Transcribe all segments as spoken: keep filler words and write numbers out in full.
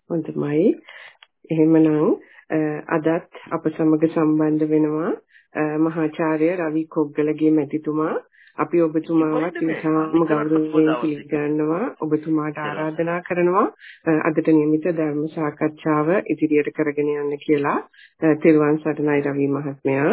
හොඳයි. එහෙමනම් අදත් අප සමග සම්බන්ධ වෙනවා මහාචාර්ය රවි කොග්ගලගේ මැතිතුමා. අපි ඔබතුමාවත් ඉතාම ගෞරවයෙන් පිළිගන්නවා. ඔබතුමාට ආරාධනා කරනවා අදට නියමිත ධර්ම සාකච්ඡාව ඉදිරියට කරගෙන යන්න කියලා. තෙරුවන් සරණයි රවි මහත්මයා.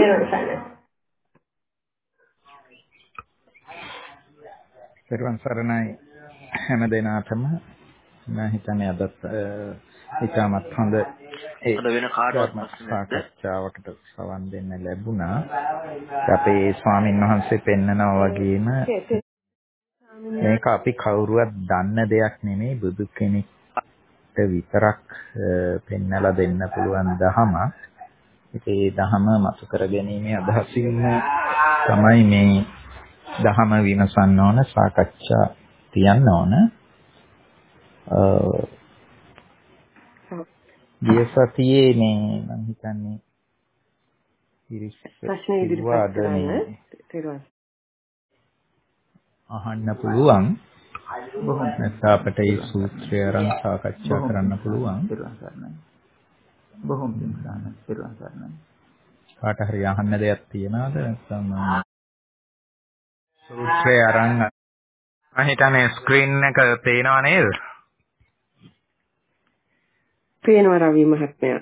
තෙරුවන් සරණයි හැම දිනාටම. මම හිතන්නේ අදත් ඉතාමත් හොඳ ඒ ධර්ම සාකච්ඡාවකට සවන් දෙන්න ලැබුණා. අපේ ස්වාමින් වහන්සේ පෙන්නනවා වගේම මේක අපි කවුරුවත් දන්න දෙයක් නෙමෙයි, බුදු කෙනෙක්ට විතරක් පෙන්නලා දෙන්න පුළුවන් දහම. ඒ දහම මතු කර ගැනීමේ අදහසින් තමයි මේ දහම විමසන්න ඕන, සාකච්ඡා තියන්න ඕන. ගිය සතියේ මේ මම හිතන්නේ ප්‍රශ්න ඉදිරිපත් කරන්න අහන්න පුළුවන්. බොහොම නැත්නම් අපිට මේ සූත්‍රය අරන් සාකච්ඡා කරන්න පුළුවන්. බොහොම පිංසාන පිරුවන් සරණයි. කාට හරි අහන්න දෙයක් තියනවද? නැත්නම් සූත්‍රය අරන් මම හිතන්නේ ස්ක්‍රීන් එක පේනව නේද? පේනවා රවි මහත්මයා.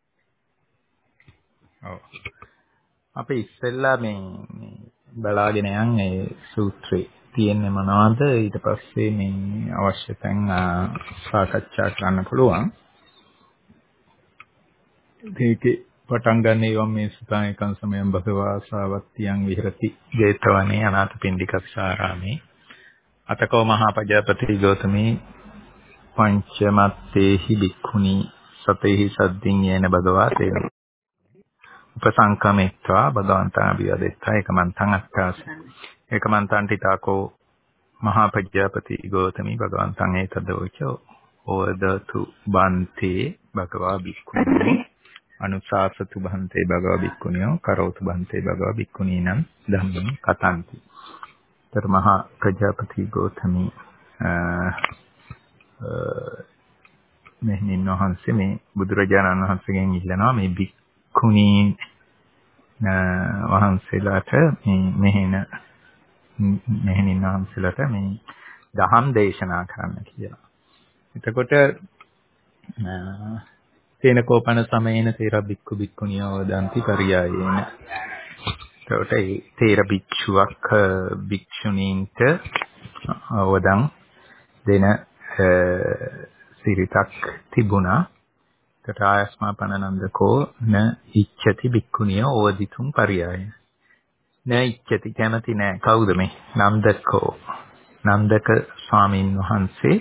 ඔව්. අපි ඉස්සෙල්ලා මේ බලාගෙන යන්නේ සූත්‍රේ තියෙන්නේ මොනවද, ඊට පස්සේ මේ අවශ්‍ය තැන් සාකච්ඡා කරන්න පුළුවන්. මේකේ පටන් ගන්න ඒවා මේ සුතාන එකන් සමයන් භගවා සාවත්තියන් විහෙරති ජේතවනේ අනාථපිණ්ඩිකස්සාරාමේ අතකෝ මහා පජාපති ගෞතමී පංචමත්තේහි භික්ඛුනි සතේහි සද්දින් යේන භගවා තේන උපසංකමෙත්වා භගවන්තං අභිවදෙත්තා එකමන්තං අත්තාස එකමන්තං තිතාකෝ මහා පජාපති ගෞතමී භගවන්තං ඒතදෝචෝ ඕදතු බන්තේ භගවා භික්ඛුනි අනුශාසතු බන්තේ භගවා භික්ඛුනියෝ කරෝතු බන්තේ භගවා භික්ඛුනීනම් ධම්මං කතන්ති. තර මහා ප්‍රජාපති ගෞතමී මෙහිණින් වහන්සේ මේ බුදුරජාණන් වහන්සේගෙන් ඉල්ලනවා මේ භික්ඛුනීන් වහන්සේලාට මේ මෙහෙණ මෙහෙණින් වහන්සේලාට මේ දහම් දේශනා කරන්න කියලා. එතකොට තේන කෝපන සමයේන තේර බික්ඛු බික්ඛුනියෝ වදන්ති පරියායේන. එතකොට ඒ තේර භික්ෂුවක් භික්ෂුණීන්ට වදන් දෙන සිරිතක් තිබුණා. එතකොට ආයස්මා පනනන්දකෝ න ඉච්ඡති භික්ඛුනියෝ ඕදිතුම් පරියායේන. න ඉච්ඡති කැමති නෑ. කවුද මේ? නන්දකෝ. නන්දක ස්වාමීන් වහන්සේ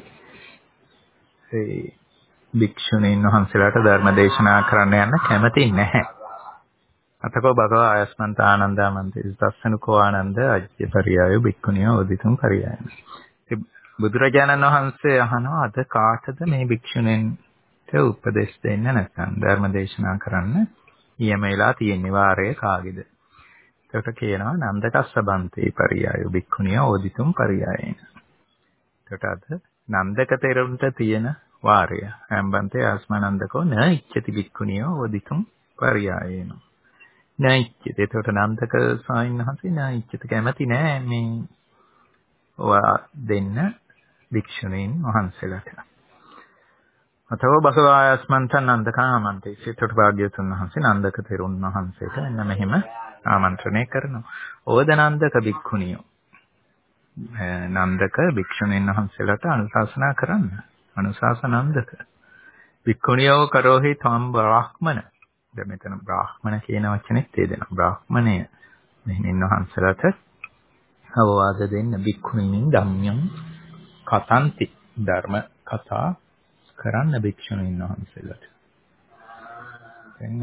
ඒ භික්ෂුණීන් වහන්සේලාට ධර්ම දේශනා කරන්න යන්න කැමති නැහැ. අතකෝ භගවා ආයස්මන්ත ආනන්දාමන්තේ තස්සනුකෝ ආනන්ද අජ්ජ පරියාය භික්ඛුනියෝ උදිතුම් පරියාය. බුදුරජාණන් වහන්සේ අහනවා අද කාටද මේ භික්ෂුණීන්ට උපදෙස් දෙන්න නැත්නම් ධර්ම දේශනා කරන්න ඊයමෙලා තියෙන වාරය කාගේද? ඒකට කියනවා නන්දකස්සබන්තේ පරියාය භික්ඛුනියෝ උදිතුම් පරියායේන. ඒකට අද නන්දක තෙරුන්ට තියෙන වාරය. හැම්බන්තේ ආස්මානන්දකෝ න ඉච්ඡති භික්ඛුනියෝ උදිතුම් පරියායේන. න ඉච්ඡති. ඒකට නන්දක ස්වාමීන් වහන්සේ න ඉච්ඡති කැමති නෑ මේ ඔයා දෙන්න භික්ෂුණීන් වහන්සේලාට. අතව බසවායස්මන්ත නන්දකාමන්තේ. ඒකට භාග්‍යවතුන් වහන්සේ නන්දක තෙරුන් වහන්සේට එන්න මෙහෙම ආමන්ත්‍රණය කරනවා. ඕද නන්දක භික්ඛුනියෝ. නන්දක භික්ෂුණීන් වහන්සේලාට අනුශාසනා කරන්න. අනුශාසනන්දක වික්ඛුනියෝ කරෝහි තම් බ්‍රාහ්මන. දැන් මෙතන බ්‍රාහ්මන කියන වචනේ තේදෙනවා. බ්‍රාහ්මණය මෙහිණින් වහන්සේලාට අවවාද දෙන්න වික්ඛුනීන් ධම්මයන් කතන්ති. ධර්ම කතා කරන්න භික්ෂුණීන් වහන්සේලාට. දැන්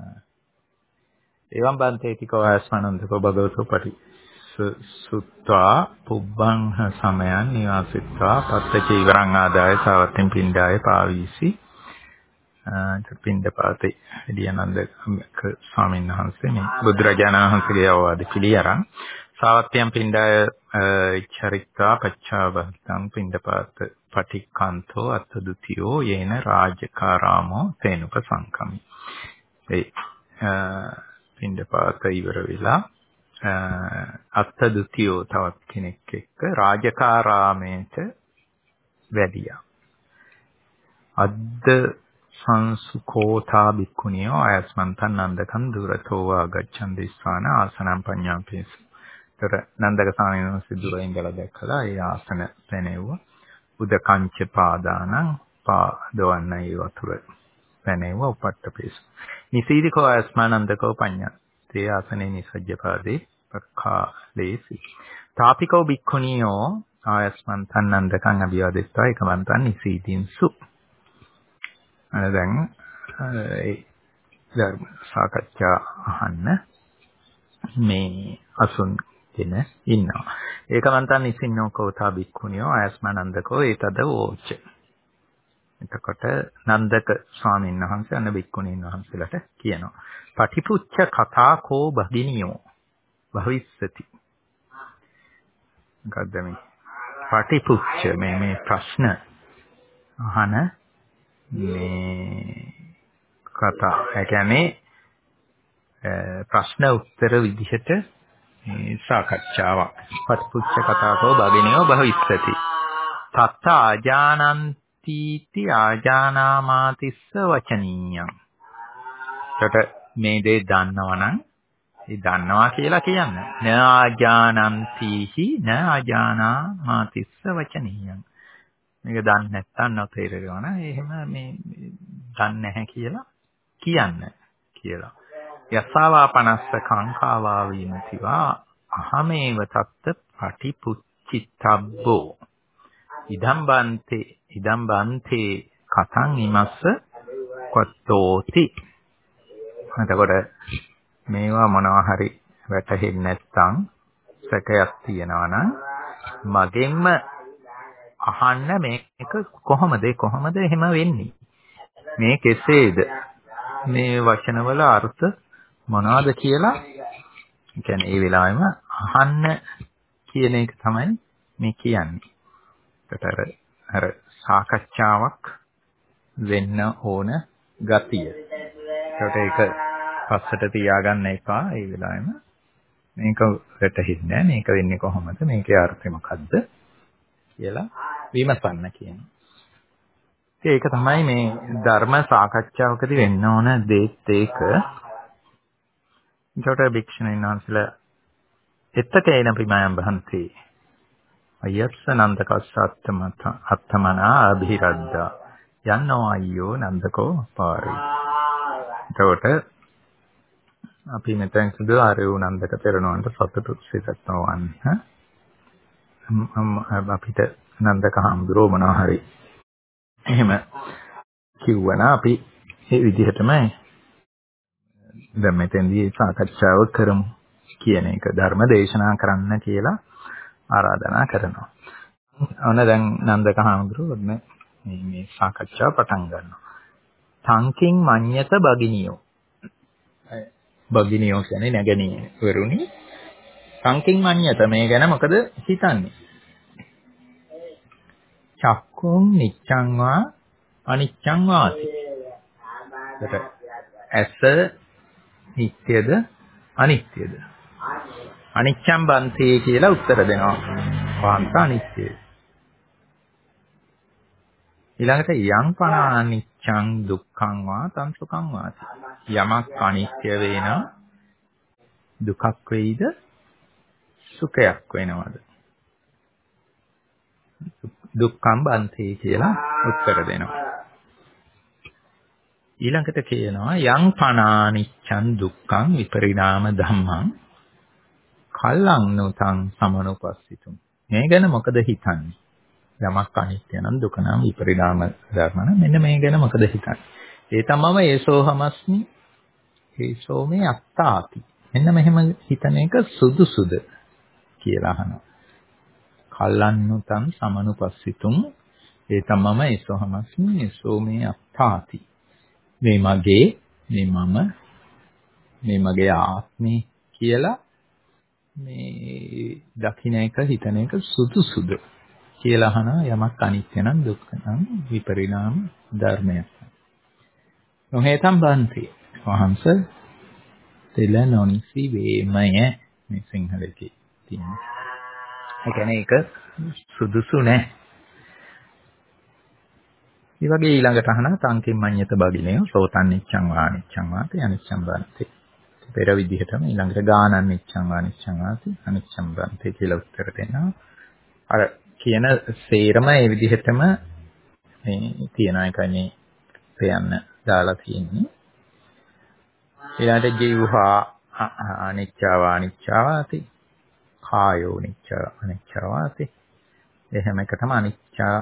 එවම් බන්තේතිකෝ ආස්මනන්දකෝ භගවතෝ පටි සුත්වා පුබ්බං සමයන් නිවාසිත්වා පත්ත චීවරං ආදාය සාවත්තින් පින්ඩාය පාවීසි. පින්ඩපාතේ එදියානන්ද ස්වාමීන් වහන්සේ මේ බුදුරජාණන් වහන්සේගේ අවවාද පිළි අරන් සාවත්‍යම් පින්ඩය චරිතා පච්චාවත්තං පින්ඩපාත පටික්ඛන්තෝ අත්ථදුතියෝ යේන රාජකාරාමෝ තේනුප සංකමි. ඒ පින්ඩපාත ඉවර වෙලා අත්ථදුතියෝ තවත් කෙනෙක් එක්ක රාජකාරාමයට වැඩියා. අද්ද සංසුකෝතා බික්කුණියෝ අයස්මන්තං නන්දකං දුරතෝ ආගච්ඡන් දිස්සාන ආසනං පඤ්ඤාපේස. තර නන්දක ස්වාමීන් වහන්සේ දුරින් ඉඳලා දැක්කලා ඒ ආසන පැනෙව්වා. උදකංච පාදානං පාදවන්න ඒ වතුර පැනෙව්වා උපට්ඨපේස. නිසීදිකෝ අයස්මානන්දකෝ පඤ්ඤා. තේ ආසනේ නිසජ්ජපාදේ පක්ඛාලේසි. තාපිකෝ බික්කුණියෝ ආයස්මන්තං නන්දකං අභිවාදෙත්වා එකමන්තං නිසීදින්සු. දැන් ඒ ධර්ම සාකච්ඡා අහන්න මේ අසුන් දෙන ඉන්නවා. ඒකමන්තන් ඉසින්නෝ කෝතා බික්ඛුනියෝ ආයස්මානන්දකෝ ඒතද වෝච. එතකොට නන්දක ස්වාමීන් වහන්සේ අන්න බික්ඛුනීන් වහන්සේලාට කියනවා. පටිපුච්ච කතා කෝ බගිනියෝ භවිස්සති. මොකද්ද මේ? පටිපුච්ච මේ මේ ප්‍රශ්න අහන මේ කතා. ඒ කියන්නේ ප්‍රශ්න උත්තර විදිහට මේ සාකච්ඡාවක්. පටිපුච්ච කතාකෝ භගිනියෝ භවිස්සති. තත්ත ආජානන්තිති ආජානාමාතිස්ස වචනීයං. එතකොට මේ දේ දන්නවනම් ඒ දන්නවා කියලා කියන්නේ. න ආජානන්තිහි න ආජානාමාතිස්ස වචනීයං. මේක දන්නේ නැත්නම් නොතේරෙනවා නේ. එහෙම මේ දන්නේ නැහැ කියලා කියන්න කියලා. යසාවා පනස්ස කාංකාවා විනතිවා අහමේව තත්ත පටිපුච්චිතබ්බෝ ඉදම් බන්තේ ඉදම් බන්තේ කතං ඉමස්ස කොත්තෝති. එතකොට මේවා මොනවා හරි වැටහෙන්නේ නැත්නම් සැකයක් තියෙනවා නම් මගෙන්ම අහන්න මේක කොහොමද කොහොමද එහෙම වෙන්නේ? මේ කෙසේද? මේ වචනවල අර්ථ මොනවද කියලා කියන්නේ ඒ වෙලාවෙම අහන්න කියන එක තමයි මේ කියන්නේ. ඒකට අර අර සාකච්ඡාවක් වෙන්න ඕන ගතිය. ඒකට ඒක පස්සට තියාගන්න එපා. ඒ වෙලාවෙම මේක වැටහෙන්නේ මේක වෙන්නේ කොහොමද? මේකේ අර්ථය මොකද්ද කියලා විමසන්න කියනවා. ඒක තමයි මේ ධර්ම සාකච්ඡාවකදී වෙන්න ඕන දේත් ඒක. ඒකට භික්ෂුණීන් වහන්සේලා එත්තකේන ප්‍රිමයන් බහන්ති. අයස්ස නන්දකස්ස අත්තමත අත්තමනා අභිරද්දා යන්නෝ අයියෝ නන්දකෝ පාරි. ඒකට අපි මෙතෙන් සුදු ආරේ නන්දක පෙරණුවන්ට සතුටු සිතක් වවන්නේ. අපිට නන්දක හඳුරෝ මොනවා හරි එහෙම කිව්වනම් අපි මේ විදිහටම දැන් මෙතෙන්දී සාකච්ඡාව කරමු කියන එක ධර්ම දේශනා කරන්න කියලා ආරාධනා කරනවා. ඔන්න දැන් නන්දක හඳුරෝ මේ මේ සාකච්ඡාව පටන් ගන්නවා. තංකින් මඤ්ඤත බගිනියෝ. බගිනියෝ කියන්නේ නැගණිය වරුනි. තංකින් මඤ්ඤත මේ ගැන මොකද හිතන්නේ? චක්කුම් නිච්ඡං වා අනිච්ඡං වාති. ඇස නිට්ටයද අනිත්‍යද? අනිච්ඡං බන්තේ කියලා උත්තර දෙනවා. කාන්ත අනිත්‍යයි. ඊළඟට යං පන අනිච්ඡං දුක්ඛං වා තං සුඛං වාති. යමක් අනිත්‍ය වෙනා දුකක් වෙයිද සුඛයක් වෙනවද? දුක්ඛං බන්තේ කියලා උත්තර දෙනවා. ඊළඟට කියනවා යං පනානිච්ඡං දුක්ඛං විපරිණාම ධම්මං කල්ලං නුතං සමනුපස්සිතුම්. මේ ගැන මොකද හිතන්නේ? යමක් අනිත්‍ය නම් දුක නම් විපරිණාම ධර්ම නම් මෙන්න මේ ගැන මොකද හිතන්නේ? ඒ තමම ඒසෝ හමස්මි ඒසෝ මේ අත්තාති. මෙන්න මෙහෙම හිතන එක සුදුසුද කියලා අහනවා. කල්ලන්නුතං සමනුපස්සිතුම් ඒ තමම ඒසෝ හමස්මි ඒසෝ මේ අත්තාති. මේ මගේ මේ මම මේ මගේ ආත්මේ කියලා මේ දකින්න එක හිතන එක සුදුසුද කියලා අහනවා. යමක් අනිත්‍ය නම් දුක්ඛ නම් විපරිණාම ධර්මයක්. නොහේතම් බන්ති. වහන්ස තෙල නොනිසි වේමය මේ සිංහලයේ තියෙන. ඒ කියන්නේ ඒක සුදුසු නැහැ. ඒ වගේ ඊළඟට අහනවා තංකින් මඤ්ඤත බගිනේ සෝතන්නිච්ඡං වානිච්ඡං වාති අනිච්ඡං බන්ති. පෙර විදිහටම ඊළඟට ගානන්නිච්ඡං වානිච්ඡං වාති අනිච්ඡං බන්ති කියලා උත්තර දෙනවා. අර කියන සේරම ඒ විදිහටම මේ තියන එකයි මේ කියන්න දාලා තියෙන්නේ. ඊළඟට ජීවහා අනිච්චව අනිච්චවාති කායෝ නිච්ච අනිච්චවාති එහෙම එක තමයි අනිච්චා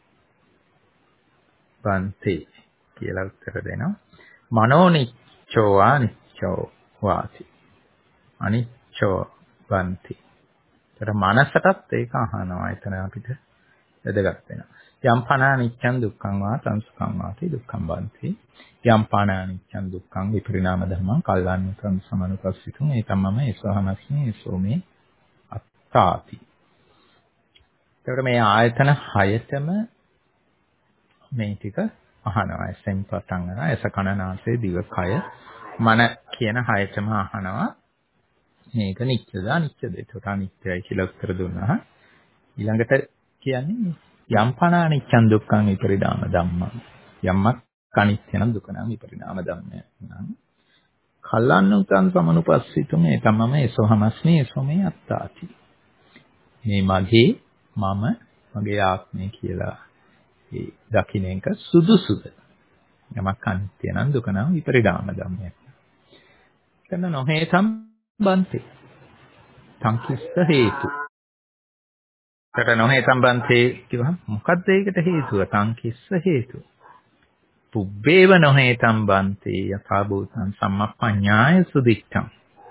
බන්ති කියලා උත්තර දෙනවා. මනෝ නිච්චෝ අනිච්චෝ වාති අනිච්චෝ බන්ති. ඒතර මනසටත් ඒක අහනවා. එතන අපිට වැදගත් වෙනවා. යම් පනානිච්ඡං දුක්ඛං වා සංසුඛං වාති දුක්ඛං බන්ති. යම් පනානිච්ඡං දුක්ඛං විපරිණාම ධර්මං කල්ලාන්තං සමනුපස්සිතුං ඒතම්මම ඒසහමස්මි ඒසෝමේ අත්තාති. ඒතර මේ ආයතන හයතම මේ ටික අහනවා. එසෙන් පටන් ගන්න එස කන නාසය දිව කය මන කියන හයතම අහනවා. මේක නිත්‍යද අනිත්‍යද? ඒකට අනිත්‍යයි කියලා උත්තර දුන්නා. ඊළඟට කියන්නේ යම් පනානිච්ඡං දුක්ඛං විපරිණාම ධම්මං. යම්මක් අනිත්‍ය නම් දුක නම් විපරිණාම ධම්මය නම් කල්ලාන්නුතං සමනුපස්සිතුම ඒ තමම ඒසෝහමස්මි ඒසෝමේ අත්තාති. මේ මගේ මම මගේ ආත්මය කියලා ඒ දකින්න එක සුදුසුද? යමක් අනිත්‍ය නම් දුක නම් විපරිණාම ධම්මයක්. එතන නොහේතම් බන්ති. සංකිස්ස හේතු. ඒකට නොහේතම් බන්ති කිව්වම මොකද්ද ඒකට හේතුව? සංකිස්ස හේතු. පුබ්බේව නොහේතම් බන්ති යථා භූතං සම්මප්පඤ්ඤාය සුදිච්ඡං.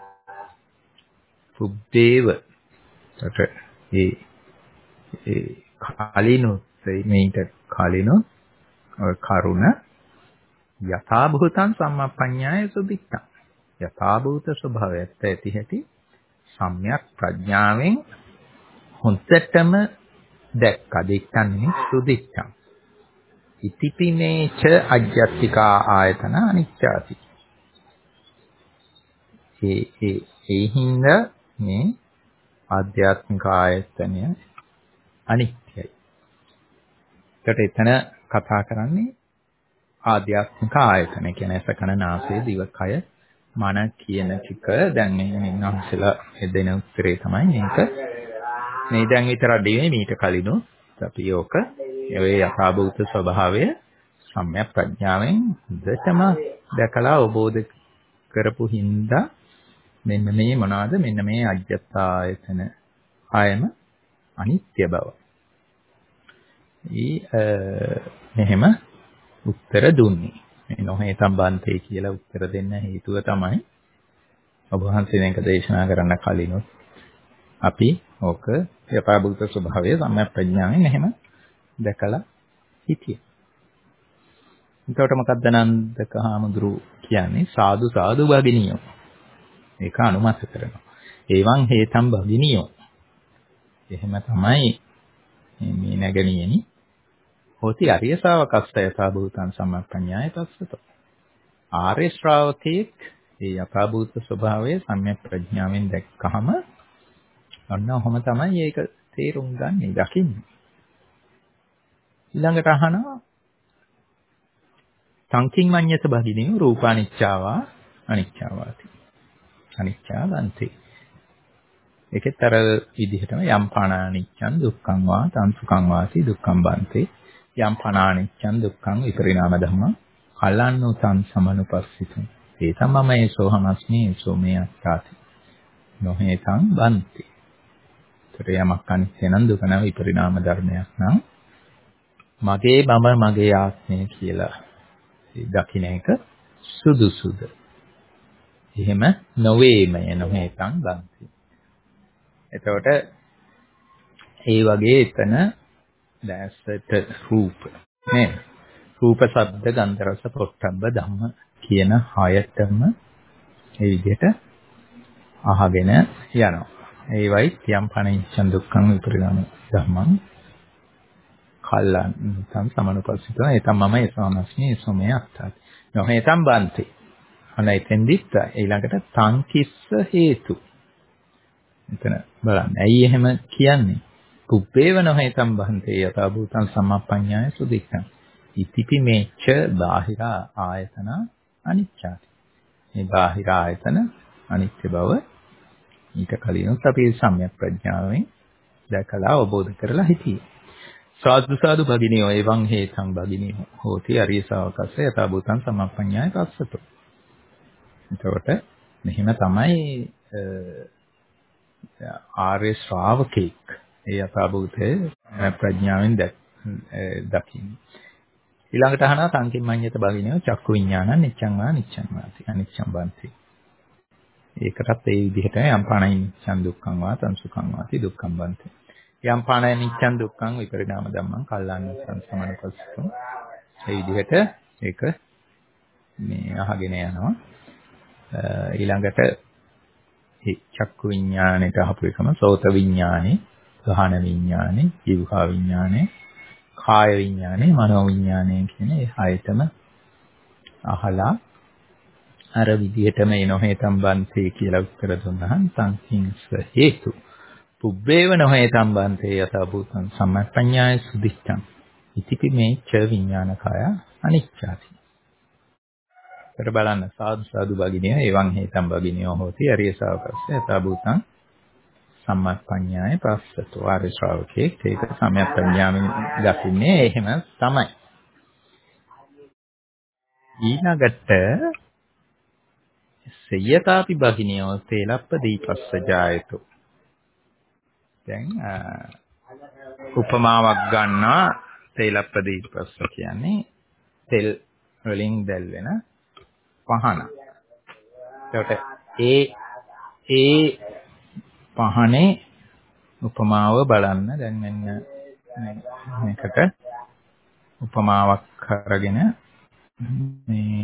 පුබ්බේව ඒකට ඒ ඒ කාලිනුත් මේකට කාලිනුත් කරුණ යථා භූතං සම්මප්පඤ්ඤාය සුදිච්ඡං. යථා භූත ස්වභාවයත් ඇති හැටි සම්‍යක් ප්‍රඥාවෙන් හොඳටම දැක්කා. දෙක්කන්නේ සුදිච්ඡං. ඉතිපිනේච අජ්ජත්තිකා ආයතන අනිච්චාති. ඒ ඒ ඒ හින්දා මේ ආධ්‍යාත්මික ආයතනය අනිත්‍යයි. ඒකට එතන කතා කරන්නේ ආධ්‍යාත්මික ආයතන. කියන්නේ සකන නාසය දිව කය මන කියන ටික දැන් මේ ඉන්නවසලා දෙන උත්තරේ තමයි මේක. මේ දැන් විතර දෙන්නේ මීට කලිනුත් අපි යෝක ඒ යථාභූත ස්වභාවය සම්‍යක් ප්‍රඥාවෙන් දෙතම දැකලා අවබෝධ කරපු හින්දා මෙන්න මේ මොනවාද මෙන්න මේ අජ්ජත්තායතන ආයම අනිත්‍ය බව. ඊ මෙහෙම උත්තර දුන්නේ. මේ නොහේතම් බන්තේ කියලා උත්තර දෙන්න හේතුව තමයි ඔබ වහන්සේ මේක දේශනා කරන්න කලිනුත් අපි ඕක යථාභූත ස්වභාවය සම්‍යක් ප්‍රඥාවෙන් එහෙම දැකලා හිටියේ. එතකොට මොකක්ද නන්දක හාමුදුරු කියන්නේ? සාදු සාදු භගිනියෝ. ඒක අනුමත කරනවා. ඒවං හේතම් භගිනියෝ. එහෙම තමයි මේ නැගණියනි. හොති අරිය ශාවකස්ස යථාභූතං සම්මප්පඤ්ඤාය තස්සතෝ. ආර්ය ශ්‍රාවකෙක් ඒ යථාභූත ස්වභාවය සම්‍යක් ප්‍රඥාවෙන් දැක්කහම අන්න ඔහොම තමයි ඒක තේරුම් ගන්නේ, දකින්නේ. ඊළඟට අහනවා සංකින් මඤ්ඤත බහිනේ රූපානිච්චාවා අනිච්චාවාති. අනිච්චාවන්ති. ඒකෙත් අර විදිහටම යම් පනානිච්ඡං දුක්ඛං වා සංසුඛං වාති දුක්ඛං බන්ති. යම් පනානිච්ඡං දුක්ඛං විපරිණාම ධම්මං කලන්නෝ තං සමනුපස්සිතුං. ඒ තමම ඒසෝහමස්මි ඒසෝමේ අත්තාති. නොහේතං බන්ති. ඒතර යමක් අනිත්‍ය නම් දුක නම් විපරිණාම ධර්මයක් නම් මගේ මම මගේ ආත්මය කියලා දකින්න එක සුදුසුද? එහෙම නොවේමය නොහේතං බන්ති. එතකොට ඒ වගේ එතන දැසට රූප නේ රූප ශබ්ද ගන්ධ රස පොට්ටබ්බ ධම්ම කියන හයතම ඒ විදිහට අහගෙන යනවා. ඒවයි යම් පණිච්චන් දුක්ඛං විපරිණාම ධම්මං කල්ලන් තම් සමනුපස්සිතෝ එතම් මම ඒසමස්මි ඒසොමේ අත්තාති. නොහේතම් බන්ති. අන එතෙන්දිත් ඊළඟට සංකිස්ස හේතු. එතන බලන්න. ඇයි එහෙම කියන්නේ? පුබ්බේව නොහේතම් බන්තේ යතා භූතං සම්මප්පඤ්ඤාය සුදික්ඛං. ඉතිපි මේච්ඡ බාහිර ආයතන අනිච්චාති. මේ බාහිර ආයතන අනිත්‍ය බව ඊට කලිනුත් අපි සම්‍යක් ප්‍රඥාවෙන් දැකලා අවබෝධ කරලා හිටියේ. සාදු සාදු භගිනියෝ එවං හේතං භගිනියෝ හෝති අරිය ශාවකස්ස යථා භූතං සම්මප්පඤ්ඤාය පස්සතෝ. එතකොට මෙහිම තමයි ආර්ය ශ්‍රාවකෙක් ඒ යථා භූතේ ප්‍රඥාවෙන් දකින්නේ. ඊළඟට අහනවා සංකිම්මඤ්ඤත භගිනියෝ චක්කු විඥානං නිච්ඡං වා නිච්ඡං වාති අනිච්ඡං බන්ති. ඒකටත් ඒ විදිහට යම් පාණයි නිච්ඡං දුක්ඛං වා සංසුඛං වාති දුක්ඛං බන්ති. යම් පාණයි නිච්ඡං දුක්ඛං විපරිණාම ධම්මං කල්ලාන සංසමනපස්සතු. ඒ විදිහට ඒක මේ අහගෙන යනවා. ඊළඟට චක්කු විඥාණයට අහපු එකම සෝත විඥානේ, ගහන විඥානේ, ජීවහා විඥානේ, කාය විඥානේ, මනෝ විඥානේ කියන ඒ හයතම අහලා අර විදිහටම එනොහේතම් බන්තේ කියලා උත්තර දුන්නාම සංකින්ස හේතු. පුබ්බේව නොහේතම් බන්තේ යථා භූතං සම්මප්පඤ්ඤාය සුදිච්ඡං. ඉතිපි මේ ච විඥානකය අනිච්චාති. ඊට බලන්න සාදු සාදු භගිනිය එවං හේතම් භගිනියෝ හෝති අරිය ශාවකස්ස යථා භූතං සම්මප්පඤ්ඤාය පස්සතෝ. ආර්ය ශ්‍රාවකේ ඒක සම්‍යක් ප්‍රඥාවෙන් දකින්නේ එහෙම තමයි. ඊළඟට සයතාපි භගිනියෝ තේලප්ප දීපස්ස ජායතෝ. දැන් උපමාවක් ගන්නවා තේලප්ප දීපස්ස කියන්නේ තෙල් වලින් දැල් වෙන පහන. එතකොට ඒ ඒ පහනේ උපමාව බලන්න දැන් මෙන්න මේකට උපමාවක් අරගෙන මේ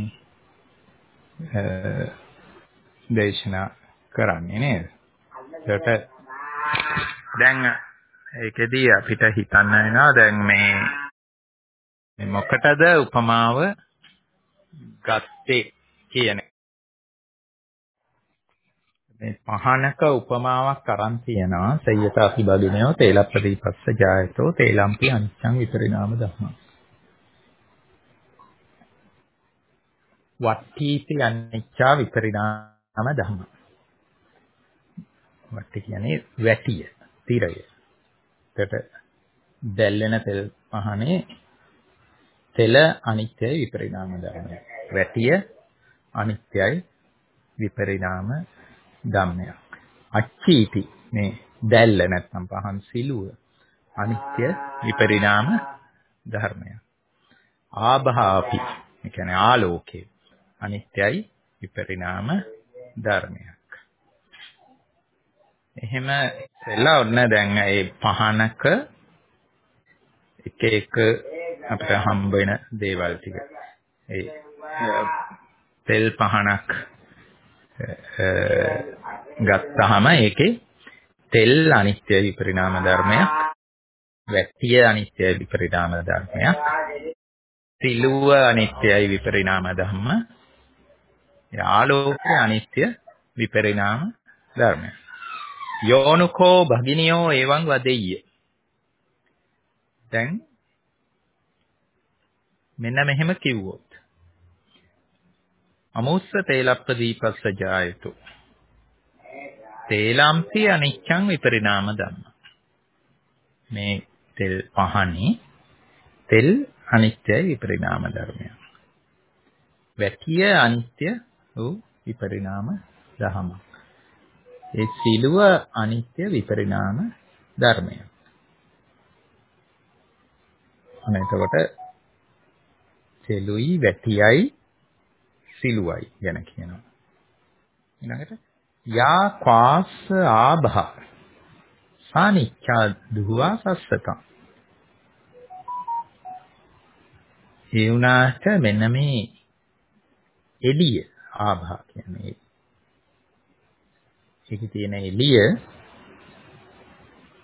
දේශනා කරන්නේ නේද? එතකොට දැන් ඒකෙදී අපිට හිතන්න වෙනවා දැන් මේ මේ මොකටද උපමාව ගත්තේ කියන මේ පහනක උපමාවක් අරන් තියනවා සයත අතිබදිනෝ තේලප්පදීපස්ස ජායතෝ තේලම්පි අනිච්ඡං විපරිණාම ධම්මං වට්ටීති අනිච්චා විපරිණාම ධම්මං. වට්ටි කියන්නේ වැටිය, තිරය. එතකොට දැල්වෙන තෙල් පහනේ තෙල අනිත්‍යයි විපරිණාම ධර්මයි. වැටිය අනිත්‍යයි විපරිණාම ධම්මයක්. අච්චීති මේ දැල්ල නැත්නම් පහන් සිලුව අනිත්‍ය විපරිණාම ධර්මයක්. ආභාපි ඒ කියන්නේ ආලෝකේ අනිත්‍යයි විපරිණාම ධර්මයක්. එහෙම එලා ඔන්න දැන් ඒ පහනක එක එක අපිට හම්බ වෙන දේවල් ටික. ඒ තෙල් පහනක් ගත්තාම ඒකේ තෙල් අනිත්‍ය විපරිණාම ධර්මයක්, වැටිය අනිත්‍ය විපරිණාම ධර්මයක්, සිලුව අනිත්‍යයි විපරිණාම ධම්ම, ආලෝකය අනිත්‍ය විපරිණාම ධර්මයක්. යෝනුකෝ භගිනියෝ එවං වදෙය්‍ය. දැන් මෙන්න මෙහෙම කිව්වොත් අමුස්ස තේලප්ප දීපස්ස ජායතු තේලම්පි අනිච්ඡං විපරිණාම ධම්ම. මේ තෙල් පහනේ තෙල් අනිත්‍යයි විපරිණාම ධර්මයක්. වැටිය අනිත්‍ය වූ විපරිණාම ධර්මයක්. ඒ සිලුව අනිත්‍ය විපරිණාම ධර්මයක්. අනේ එතකොට තෙලුයි වැටියයි සිලුවයි ගැන කියනවා. ඊළඟට යා ක්වාස ආභා සානිච්ඡා දුවා සස්සතං. ඒ උනාට මෙන්න මේ එළිය ආභා කියන්නේ ඒකේ තියෙන එළිය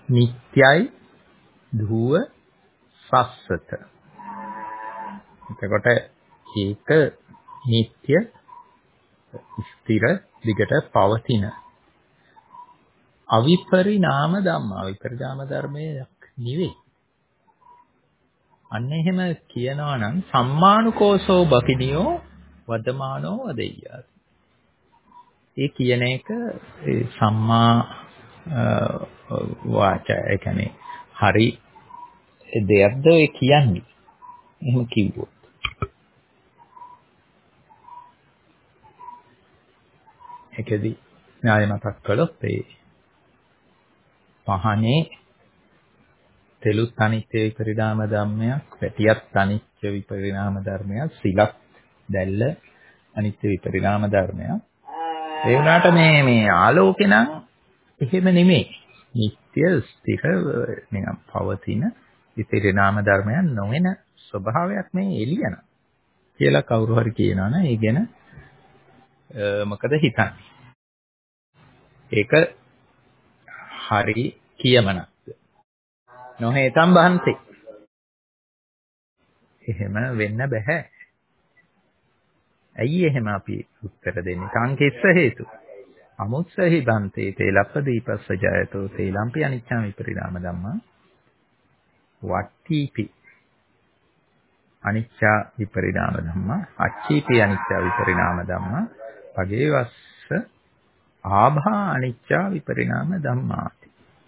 නිට්ටයයි ධුව සස්සත. එතකොට ඒක නිට්ටය ස්ථිර දිගට පවතින අවිපරිණාම ධම්ම. අවිපරිණාම ධර්මයක් නෙවෙයි. අන්න එහෙම කියනවා නම් සම්මානුකෝසෝ බකිනියෝ වදමානෝ වදෙය්‍යාති. ඒ කියන එක ඒ සම්මා වාචය ඒ කියන්නේ හරි දෙයක්ද ඒ කියන්නේ. එහෙම කිව්වොත්. ඒකෙදි න්‍යාය මතක් කළොත් ඒ පහනේ තෙලුත් අනිත්‍ය විපරිණාම ධර්මයක්, පැටියත් අනිත්‍ය විපරිණාම ධර්මයක්, සිලත් දැල්ල අනිත්‍ය විපරිණාම ධර්මයක්. ඒ වුණාට මේ මේ ආලෝකේ නම් එහෙම නෙමෙයි. නිට්ටය ස්ථිර නිකම් පවතින විපරිණාම ධර්මයක් නොවන ස්වභාවයක් මේ එළියන කියලා කවුරු හරි කියනවනේ ඒ ගැන මොකද හිතන්නේ? ඒක හරි කියමනක්ද? නොහේතම් බහන්ති. එහෙම වෙන්න බෑ. ඇයි එහෙම අපි උත්තර දෙන්නේ? සංකෙස්ස හේතු. අමුත්සහි බන්තේ තේලප්ප දීපස්ස ජයතෝ තේලම්පි අනිච්චං විපරිණාම ධම්මා වට්ටීපි අනිච්ච විපරිණාම ධම්මා අච්චීපි අනිච්ච විපරිණාම ධම්මා පගේවස්ස ආභා අනිච්ච විපරිණාම ධම්මාති.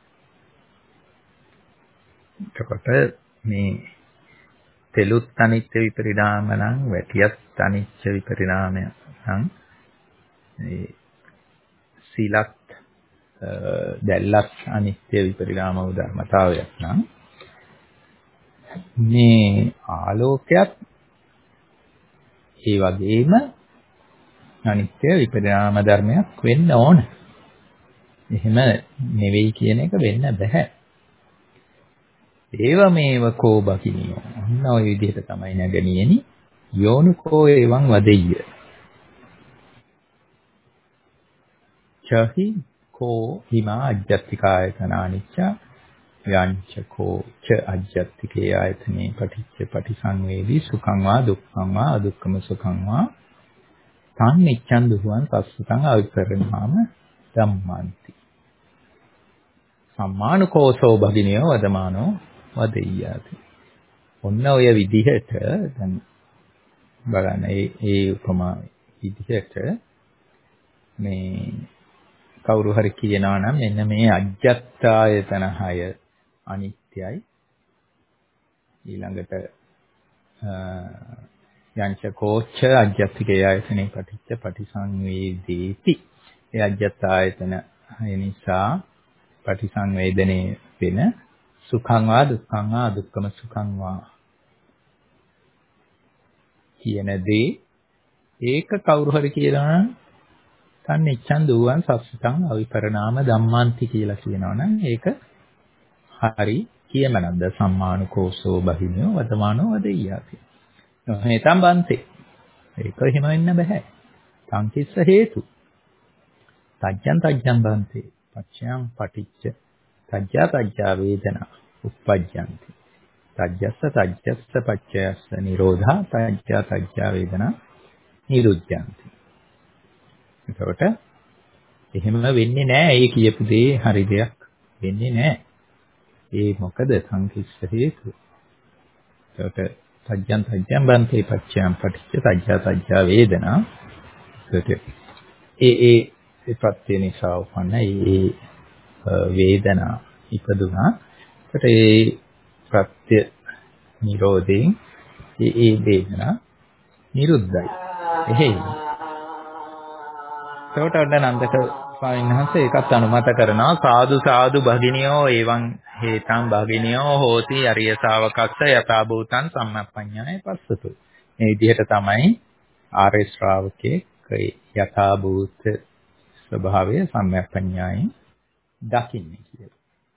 එතකොට මේ තෙලුත් අනිච්ච විපරිණාම නම් වැටියත් අනිච්ච විපරිණාමය නම් මේ සීලත් දැල්ලත් අනිත්‍ය විපරිණාම වූ ධර්මතාවයක් නම් මේ ආලෝකයක් ඒ වගේම අනිත්‍ය විපරිණාම ධර්මයක් වෙන්න ඕන. එහෙම නෙවෙයි කියන එක වෙන්න බෑ. ඒව මේව කෝ බකිනියෝ. අන්න ඔය විදිහට තමයි නැගණියනි. යෝනුකෝ එවං වදෙය්‍ය. චහි කෝ හිමා අජ්ජත්තිකායතන අනිච්ච යංච කෝ ච අජ්ජත්තිකේ ආයතනේ පටිච්ච පටිසංවේදී සුඛං වා දුක්ඛං වා අදුක්ඛම සුඛං වා තන් නිච්ඡන් දුහුවන් පස්සතං අවිපරිණාම ධම්මාන්ති. සම්මානුකෝසෝ භගිනියෝ වදමානෝ වදෙය්‍යාති. ඔන්න ඔය විදිහට දැන් බලන්න ඒ ඒ උපමා විදිහට මේ කවුරු හරි කියනවා නම් මෙන්න මේ අජ්ජත්තායතන හය අනිත්‍යයි ඊළඟට යංච කෝච්ච අජ්ජත්තිකේ ආයතනේ පටිච්ච පටිසංවේදේති. ඒ අජ්ජත්තායතන හය නිසා පටිසංවේදනේ වෙන සුඛං වා දුක්ඛං වා අදුක්ඛම සුඛං වා කියන දේ ඒක කවුරු හරි කියනවා නම් තන්නිච්ඡන් දුවන් සස්සතං අවිපරණාම ධම්මාන්ති කියලා කියනවනම් ඒක හරි කියමනක්ද? සම්මානුකෝසෝ බහිනියෝ වදමානෝ වදෙය්‍යාති. නොහේතම් බන්තේ. ඒක එහෙම වෙන්න බෑ. සංකිස්ස හේතු. තජ්ජං තජ්ජං බන්තේ. පච්චයන් පටිච්ච. තජ්ජා තජ්ජා වේදනා උප්පජ්ජಂತಿ. තජ්ජස්ස තජ්ජස්ස පච්චයස්ස නිරෝධා තජ්ජා තජ්ජා වේදනා නිරුද්ධಂತಿ. එතකොට එහෙම වෙන්නේ නැහැ. ඒ කියපු දේ හරි දෙයක් වෙන්නේ නැහැ. ඒ මොකද සංකිස්ස හේතු. එතකොට සත්‍යං සත්‍යං බන්තේ පච්චයන් පටිච්ච සත්‍යා සත්‍යා වේදනා. එතකොට ඒ ඒ ප්‍රත්‍ය නිසා උපන්න ඒ වේදනා ඉපදුනා. එතකොට ඒ ප්‍රත්‍ය නිරෝධයෙන් ඒ ඒ වේදනා නිරුද්ධයි. එහෙයි. ඒකට ඔන්න නන්දක ස්වාමීන් වහන්සේ ඒකත් අනුමත කරනවා. සාදු සාදු භගිනියෝ එවං හේතං භගිනියෝ හෝති අරිය ශාවකස්ස යථා භූතං සම්මප්පඤ්ඤාය පස්සතු. මේ විදිහට තමයි ආර්ය ශ්‍රාවකේ යථා භූත ස්වභාවය සම්මප්පඤ්ඤායෙන් දකින්නේ කියලා.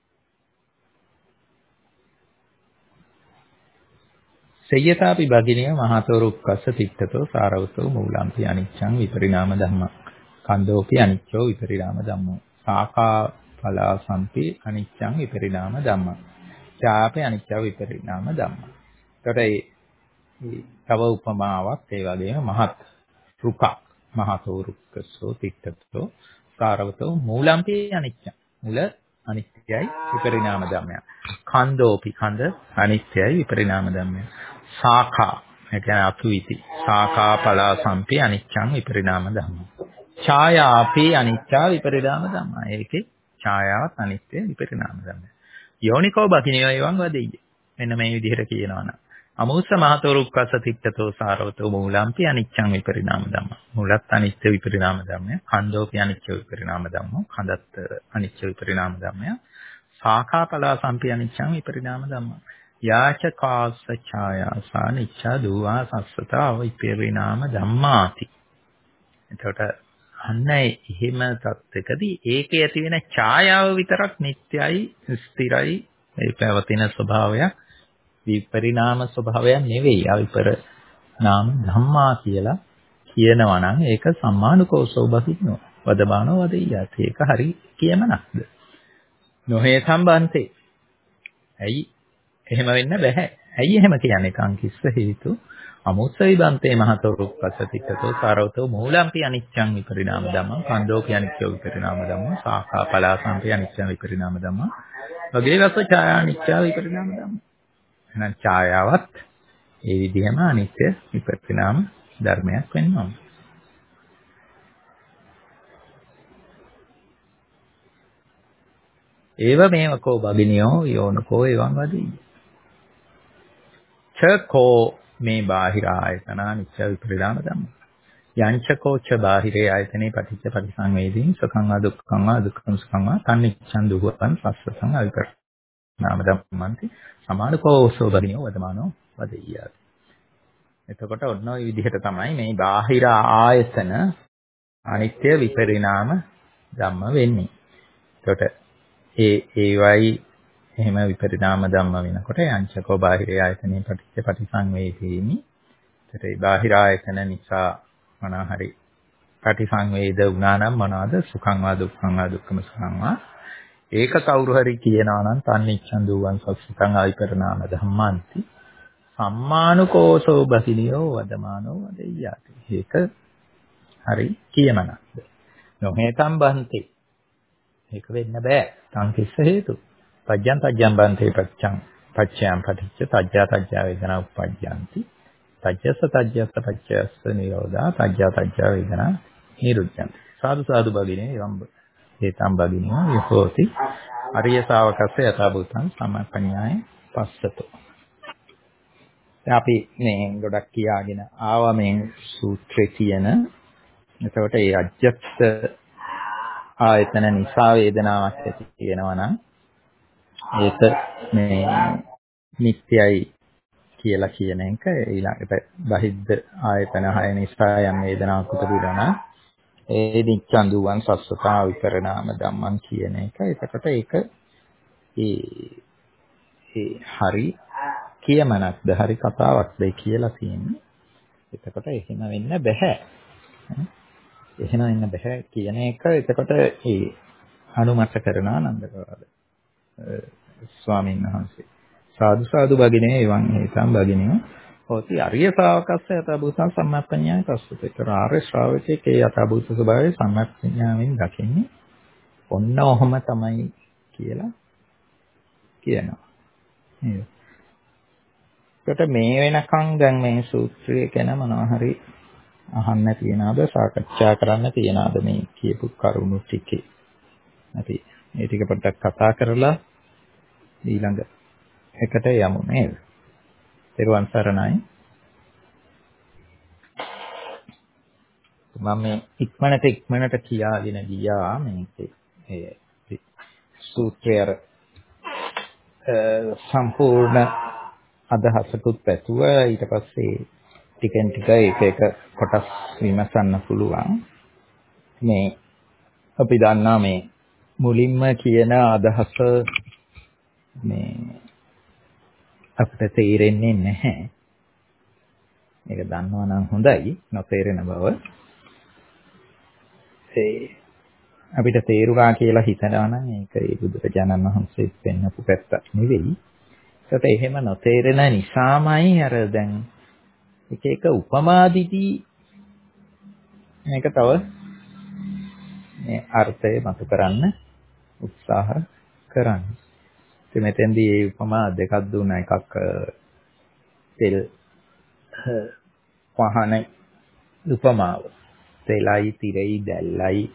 සය්‍යතාපි භගිනිය මහතෝ රුක්කස්ස තිත්තතෝ සාරවතෝ මූලම්පි අනිච්ඡං විපරිණාම ධම්මං කන්දෝපි අනිච්චෝ විපරිණාම ධම්මෝ. සාකා පලාසම්පි අනිච්ඡං විපරිණාම ධම්මං. ඡාපේ අනිච්ච විපරිණාම ධම්මං. ඒකට ඒ තව උපමාවක් ඒ වගේම මහත් රුකක් මහතෝ රුක්කසෝ තිට්ඨතෝ සාරවතෝ මූලම්පි අනිච්චං. මුල අනිත්‍යයි විපරිණාම ධම්මයක්. ඛණ්ඩෝපි ඛණ්ඩ අනිත්‍යයි විපරිණාම ධම්මයක්. ශාඛා ඒ කියන්නේ අතුවිති. ශාඛා පලාසම්පි අනිච්චං විපරිණාම ධම්මං. ඡායාපි අනිච්චා විපරිණාම ධම්මං. ඒකේ ඡායාවත් අනිත්‍ය විපරිණාම ධම්මයක්. යෝනිකෝ බකිනියෝ එවං වදෙය්‍ය. මෙන්න මේ විදිහට කියනවා නම් අමුස්ස මහතෝ රුක්කස තිට්ඨතෝ සාරවතෝ මූලම්පි අනිච්චං විපරිණාම ධම්ම. මූලත් අනිත්‍ය විපරිණාම ධම්මය. ඛණ්ඩෝපි අනිච්ච විපරිණාම ධම්ම. ඛණ්ඩත් අනිච්ච විපරිණාම ධම්මය. සාඛාපලා සම්පි අනිච්චං විපරිණාම ධම්ම. යාච කාස්ස ඡායාසා නිච්ඡා දුවා සස්සතා විපරිණාම ධම්මාති. එතකොට අන්න එහෙම තත්ත්වකදී ඒකේ ඇති වෙන ඡායාව විතරක් නිට්ටයයි ස්ථිරයි ඒ පැවතින ස්වභාවයක් විපරිණාම ස්වභාවයක් නෙවෙයි අවිපරිණාම ධම්මා කියලා කියනවා නම් ඒක සම්මානුකෝසෝ බහින්නෝ වදබානෝ වදෙය්‍යත් ඒක හරි කියමනක්ද නොහේ සම්බන්තේ ඇයි එහෙම වෙන්න බෑ ඇයි එහෙම කියන්නේ කංකිස්ස හේතු අමුස්ස විබන්තේ මහතොරුක්කසතිකතෝ සාරවතෝ මූලම්පි අනිච්ඡං විපරිණාම ධම්මං ඛණ්ඩෝපි අනිච්ච විපරිණාම ධම්මං සාඛා පලාසම්පි අනිච්ච විපරිණාම ධම්මං වගේ වස්ස ඡායා අනිච්ච විපරිණාම ධම්මං එහෙනම් ඡායාවත් ඒ විදිහම අනිත්‍ය විපරිණාම ධර්මයක් වෙනවා. ඒව මේවකෝ බගිනියෝ යෝනකෝ එවං වදී. චකෝ මේ බාහිර ආයතන අනිත්‍ය විපරිණාම ධම්ම. යංචකෝ ච බාහිරේ ආයතනේ පටිච්ච පරිසංවේදීන් සුඛං වා දුක්ඛං වා දුක්ඛං සුඛං වා තනිච්ඡං දුක්ඛං පස්සසං අවිපරිණාම ධම්මන්ති සමානකෝසෝ බගිනියෝ වදමානෝ වදෙය්‍යාති. එතකොට ඔන්න ඔය විදිහට තමයි මේ බාහිර ආයතන අනිත්‍ය විපරිණාම ධම්ම වෙන්නේ. එතකොට ඒ ඒවයි එහෙම විපරිණාම ධම්ම වෙනකොට යංචකෝ බාහිර ආයතනේ පටිච්ච පරිසංවේදීනි. එතකොට ඒ බාහිර ආයතන නිසා මොනවා හරි පටිසංවේද වුණා නම් මොනවාද සුඛං වා දුක්ඛං වා දුක්ඛම සුඛං වා ඒක කවුරු හරි කියනවා නම් තන්නිච්ඡන් දුවන් සස්සතං අවිපරිණාම ධම්මාන්ති සම්මානුකෝසෝ බසිනියෝ වදමානෝ වදෙය්‍යාති. ඒක හරි කියමනක්ද නොහේ සම්බන්තේ ඒක වෙන්න බෑ සංකිස්ස හේතු පජ්ජං තජ්ජං බන්තේ පච්ඡං පච්ඡයන් පටිච්ච තජ්ජා තජ්ජා වේදනා උප්පජ්ජಂತಿ තජ්ජස්ස තජ්ජස්ස පච්ඡයස්ස නිරෝධා තජ්ජා තජ්ජා වේදනා නිරුද්ධಂತಿ. සාදු සාදු බගිනේ යම්බ හේතම් බගිනේ යහෝති අරිය ශාවකස්ස යථාභූතං සම්පඤ්ඤාය පස්සතෝ. දැන් අපි මේ ගොඩක් කියාගෙන ආවා මේ සූත්‍රයේ තියෙන. එතකොට ඒ අජ්ජත් ආයතන නිසා වේදනාවක් ඇති වෙනවා නම් ඒක මේ නිට්ටයයි කියලා කියන එක ඊළඟට බහිද්ද ආයතන හය නිසා යම් වේදනාවක් උපදිනවා නම් ඒ නිච්ඡන් දුවන් සස්සතා විපරිණාම ධම්මං කියන එක. එතකොට ඒක ඒ ඒ හරි කියමනක්ද හරි කතාවක්ද කියලා තියෙන්නේ. එතකොට එහෙම වෙන්න බෑ. එහෙම වෙන්න බෑ කියන එක එතකොට ඒ අනුමත කරන ආනන්දකවද ස්වාමීන් වහන්සේ සාදු සාදු බගිනේ එවන් හේතම් බගිනේ හොති අරිය ශ්‍රාවකස්ස යථාභූතං සම්මප්පඤ්ඤාය පස්සතේ. ආර්ය ශ්‍රාවකයේ යථාභූත ස්වභාවය සම්මප්පඤ්ඤාවෙන් දකින්නේ ඔන්න ඔහම තමයි කියලා කියනවා. නේද? ඒකට මේ වෙනකන් දැන් මේ සූත්‍රය ගැන මොනවා හරි අහන්න තියනවාද සාකච්ඡා කරන්න තියනවාද මේ කියපු කරුණු ටිකේ. අපි මේ ටික පොඩ්ඩක් කතා කරලා ඊළඟ එකට යමු නේද? ත්‍රිවන් සරණයි. මම මේ ඉක්මනට ඉක්මනට කියාගෙන ගියා මේකේ ඒ සූත්‍රය සම්පූර්ණ අදහසකුත් පැතුව ඊට පස්සේ ටිකෙන් ටික එක එක කොටස් විමසන්න පුළුවන්. මේ අපි දන්නා මේ මුලින්ම කියන අදහස මේ අපිට තේරෙන්නේ නැහැ. මේක දන්නවා නම් හොඳයි නොතේරෙන බව. ඒ අපිට තේරුණා කියලා හිතනවා නම් ඒක ඒ බුදුරජාණන් වහන්සේ පෙන්වපු පැත්තක් නෙවෙයි. ඒකට එහෙම නොතේරෙන නිසාමයි අර දැන් එක එක උපමාදිදී මේක තව මේ අර්ථය මතු කරන්න උත්සාහ කරන්නේ. ඉතින් මෙතෙන්දී මේ උපමා දෙකක් දුන්නා. එකක් තෙල් පහන උපමාව. තෙලයි තිරයි දැල්ලයි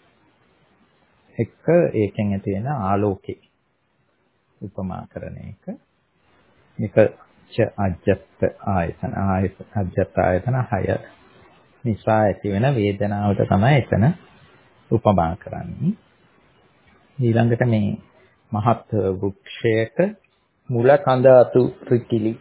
එක ඒකෙන් ඇති වෙන ආලෝකේ උපමා කරන එක. මේක ච අජත්ත ආයතන ආයතන අජත්ත ආයතන හය නිසා ඇති වෙන වේදනාවට තමයි එතන උපමා කරන්නේ. ඊළඟට මේ මහත් වෘක්ෂයක මුල කඳ අතු රිකිලි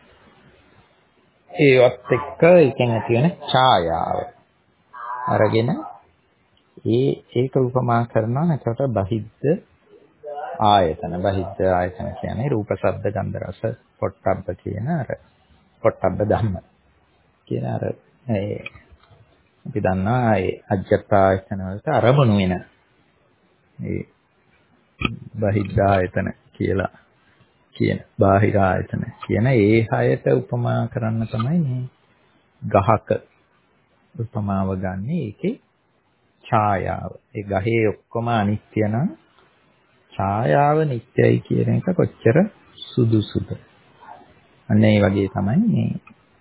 ඒවත් එක්ක එකෙන් ඇති වෙන ඡායාව අරගෙන ඒ ඒක උපමා කරනවා. එතකොට බහිද්ද ආයතන බහිද්ද ආයතන කියන්නේ රූප ශබ්ද ගන්ධ රස පොට්ටබ්බ කියන අර පොට්ටබ්බ ධම්ම කියන අර ඒ අපි දන්නවා ඒ අජ්ජත් ආයතන වලට අරමුණු වෙන ඒ බහිද්ද ආයතන කියලා කියන බාහිර ආයතන කියන ඒ හයට උපමා කරන්න තමයි මේ ගහක උපමාව ගන්න. ඒකේ ඡායාව. ඒ ගහේ ඔක්කොම අනිත්‍ය නම් ඡායාව නිට්ටයයි කියන එක කොච්චර සුදුසුද. අන්න ඒ වගේ තමයි මේ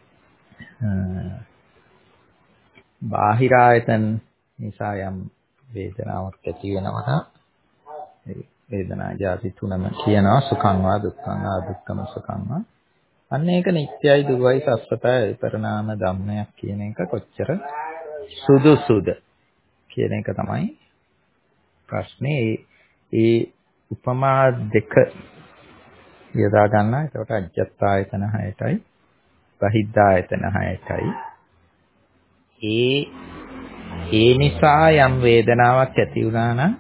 බාහිර ආයතන නිසා යම් වේදනාවක් ඇති වෙනවා. ඒ වේදනා જાති තුනම කියනවා සුඛං වා දුක්ඛං වා දුක්ඛම සුඛං වා. අන්න ඒක නිට්ටයයි දුකයි සස්සතයි පරිණාම ධම්මයක් කියන එක කොච්චර සුදුසුද කියන එක තමයි ප්‍රශ්නේ. ඒ උපමා දෙක යොදා ගන්නවා. ඒකට අජ්ජත් ආයතන හයටයි බහිද්ධ ආයතන හයටයි. ඒ ඒ නිසා යම් වේදනාවක් ඇති වුණා නම්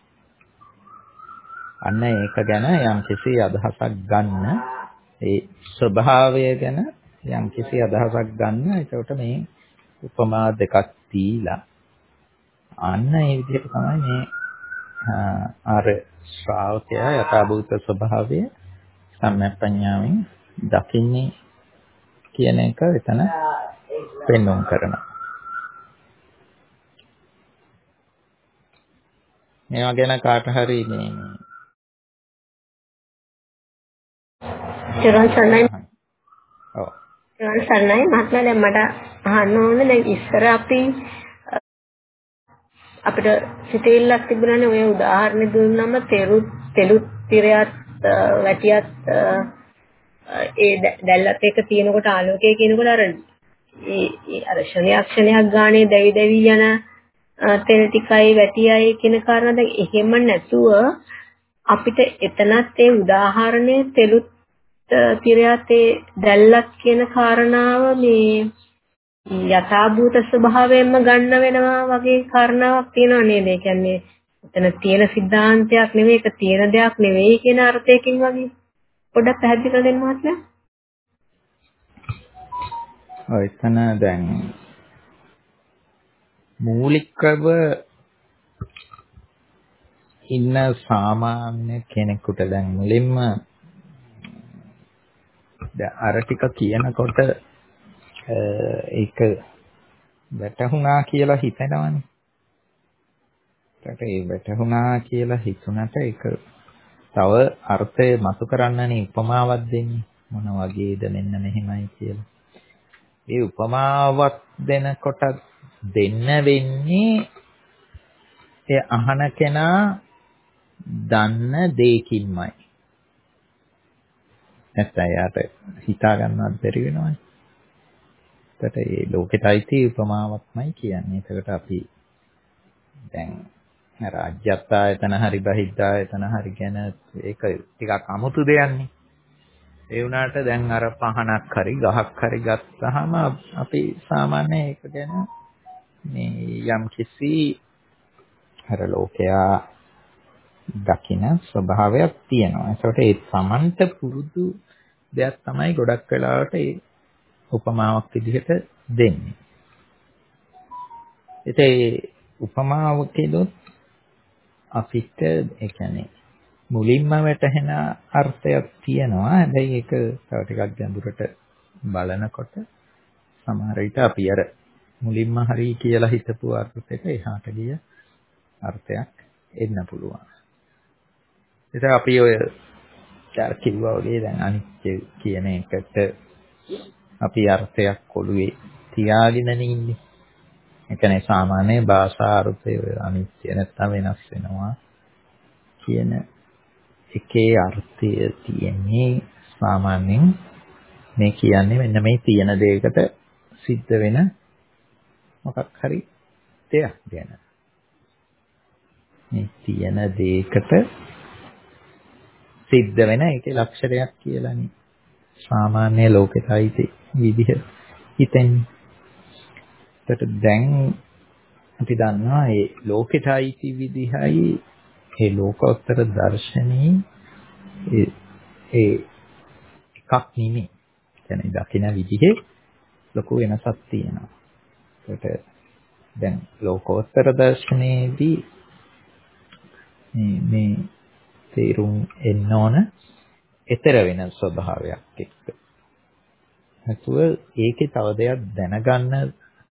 අන්න ඒක ගැන යම් කිසි අදහසක් ගන්න. ඒ ස්වභාවය ගැන යම් කිසි අදහසක් ගන්න. ඒකට මේ උපමා දෙකක් දීලා අන්න ඒ විදිහට තමයි මේ අර ශ්‍රාවකයා යථාභූත ස්වභාවය සම්මප්පඤ්ඤාවෙන් දකින්නේ කියන එක එතන පෙන්වන්න කරනවා. මේවා ගැන කාට හරි මේ චරණ සර්ණයි. ඔව්. චරණ සර්ණයි මහත්මයා දැන් මට අහන්න ඕනේ දැන් ඉස්සර අපි අපිට සිතෙල්ලක් තිබුණානේ ඔය උදාහරණ දුන්නම තෙරුත් තෙලුත් තිරයත් වැටියත් ඒ දැල්ලත් එක තියෙනකොට ආලෝකය කියනකොට අර ඒ අර ක්ෂණයක් ක්ෂණයක් ගානේ දැවි දැවි යන තෙල් ටිකයි වැටියයි කියන කාරණා දැන් එහෙම නැතුව අපිට එතනත් ඒ උදාහරණයේ තෙලුත් තිරයත් ඒ දැල්ලත් කියන කාරණාව මේ යථාභූත ස්වභාවයෙන්ම ගන්න වෙනවා වගේ කාරණාවක් තියෙනව නේද? ඒ කියන්නේ එතන තියෙන સિદ્ધාන්තයක් නෙවෙයි, ඒක තියෙන දෙයක් නෙවෙයි කියන අර්ථයකින් වගේ. පොඩ්ඩක් පැහැදිලි කරලා දෙන්න මහත්මයා. ඔය එතන දැන් මූලිකව ඉන්න සාමාන්‍ය කෙනෙකුට දැන් මුලින්ම දැන් අර ටික කියනකොට ඒක වැටහුණා කියලා හිතනවනේ. ඒකට ඒ වැටහුණා කියලා හිතුණට ඒක තව අර්ථය මතු කරන්නනේ උපමාවක් දෙන්නේ. මොන වගේද මෙන්න මෙහෙමයි කියලා. ඒ උපමාවක් දෙනකොට දෙන්න වෙන්නේ ඒ අහන කෙනා දන්න දෙයකින්මයි. නැත්නම් යාට හිතා ගන්නවත් බැරි වෙනවනේ. ඒකට ඒ ලෝකෙටයි උපමාවක්මයි කියන්නේ. ඒකට අපි දැන් අර අජ්ජත් ආයතන හරි බහිද්ධ ආයතන හරි ගැන ඒක ටිකක් අමුතු දෙයක්නේ. ඒ වුණාට දැන් අර පහනක් හරි ගහක් හරි ගත්තාම අපි සාමාන්‍ය ඒක ගැන මේ යම් කිසි අර ලෝකයා දකින්න ස්වභාවයක් තියෙනවා. ඒකට ඒ සමන්ත පුරුදු දෙයක් තමයි ගොඩක් වෙලාවට ඒ උපමාවක් විදිහට දෙන්නේ. ඒ උපමාව කියලොත් අපිට ඒ කියන්නේ මුලින්ම වැටහෙන අර්ථයක් තියෙනවා. හැබැයි ඒක තව ටිකක් ගැඹුරට බලනකොට සමහර විට අපි අර මුලින්ම හරි කියලා හිතපු අර්ථයක එහාට ගිය අර්ථයක් එන්න පුළුවන්. ඒක අපි ඔය කිව්වා වගේ දැන් අනිත්‍ය කියන එකට අපි අර්ථයක් ඔළුවේ තියාගෙන ඉන්නේ. ඒ කියන්නේ සාමාන්‍ය භාෂා අර්ථය අනිත්‍ය නැත්නම් වෙනස් වෙනවා කියන එකේ අර්ථය තියෙන්නේ සාමාන්‍යයෙන් මේ කියන්නේ මෙන්න මේ තියෙන දෙයකට සිද්ධ වෙන මොකක් හරි දෙයක් ගැන. මේ තියෙන දෙයකට සිද්ධ වෙන ඒකේ ලක්ෂණයක් කියලානේ සාමාන්‍ය ලෝකෙටයි විදිහ හිතෙන්නේ. ඒකට දැන් අපි දන්නවා මේ ලෝකෙටයි විදිහයි ඒ ලෝකෝත්තර දර්ශනී ඒ ඒ එකක් නෙමෙයි. කියන්නේ දකින විදිහේ ලොකු වෙනසක් තියෙනවා. ඒකට දැන් ලෝකෝත්තර දර්ශනයේදී මේ මේ තේරුම් එන්න ඕන ඊතර වෙන ස්වභාවයක් එක්ක. නැතුව ඒකේ තව දෙයක් දැනගන්න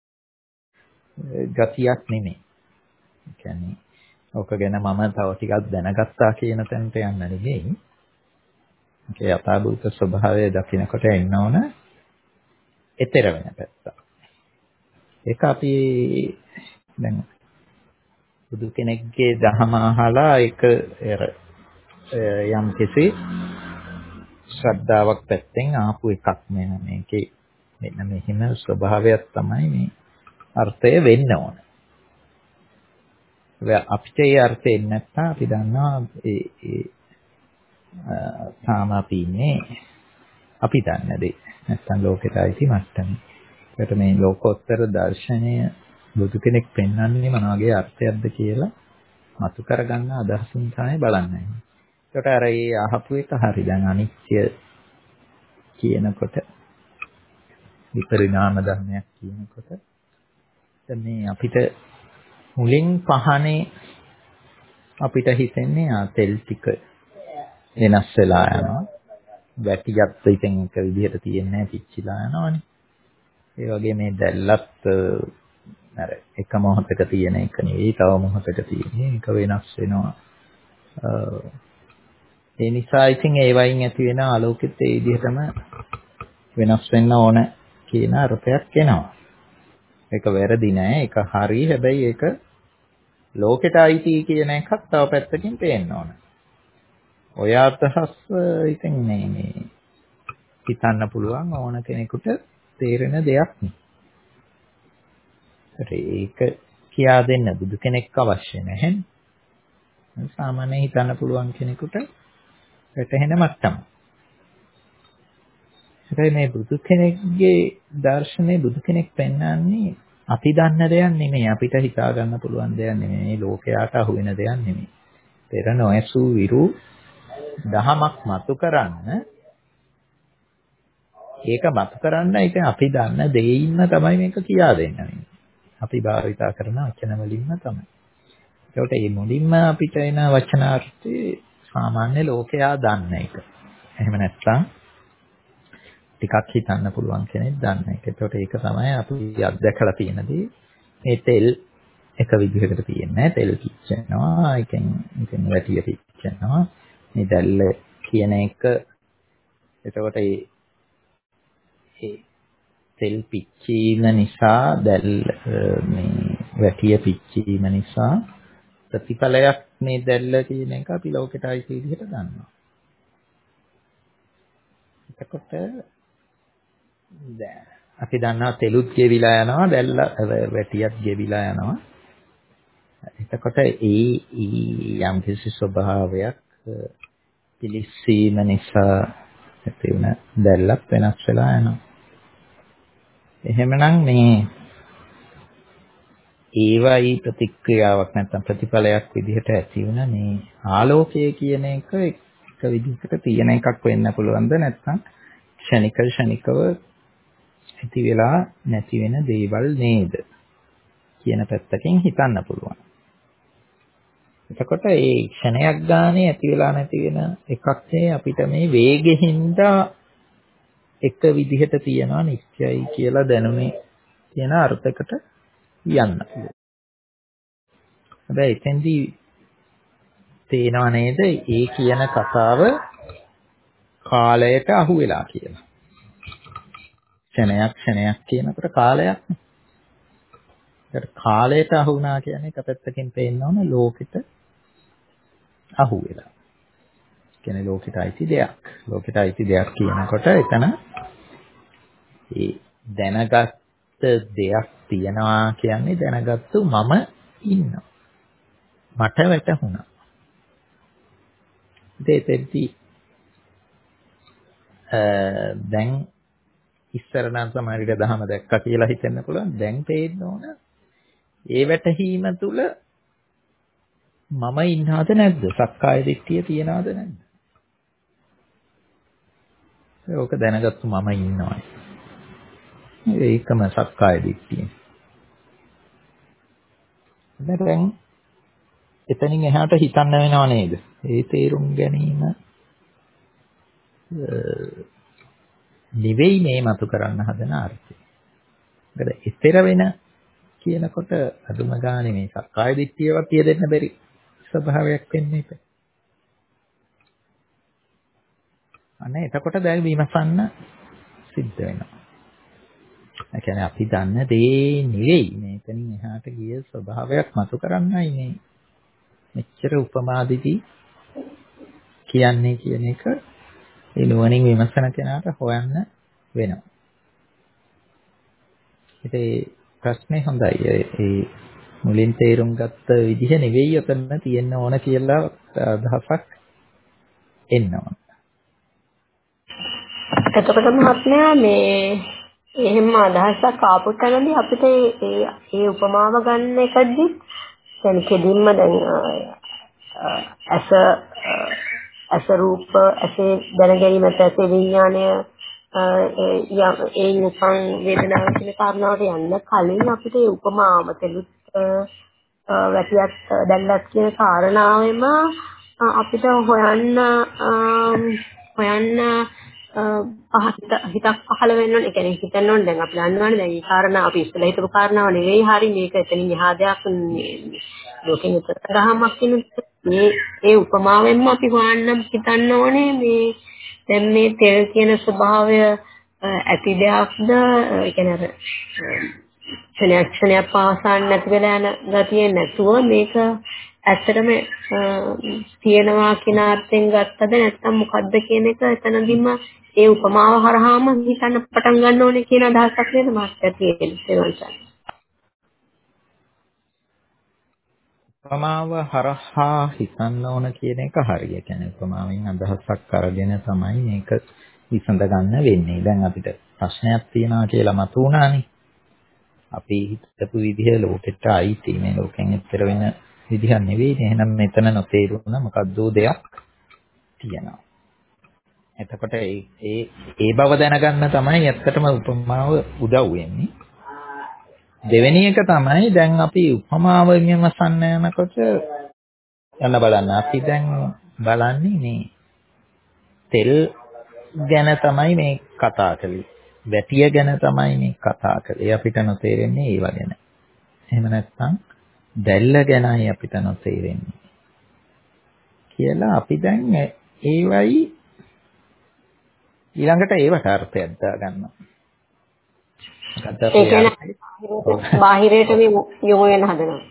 ගතියක් නෙමෙයි. ඒ කියන්නේ ඔක ගැන මම තව ටිකක් දැනගත්තා කියන තැනට යන්න නෙමෙයි. ඒකේ යථාභූත ස්වභාවය දකිනකොට එන්න ඕන ඊතර වෙන පැත්ත. ඒක අපි දැන් බුදු කෙනෙක්ගේ දහම අහලා ඒක යම් කිසි ශ්‍රද්ධාවක් පැත්තෙන් ආපු එකක් නේ මේකේ මෙන්න මෙහිම ස්වභාවයක් තමයි මේ අර්ථය වෙන්න ඕන. අපිට ඒ අර්ථය නැත්නම් අපි දන්නවා ඒ ඒ තාම අපි ඉන්නේ අපි දන්න දේ නැත්නම් ලෝකෙටයි මට්ටමේ. ඒකට මේ ලෝකෝත්තර දර්ශනය බුදු කෙනෙක් පෙන්වන්නේ මොන වගේ අර්ථයක්ද කියලා මතු කරගන්න අදහසින් තමයි බලන්නේ. ඒකට අර ඒ අහපු එක හරි දැන් අනිත්‍ය කියනකොට විපරිණාම ධර්මයක් කියනකොට දැන් මේ අපිට මුලින් පහනේ අපිට හිතෙන්නේ ආ තෙල් ටික වෙනස් වෙලා යනවා. වැටියත් ඉතින් එක විදිහට තියෙන්නේ පිච්චිලා යනවනේ. ඒ වගේ මේ දැල්ලත් අර එක මොහොතක තියෙන එක නෙවෙයි තව මොහොතක තියෙන්නේ ඒක වෙනස් වෙනවා. ඒ නිසා ඉතින් ඒ වයින් ඇති වෙන ආලෝකෙත් ඒ විදිහටම වෙනස් වෙන්න ඕන කියන අර්ථයක් එනවා. ඒක වැරදි නෑ. ඒක හරි. හැබැයි ඒක ලෝකෙට අයිති කියන එකක් තව පැත්තකින් පේන්න ඕන. ඔය අදහස් ඉතින් මේ මේ හිතන්න පුළුවන් ඕන කෙනෙකුට තේරෙන දෙයක් නේ. ඒක කියා දෙන්න බුදු කෙනෙක් අවශ්‍ය නැහැ. සාමාන්‍ය හිතන්න පුළුවන් කෙනෙකුට වැටහෙන මට්ටම. හැබැයි මේ බුදු කෙනෙක්ගේ දර්ශනේ බුදු කෙනෙක් පෙන්වන්නේ අපි දන්න දෙයක් නෙමෙයි. අපිට හිතා ගන්න පුළුවන් දෙයක් නෙමෙයි. මේ ලෝකයට අහු වෙන දෙයක් නෙමෙයි. පෙර නොඇසූ විරු දහමක් මතු කරන්න ඒක මතු කරන්න ඉතින් අපි දන්න දෙයින්ම තමයි මේක කියා දෙන්නේ. අපි භාවිතා කරන වචන වලින්ම තමයි. ඒකට මේ මුලින්ම අපිට එන වචනාර්ථය සාමාන්‍ය ලෝකයා දන්න එක. එහෙම නැත්නම් ටිකක් හිතන්න පුළුවන් කෙනෙක් දන්න එක. ඒකට ඒක තමයි අපි අත්දැකලා තියෙනදී මේ තෙල් එක විදිහකට තියෙන්නේ. තෙල් පිච්චෙනවා. ඒකෙන් ඉතින් වැටිය පිච්චෙනවා. මේ දැල්ල කියන එක එතකොට ඒ තෙල් පිච්චීම නිසා දැල් මේ වැටිය පිච්චීම නිසා ප්‍රතිඵලයක් මේ දැල්ල කියන එක අපි ලෝකෙට අයිති විදිහට දන්නවා. එතකොට දැන් අපි දන්නවා තෙලුත් ගෙවිලා යනවා දැල්ල වැටියත් ගෙවිලා යනවා. එතකොට ඒ යම් කිසි ස්වභාවයක් පිලිස්සීම නිසා ඇති වෙන දැල්ලක් වෙනස් වෙලා යනවා. එහෙමනම් මේ ඒවයි ප්‍රතික්‍රියාවක් නැත්නම් ප්‍රතිඵලයක් විදිහට ඇති වෙන මේ ආලෝකය කියන එක එක විදිහකට තියෙන එකක් වෙන්න පුළුවන්ද නැත්නම් ක්ෂණික ක්ෂණිකව ඇති වෙලා නැති වෙන දේවල් නේද කියන පැත්තකින් හිතන්න පුළුවන්. එතකොට මේ ක්ෂණයක් ගානේ ඇති වෙලා නැති වෙන එකක් නේ අපිට මේ වේගෙහිඳ එක විදිහට තියනවා නිශ්චයයි කියලා දැනුනේ කියන අර්ථයකට යන්න. හැබැයි එතෙන්දී තේනව නේද ඒ කියන කතාව කාලයට අහු වෙලා කියලා. ක්ෂණයක් ක්ෂණයක් කියනකොට කාලයක් නේ. ඒකට කාලයට අහු වුණා කියන්නේ එක පැත්තකින් පේන්න ඕන ලෝකෙට අහු වෙලා. කියන්නේ ලෝකෙට අයිති දෙයක්. ලෝකෙට අයිති දෙයක් කියනකොට එතන ඒ දැනගත් දෙයක් තියනවා කියන්නේ දැනගත්තු මම ඉන්නවා. මට වැටහුණා. දෙතෙද්දි දැන් ඉස්සර නම් සමහරවිට දහම දැක්කා කියලා හිතෙන්න පුළුවන්. දැන් තේරෙන්න ඕන ඒ වැටහීම තුල මම ඉන්නවද නැද්ද? සක්කාය දිට්ඨිය තියනවද නැද්ද? ඒක දැනගත්තු මම ඉන්නවා. ඒකම සක්කාය දිට්ඨිය. දැන් එතනින් එහාට හිතන්න වෙනව නේද? ඒ තේරුම් ගැනීම නිවෙයි මේ මතු කරන්න හදන අර්ථය. ඒකද ඉතර වෙන කියනකොට අදුම ගානේ මේ සක්කාය දිට්ඨියවත් තිය දෙන්න බැරි ස්වභාවයක් වෙන්නේ ඒක. අනේ එතකොට දැන් විමසන්න සිද්ධ වෙනවා. ඒ කියන්නේ අපි දන්න දේ නෙවෙයි මේකෙන් එහාට ගිය ස්වභාවයක් මතු කරන්නයි මේ මෙච්චර උපමාදිදී කියන්නේ කියන එක ඒ නුවණින් විමසන කෙනාට හොයන්න වෙනවා. ඉතින් ප්‍රශ්නේ හොඳයි. ඒ මුලින් තේරුම් ගත්ත විදිහ නෙවෙයි ඔතන තියෙන්න ඕන කියලා අදහසක් එනවා. එතකොට මහත්මයා මේ එහෙම අදහසක් ආපු තැනදී අපිට ඒ ඒ උපමාව ගන්න එකදී දැන් කෙදින්ම දැන් අස අස රූප අසේ දැනගැනීමත් ඇසේ විඥානය ඒ උපන් වේදනාව කියන කාරණාවට යන්න කලින් අපිට ඒ උපමාව තෙලුත් වැටියක් දැල්ලක් කියන කාරණාවෙම අපිට හොයන්න හොයන්න පහත හිතක් පහළ වෙන්න ඕනේ. ඒ කියන්නේ හිතන්න ඕනේ දැන් අපි දන්නවනේ දැන් මේ කාරණා අපි ඉස්සෙල්ලා හිතපු කාරණාව නෙවෙයි හරි මේක එතනින් එහා දෙයක් ලෝකෙන් උතරහමක් කියන මේ ඒ උපමාවෙන්ම අපි හොයන්න හිතන්න ඕනේ මේ දැන් මේ තෙල් කියන ස්වභාවය ඇති දෙයක්ද ඒ කියන්නේ අර ක්ෂණයක් ක්ෂණයක් පාසාන් නැති වෙලා යන ගතිය නැතුව මේක ඇත්තටම තියෙනවා කියන අර්ථයෙන් ගත්තද නැත්නම් මොකද්ද කියන එක එතනදිම ඒ උපමාව හරහාම හිතන්න පටන් ගන්න ඕනේ කියන අදහසක් නේද මාස්ටර් තියෙන්නේ. උපමාව හරහා හිතන්න ඕන කියන එක හරිය. ඒ කියන්නේ උපමාවෙන් අදහසක් අරගෙන තමයි මේක විසඳ ගන්න වෙන්නේ. දැන් අපිට ප්‍රශ්නයක් තියෙනවා කියලා මතුවුණානේ. අපි හිතපු විදිහ ලෝකෙට අයිති මේ ලෝකෙන් එතර වෙන විදිහක් නෙවෙයි. එහෙනම් මෙතන නොතේරුණ මොකද්ද දෙයක් තියෙනවා. එතකොට ඒ ඒ ඒ බව දැනගන්න තමයි ඇත්තටම උපමාව උදව් වෙන්නේ. දෙවෙනි එක තමයි දැන් අපි උපමාව විමසන්න යනකොට යන්න බලන්න. අපි දැන් බලන්නේ මේ තෙල් ගැන තමයි මේ කතා කළේ. වැටිය ගැන තමයි මේ කතා කළේ. අපිට නොතේරෙන්නේ ඒව ගැන. එහෙම නැත්නම් දැල්ල ගැනයි අපිට නොතේරෙන්නේ. කියලා අපි දැන් ඒවයි ඊළඟට ඒවට අර්ථයක් දාගන්නවා. ඒ කියන්නේ බාහිරයට මේ යොමු වෙන හදනවා.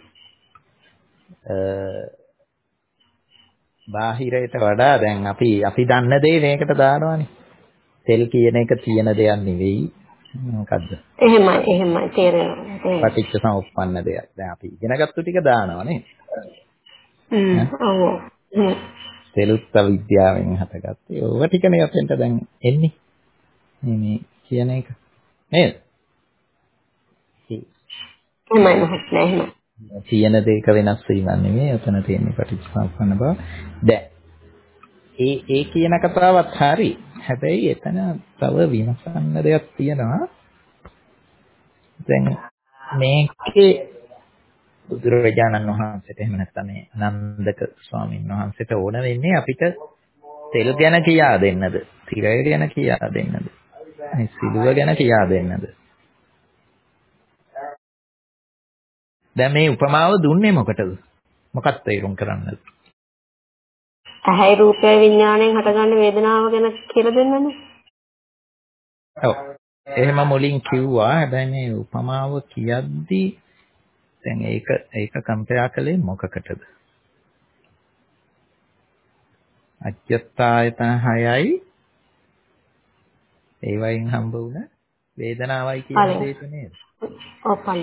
බාහිරයට වඩා දැන් අපි අපි දන්න දේ මේකට දානවානේ. තෙල් කියන එක තියෙන දෙයක් නෙවෙයි. මොකද්ද? එහෙමයි එහෙමයි තේරෙනවා. පටිච්ච සමුප්පන්න දෙයක්. දැන් අපි ඉගෙනගත්තු ටික දානවා නේ. හ්ම් ඔව්. තෙලුත් විද්‍යාවෙන් හටගත්තේ. ඕව ටිකනේ අපෙන්ට දැන් එන්නේ. මේ මේ කියන එක. නේද? එහෙමයි මහත්මයා එහෙමයි. තියෙන දෙයක වෙනස් වීමක් නෙමෙයි ඔතන තියෙන පටිච්චසමුප්පන්න බව. දැන් ඒ ඒ කියන කතාවත් හරි. හැබැයි එතන තව විමසන්න දෙයක් තියෙනවා. දැන් මේකේ බුදුරජාණන් වහන්සේට එහෙම නැත්නම් මේ නන්දක ස්වාමීන් වහන්සේට ඕන වෙන්නේ අපිට තෙල් ගැන කියා දෙන්නද? තිරය ගැන කියා දෙන්නද? මේ සිළුව ගැන කියා දෙන්නද? දැන් මේ උපමාව දුන්නේ මොකටද? මොකක්ද තේරුම් කරන්නද? ඇහැයි රූපය විඥාණයෙන් හටගන්න වේදනාව ගැන කියලා දෙන්නනේ. ඔව්. එහෙම මුලින් කිව්වා. හැබැයි මේ උපමාව කියද්දී දැන් ඒක ඒක කම්පෙයා කළේ මොකකටද? අජ්ජත්තායතන හයයි ඒ වයින් හම්බ වුණ වේදනාවයි කියන දෙයට නේද? ඔව් ඵලය.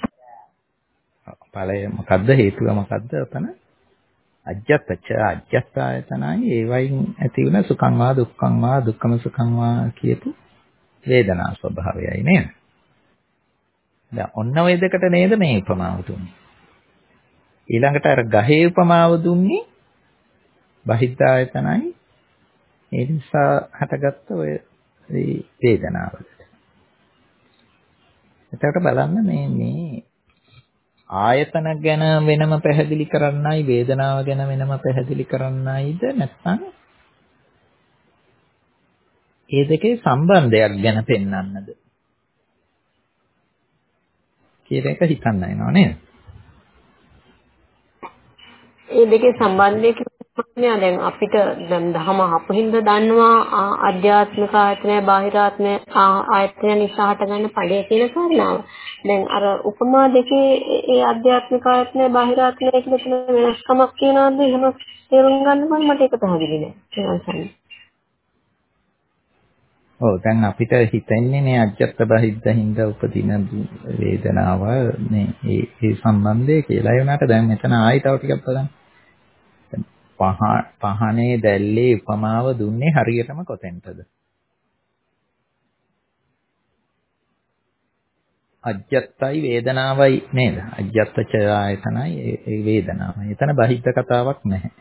ඵලය මොකද්ද? හේතුව මොකද්ද? ඔතන අජ්ජත්ච අජ්ජත්තායතනයි ඒ වයින් ඇති වුණ සුඛං වා දුක්ඛං වා දුක්ඛම සුඛං වා කියපු වේදනා ස්වභාවයයි නේද? දැන් ඔන්න ඔය දෙකට නේද මේ උපමාව දුන්නේ. ඊළඟට අර ගහේ උපමාව දුන්නේ බහිද්ධායතනයි ඒ නිසා හටගත්ත ඔය වේදනාවලට. එතකොට බලන්න මේ මේ ආයතන ගැන වෙනම පැහැදිලි කරන්නයි වේදනාව ගැන වෙනම පැහැදිලි කරන්නයිද නැත්නම් මේ දෙකේ සම්බන්ධයක් ගැන පෙන්වන්නද කියන එක හිතන්න වෙනවා නේද? ඒ දෙකේ සම්බන්ධය කියන්නේ දැන් අපිට දැන් දහම අපහින්ද දන්නවා ආධ්‍යාත්මික ආයතනය බාහිරාත්මය ආයතනය නිසා හටගන්න ඵලය කියන කාරණාව. දැන් අර උපමා දෙකේ ඒ ආධ්‍යාත්මික ආයතනය බාහිරාත්මය කියලා තියෙන වෙනස්කමක් කියනවාද එහෙම තේරුම් ගන්නකොට මට ඒක පැහැදිලි නෑ. ඔව් දැන් අපිට හිතෙන්නේ මේ අජ්ජත් බහිද්දින්ද උපදින වේදනාව මේ ඒ ඒ සම්බන්ධය කියලා. ඒ වුණාට දැන් මෙතන ආයි තව ටිකක් බලන්න. පහ පහනේ දැල්ලේ උපමාව දුන්නේ හරියටම කොතෙන්ටද? අජ්ජත්තයි වේදනාවයි නේද? අජ්ජත්තච ආයතනයි ඒ වේදනාවයි. එතන බහිද්ද කතාවක් නැහැ.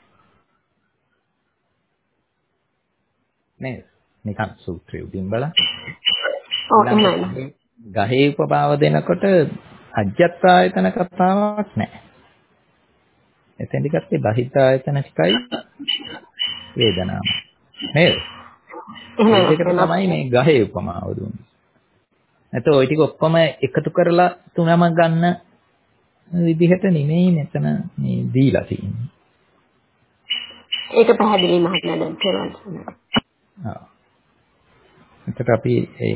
නේද? නිකන් සූත්‍රය උඩින් බලන්න. ඔව් එහෙමයි. ගහේ උපමාව දෙනකොට අජ්ජත් ආයතන කතාවක් නැහැ. එතෙන්දි ගත්තේ බහිද්ද ආයතන ටිකයි වේදනාව. නේද? ඒකට තමයි මේ ගහේ උපමාව දුන්නේ. නැත්නම් ওই ටික ඔක්කොම එකතු කරලා තුනම ගන්න විදිහට නෙමෙයි මෙතන මේ දීලා තියෙන්නේ. ඒක පැහැදිලි මහත්මයා දැන් තේරුම් ආ. එතකොට අපි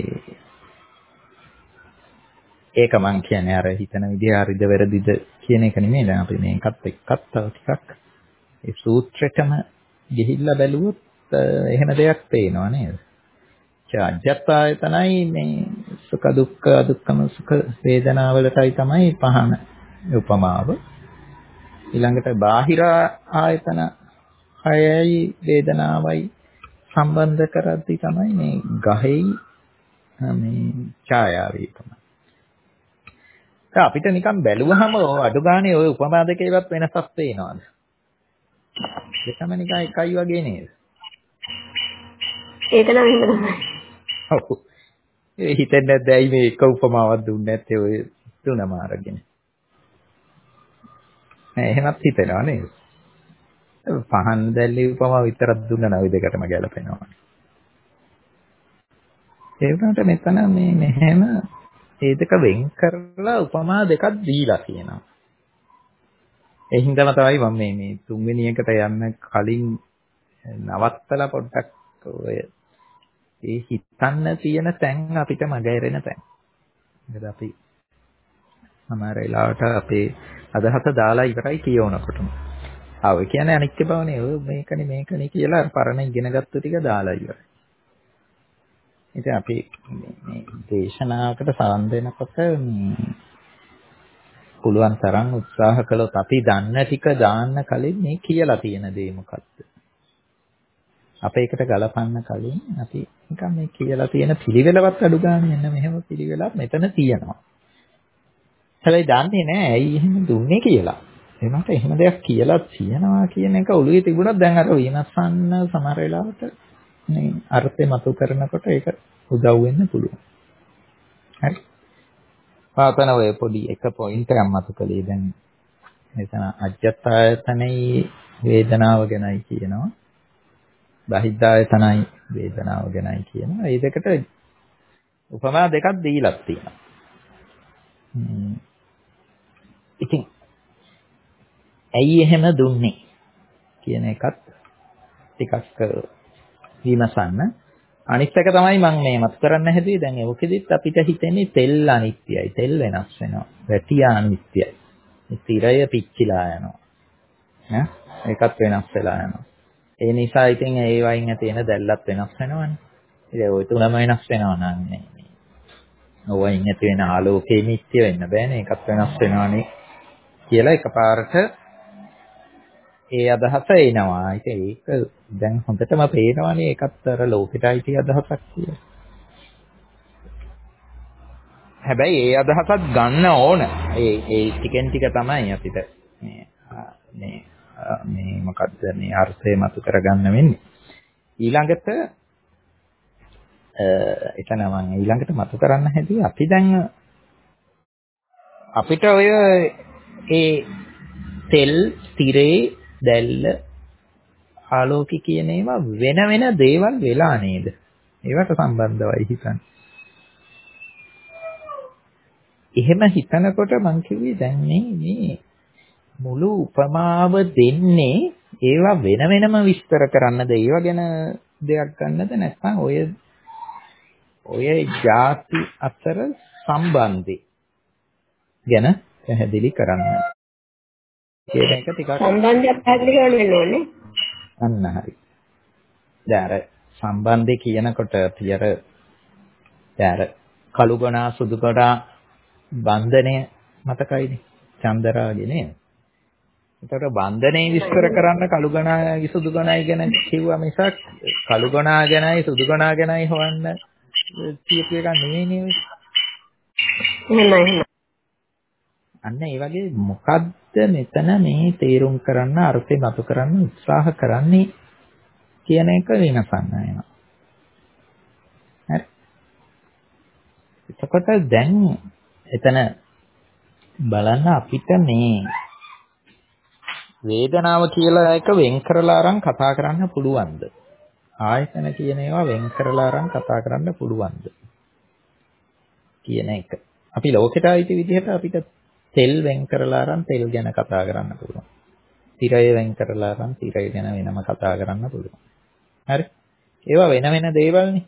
ඒක මං කියන්නේ අර හිතන විදිහ හරිද වැරදිද කියන එක නෙමෙයි. දැන් අපි මේකත් එක්කත් තව ටිකක් ඒ සූත්‍රෙටම ගිහිල්ලා බැලුවොත් එහෙම දෙයක් පේනවා නේද? අජ්ජත්තායතනයි මේ සුඛ දුක්ඛ අදුක්ඛම සුඛ වේදනාවලටයි තමයි පහන උපමාව. ඊළඟට බාහිර ආයතන හයයි වේදනාවයි සම්බන්ධ කරද්දී තමයි මේ ගහෙයි මේ ඡායාවේ තමයි. දැන් අපිට නිකන් බැලුවහම අඩු ගානේ ওই උපමා දෙකේවත් වෙනසක් පේනවාද? දෙකම නිකන් එකයි වගේ නේද? ඒක නම් එහෙම තමයි. ඔව්. ඒ හිතෙන්නේ නැද්ද ඇයි මේ එක උපමාවක් දුන්නේ නැත්තේ ඔය තුනම අරගෙන? නෑ එහෙමත් හිතෙනවා නේද? පහන් දැල්ලේ උපමාව විතරක් දුන්නා නම් ওই දෙකටම ගැලපෙනවා. ඒ වුණාට මෙතන මේ මෙහෙම ඒ දෙක වෙන් කරලා උපමා දෙකක් දීලා තියෙනවා. ඒ හින්දාම තමයි මම මේ මේ තුන්වෙනි එකට යන්න කලින් නවත්තලා පොඩ්ඩක් ඔය ඒ හිතන්න තියෙන තැන් අපිට මගහැරෙන තැන්. මොකද අපි සමහර වෙලාවට අපේ අදහස දාලා ඉවරයි කියවනකොටම. ආ ඔය කියන්නේ අනිත්‍ය බවනේ. ඔය මේකනේ මේකනේ කියලා පරණ ඉගෙනගත්තු ටික දාලා ඉවරයි. ඉතින් අපි මේ දේශනාවකට සම්බන්ධ වෙනකොට පුළුවන් තරම් උත්සාහ කළොත් අපි දන්න ටික දාන්න කලින් මේ කියලා තියෙන දේ මොකක්ද? අපේ එකට ගලපන්න කලින් අපි නිකන් මේ කියලා තියෙන පිළිවෙලවත් අඩු ගන්න මෙන්න මෙහෙම පිළිවෙලක් මෙතන තියෙනවා. හැබැයි දන්නේ නැහැ ඇයි එහෙම දුන්නේ කියලා. එනකොට එහෙම දෙයක් කියලා තියෙනවා කියන එක ඔළුවේ තිබුණත් දැන් අර විමසන්න සමහර වෙලාවට මේ අර්ථය මතු කරනකොට ඒක උදව් වෙන්න පුළුවන්. හරි. පාතන ඔය පොඩි එක පොයින්ට් එකක් මතු කළේ දැන් මෙතන අජ්ජත්ආයතනයි වේදනාව ගැනයි කියනවා. බහිද්ධායතනයි වේදනාව ගැනයි කියනවා. මේ දෙකට උපමා දෙකක් දීලා තියෙනවා. ඉතින් ඇයි එහෙම දුන්නේ කියන එකත් ටිකක් විමසන්න. අනිත් එක තමයි මම මේ මත කරන්න හැදුවේ. දැන් ඒකෙදිත් අපිට හිතෙන්නේ තෙල් අනිත්‍යයි. තෙල් වෙනස් වෙනවා. වැටිය අනිත්‍යයි. තිරය පිච්චිලා යනවා. ඈ ඒකත් වෙනස් වෙලා යනවා. ඒ නිසා ඉතින් ඒ වයින් ඇති වෙන දැල්ලත් වෙනස් වෙනවනේ. ඉතින් ওই තුනම වෙනස් වෙනවා නම් මේ ඔයින් ඇති වෙන ආලෝකෙ නිත්‍ය වෙන්න බෑනේ. ඒකත් වෙනස් වෙනවානේ කියලා එකපාරට ඒ අදහස එනවා. ඉතින් ඒක දැන් හොඳටම පේනවනේ ඒකත් අර ලෝකෙට අයිති අදහසක් කියලා. හැබැයි ඒ අදහසත් ගන්න ඕන. ඒ ඒ ටිකෙන් ටික තමයි අපිට මේ මේ මේ මොකද්ද මේ අර්ථය මතු කරගන්න වෙන්නේ. ඊළඟට එතන මම ඊළඟට මතු කරන්න හැදුවේ අපි දැන් අපිට ඔය ඒ තෙල්, තිරේ, දැල්ල, ආලෝකي කියන ඒවා වෙන වෙන දේවල් වෙලා නේද? ඒවට සම්බන්ධවයි හිතන්නේ. එහෙම හිතනකොට මං කිව්වේ දැන් මේ මේ මුළු උපමාව දෙන්නේ ඒවා වෙන වෙනම විස්තර කරන්නද, ඒවා ගැන දෙයක් ගන්නද, නැත්නම් ඔය ඔය ಜಾති අතර සම්බන්ධය ගැන පැහැදිලි කරන්න. කියන එක ටිකක් සම්බන්ධයක් පැහැදිලි කරන්න වෙන්න ඕනේ. අන්න හරි. දැන් අර සම්බන්ධය කියනකොට පියර දැන් අර කළුගොනා සුදුගොනා බන්ධනය මතකයිනේ. චන්දරාගේ නේද? ඒතකොට බන්ධනේ විස්තර කරන්න කළුගොනායි සුදුගොනායි ගැන කිව්වා මිසක් කළුගොනා ගැනයි සුදුගොනා ගැනයි හොයන්න කියපු එක නෙවෙයි නේද? එහෙමයි. අන්න ඒ වගේ මොකද්ද මෙතන මේ තේරුම් කරන්න අර්ථය මතු කරන්න උත්සාහ කරන්නේ කියන එක වෙනසන්න වෙනවා. හරි. එතකොට දැන් එතන බලන්න අපිට මේ වේදනාව කියලා එක වෙන් කරලා අරන් කතා කරන්න පුළුවන්ද? ආයතන කියන ඒවා වෙන් කරලා අරන් කතා කරන්න පුළුවන්ද? කියන එක. අපි ලෝකෙට ආйти විදිහට අපිට තෙල් වෙන් කරලා අරන් තෙල් ගැන කතා කරන්න පුළුවන්. තිරය වෙන් කරලා අරන් තිරය ගැන වෙනම කතා කරන්න පුළුවන්. හරි? ඒවා වෙන වෙන දේවල්නේ.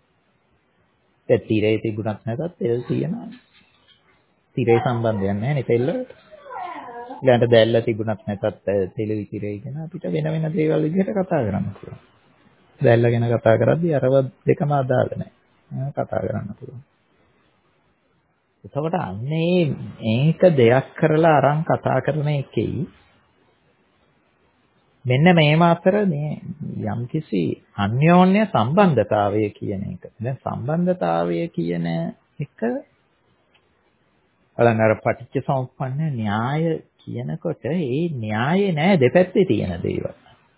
ඒ තිරේ තිබුණත් නැතත් තෙල් තියෙනවා. තිරේ සම්බන්ධයක් නැහැ නේ තෙල් වලට. ඊළඟට දැල්ල තිබුණත් නැතත් තෙලුයි තිරේ ගැන අපිට වෙන වෙන දේවල් විදිහට කතා කරන්න පුළුවන්. දැල්ල ගැන කතා කරද්දී අරව දෙකම අදාළ නැහැ. කතා කරන්න පුළුවන්. එතකොට අන්නේ මේක දෙයක් කරලා අරන් කතා කරන එකෙයි මෙන්න මේව අතර මේ යම්කිසි අන්‍යෝන්‍ය සම්බන්ධතාවය කියන එක. දැන් සම්බන්ධතාවය කියන එක බලන්න අර පටිච්ච සමුප්පන්න න්‍යාය කියනකොට ඒ න්‍යායේ නෑ දෙපැත්තේ තියෙන දේවල්.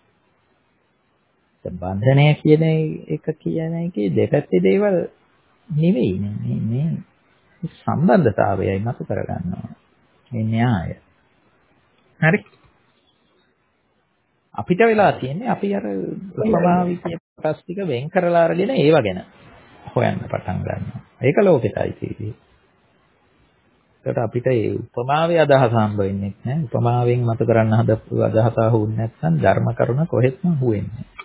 බන්ධනය කියන එක කියන එකේ දෙපැත්තේ දේවල් නෙවෙයි මේ මේ සම්බන්ධතාවයයි මතු කරගන්නවා. මේ න්‍යාය. හරි. අපිට වෙලා තියෙන්නේ අපි අර උපමාවි කියන කොටස් ටික වෙන් කරලා අරගෙන ඒව ගැන හොයන්න පටන් ගන්නවා. ඒක ලෝකෙටයි තියෙන්නේ. ඒකට අපිට ඒ උපමාවේ අදහස හම්බ වෙන්නේ නැහැ. උපමාවෙන් මතු කරන්න හදපු අදහස අහුන්නේ නැත්නම් ධර්ම කරුණ කොහෙත්ම හුවෙන්නේ නැහැ.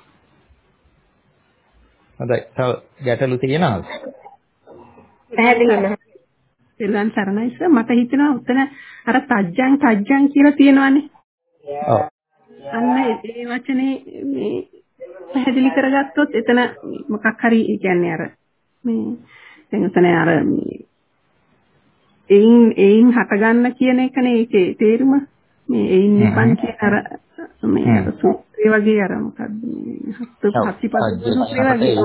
හොඳයි. තව ගැටලු තියෙනවද? පැහැදිලිවම. එළවන් සරණයිස මට හිතෙනවා උතන අර තජ්ජං තජ්ජං කියලා තියෙනවානේ. ඔව්. අන්න ඒ වචනේ මේ පැහැදිලි කරගත්තොත් එතන මොකක් හරි කියන්නේ අර මේ දැන් උතන අර මේ එයින් එයින් හටගන්න කියන එකනේ ඒකේ තේරුම. මේ එයින් නිපන් කියන අර මේ අර සූත්‍රය වගේ අර මොකද්ද මේ හත් හත්පත් සූත්‍රය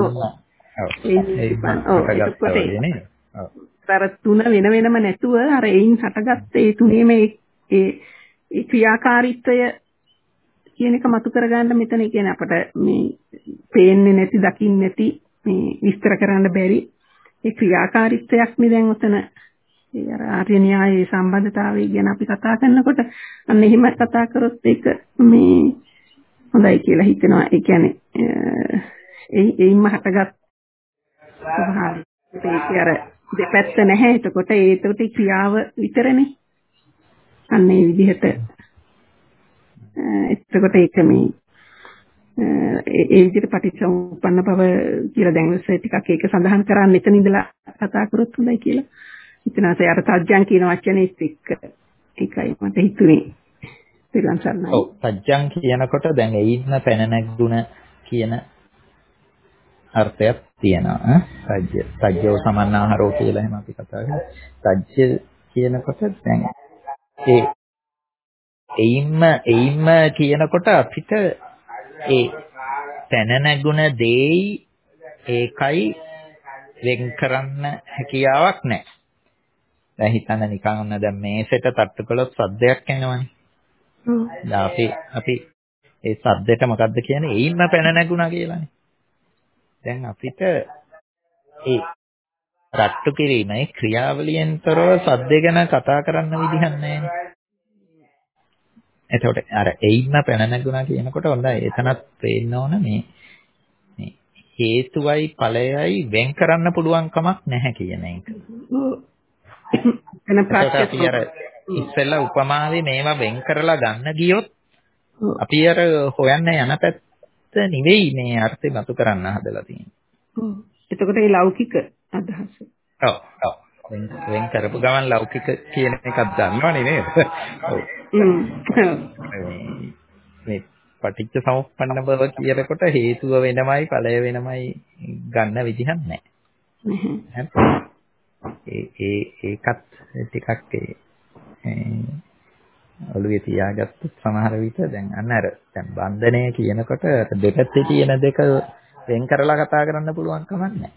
වගේ. අර තුන වෙන වෙනම නැතුව අර එයින් හටගත්ත ඒ තුනේම ඒ ඒ ක්‍රියාකාරීත්වය කියන එක මතු කරගන්න මෙතන කියන්නේ අපට මේ පේන්නේ නැති දකින්නේ නැති මේ විස්තර කරන්න බැරි ඒ ක්‍රියාකාරීත්වයක් නේ දැන් උතන ඒ අර ආර්ය න්‍යායයේ සම්බන්ධතාවය ගැන අපි කතා කරනකොට අන්න එහෙම කතා කරොත් ඒක මේ හොඳයි කියලා හිතෙනවා. ඒ කියන්නේ ඒ එයින්ම හටගත් ස්වභාවය. ඒක අර දෙපැත්ත නැහැ. එතකොට ඒකට ක්‍රියාව විතරනේ. අන්න ඒ විදිහට එතකොට ඒක මේ ඒ විදිහට පටිච්චසමුප්පන්න බව කියලා දැන් ඔස්සේ ටිකක් ඒක සඳහන් කරා මෙතන ඉඳලා කතා කරොත් හොඳයි කියලා. හිතනවාසේ අර සත්‍යං කියන වචනේත් එක්ක ඒකයි මට හිතුනේ. පිළිවන් සරණයි. ඔව් සත්‍යං කියනකොට දැන් එයින්ම පැන නැගුණ කියන අර්ථයක් තියෙනවා. සත්‍ය සත්‍යෝ සමන්නාහරෝ කියලා එහෙම අපි කතා කරා. සත්‍ය කියනකොට දැන් ඒ එයින්ම එයින්ම කියනකොට අපිට ඒ පැන නැගුණ දෙයි ඒකයි වෙන් කරන්න හැකියාවක් නැහැ. දැන් හිතන්න නිකන් ඔන්න දැන් මේසෙට තට්ටු කළොත් සද්දයක් එනවනේ. හ්ම්. දැන් අපි අපි ඒ සද්දෙට මොකද්ද කියන්නේ? එයින්ම පැන නැගුණා කියලානේ. දැන් අපිට ඒ තට්ටු කිරීමේ ක්‍රියාවලියෙන් තොරව සද්ද ගැන කතා කරන්න විදිහක් නැහැ. එතකොට අර එයින්ම පැන නැගුණා කියනකොට හොඳයි. එතනත් පේන්න ඕන මේ මේ හේතුවයි ඵලයයි වෙන් කරන්න පුළුවන් කමක් නැහැ කියන එක. එන ප්‍රත්‍යක්ෂ ඉස්සෙල්ලා උපමාවේ මේවා වෙන් කරලා ගන්න ගියොත් අපි අර හොයන්න යන පැත්ත නෙවෙයි මේ අර්ථය මතු කරන්න හදලා තියෙන්නේ. ඔව්. එතකොට ඒ ලෞකික අදහස. ඔව් ඔව්. වෙන් කරපු ගමන් ලෞකික කියන එකක් දන්නවනේ නේද? ඔව්. මේ පටිච්ච සමුප්පන්න බව කියනකොට හේතුව වෙනමයි ඵලය වෙනමයි ගන්න විදිහක් නැහැ. ඒ ඒ ඒකත් ටිකක් ඒ ඔළුවේ තියාගත්තොත් සමහර විට දැන් අන්න අර දැන් බන්ධනය කියනකොට දෙපැත්තේ තියෙන දෙක වෙන් කරලා කතා කරන්න පුළුවන් කමක් නැහැ.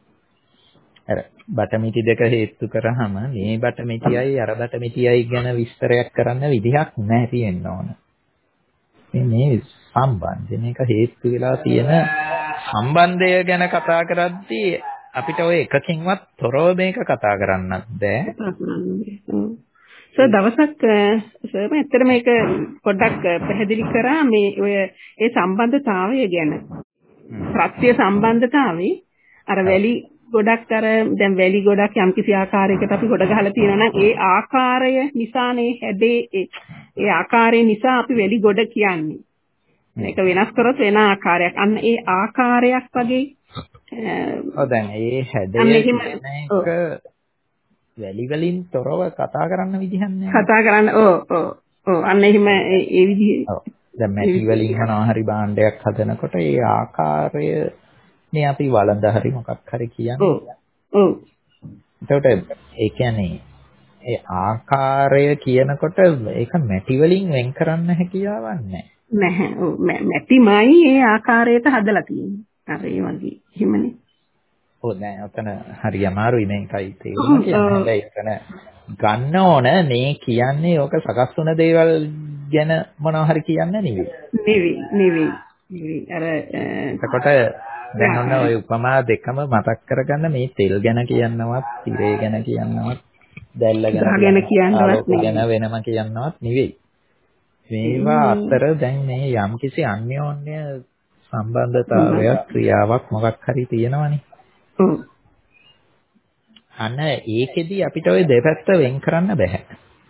අර බටමිටි දෙක හේතු කරාම මේ බටමිටියයි අර බටමිටියයි ගැන විස්තරයක් කරන්න විදිහක් නැහැ තියෙන්න ඕන. මේ මේ සම්බන්ධය මේක හේතු වෙලා තියෙන සම්බන්ධය ගැන කතා කරද්දී අපිට ඔය එකකින්වත් තොරව මේක කතා කරන්නත් බෑ. සර් දවසක් සර් මම ඇත්තට මේක පොඩ්ඩක් පැහැදිලි කරා මේ ඔය ඒ සම්බන්ධතාවය ගැන. ප්‍රත්‍ය සම්බන්ධතාවේ අර වැලි ගොඩක් අර දැන් වැලි ගොඩක් යම්කිසි ආකාරයකට අපි ගොඩ ගහලා තියෙනවා නම් ඒ ආකාරය නිසානේ හැදේ ඒ ආකාරය නිසා අපි වැලි ගොඩ කියන්නේ. මේක වෙනස් කරොත් වෙන ආකාරයක්. අන්න ඒ ආකාරයක් වගේ ඔව් දැන් ඒ හැදේ කියන එක වැලි වලින් තොරව කතා කරන්න විදිහක් නෑ. කතා කරන්න ඔව් ඔව් ඔව් අන්න එහෙම ඒ විදිහ. ඔව් දැන් මැටි වලින් මොනවා හරි භාණ්ඩයක් හදනකොට ඒ ආකාරය නේ අපි වළඳ හරි මොකක් හරි කියන්නේ. ඔව් ඔව්. එතකොට ඒ කියන්නේ ඒ ආකාරය කියනකොට ඒක මැටි වලින් වෙන් කරන්න හැකියාවක් නැහැ. නැහැ. ඔව් මැටිමයි ඒ ආකාරයට හදලා තියෙන්නේ. අර ඒ වගේ එහෙමනේ. ඔව් නෑ ඔතන හරි අමාරුයි මේකයි තේරුම කියන්නේ. හැබැයි එතන ගන්න ඕන මේ කියන්නේ ඕක සකස් වුණ දේවල් ගැන මොනවා හරි කියන්නේ නෙවෙයි. නෙවෙයි නෙවෙයි. නෙවෙයි. අර එතකොට දැන් ඔන්න ඔය උපමා දෙකම මතක් කරගන්න මේ තෙල් ගැන කියනවත්, තිරේ ගැන කියනවත්, දැල්ල ගැන කියනවත් ගැන වෙනම කියනවත් නෙවෙයි. මේවා අතර දැන් මේ යම්කිසි අන්‍යෝන්‍ය සම්බන්ධතාවයක් ක්‍රියාවක් මොකක් හරි තියෙනවනේ. අන්න ඒකෙදි අපිට ওই දෙපැත්ත වෙන් කරන්න බෑ.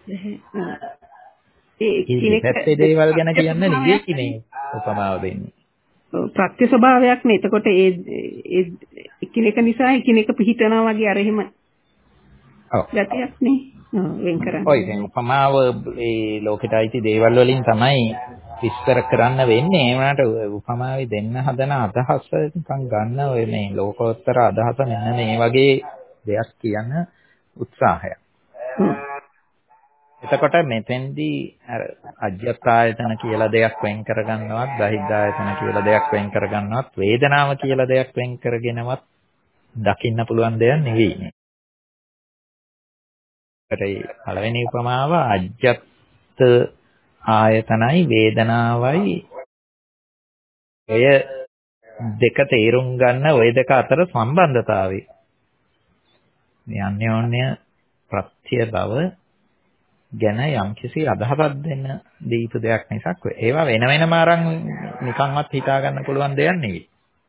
ඒ දෙපැත්තේ දේවල් ගැන කියන්න නෙවෙයි මේ උපමාව දෙන්නේ. ප්‍රත්‍ය ස්වභාවයක් නේ. එතකොට ඒ ඒ එකිනෙක නිසා එකිනෙක පිහිටනවා වගේ අර එහෙම. ඔව්. ගැටියක් නේ. ඔව් වෙන් කරන්නේ. ඔය දැන් උපමාව ඒ ලෝකෙට අයිති දේවල් වලින් තමයි විස්තර කරන්න වෙන්නේ. ඒ වුණාට උපමාවේ දෙන්න හදන අදහස නිකන් ගන්න ඔය මේ ලෝකෝත්තර අදහස මෙන්න මේ වගේ දෙයක් කියන උත්සාහය. එතකොට මෙතෙන්දී අර අජ්ජත්ආයතන කියලා දෙයක් වෙන් කරගන්නවත්, බහිද්ධායතන කියලා දෙයක් වෙන් කරගන්නවත්, වේදනාව කියලා දෙයක් වෙන් කරගෙනවත් දකින්න පුළුවන් දෙයක් නෙවෙයි නේ. ඒ පළවෙනි උපමාව අජ්ජත් ආයතනයි වේදනාවයි ඔය දෙක තේරුම් ගන්න ඔය දෙක අතර සම්බන්ධතාවය. මේ අන්‍යෝන්‍ය ප්‍රත්‍ය බව ගැන යම්කිසි අදහසක් දෙන්න දීපු දෙයක් මිසක් ඒවා වෙන වෙනම අරන් නිකන්වත් හිතා ගන්න පුළුවන් දෙයක් නෙවෙයි.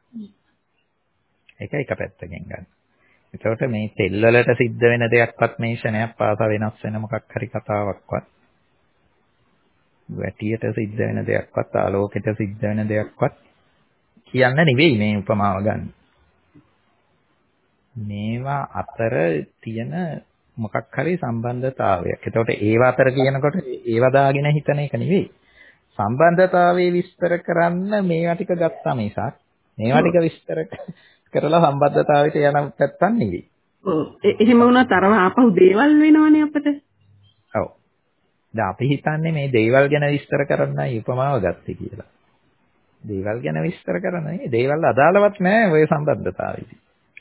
ඒක එක පැත්තකින් ගන්න. ඒකට මේ තෙල් වලට සිද්ධ වෙන දෙයක්වත් මේ ෂණයක් පාසා වෙනස් වෙන මොකක් හරි කතාවක්වත් වැටියට සිද්ධ වෙන දෙයක්වත් ආලෝකයට සිද්ධ වෙන දෙයක්වත් කියන්න නෙවෙයි මේ උපමාව ගන්න. මේවා අතර තියෙන මොකක් හරි සම්බන්ධතාවයක්. ඒකට ඒව අතර කියනකොට ඒව දාගෙන හිතන එක නෙවෙයි. සම්බන්ධතාවයේ විස්තර කරන්න මේවා ටික ගත්තා මිසක් මේවා ටික විස්තර කරලා සම්බන්ධතාවයට යන පැත්තක් නෙවෙයි. ඔව්. එහෙම වුණත් අරව ආපහු දේවල් වෙනවනේ අපිට. ඔව්. දැන් අපි හිතන්නේ මේ දේවල් ගැන විස්තර කරන්නයි උපමාව ගත්තේ කියලා. දේවල් ගැන විස්තර කරන්නේ දේවල් අදාළවත් නැහැ ওই සම්බන්ධතාවෙදි.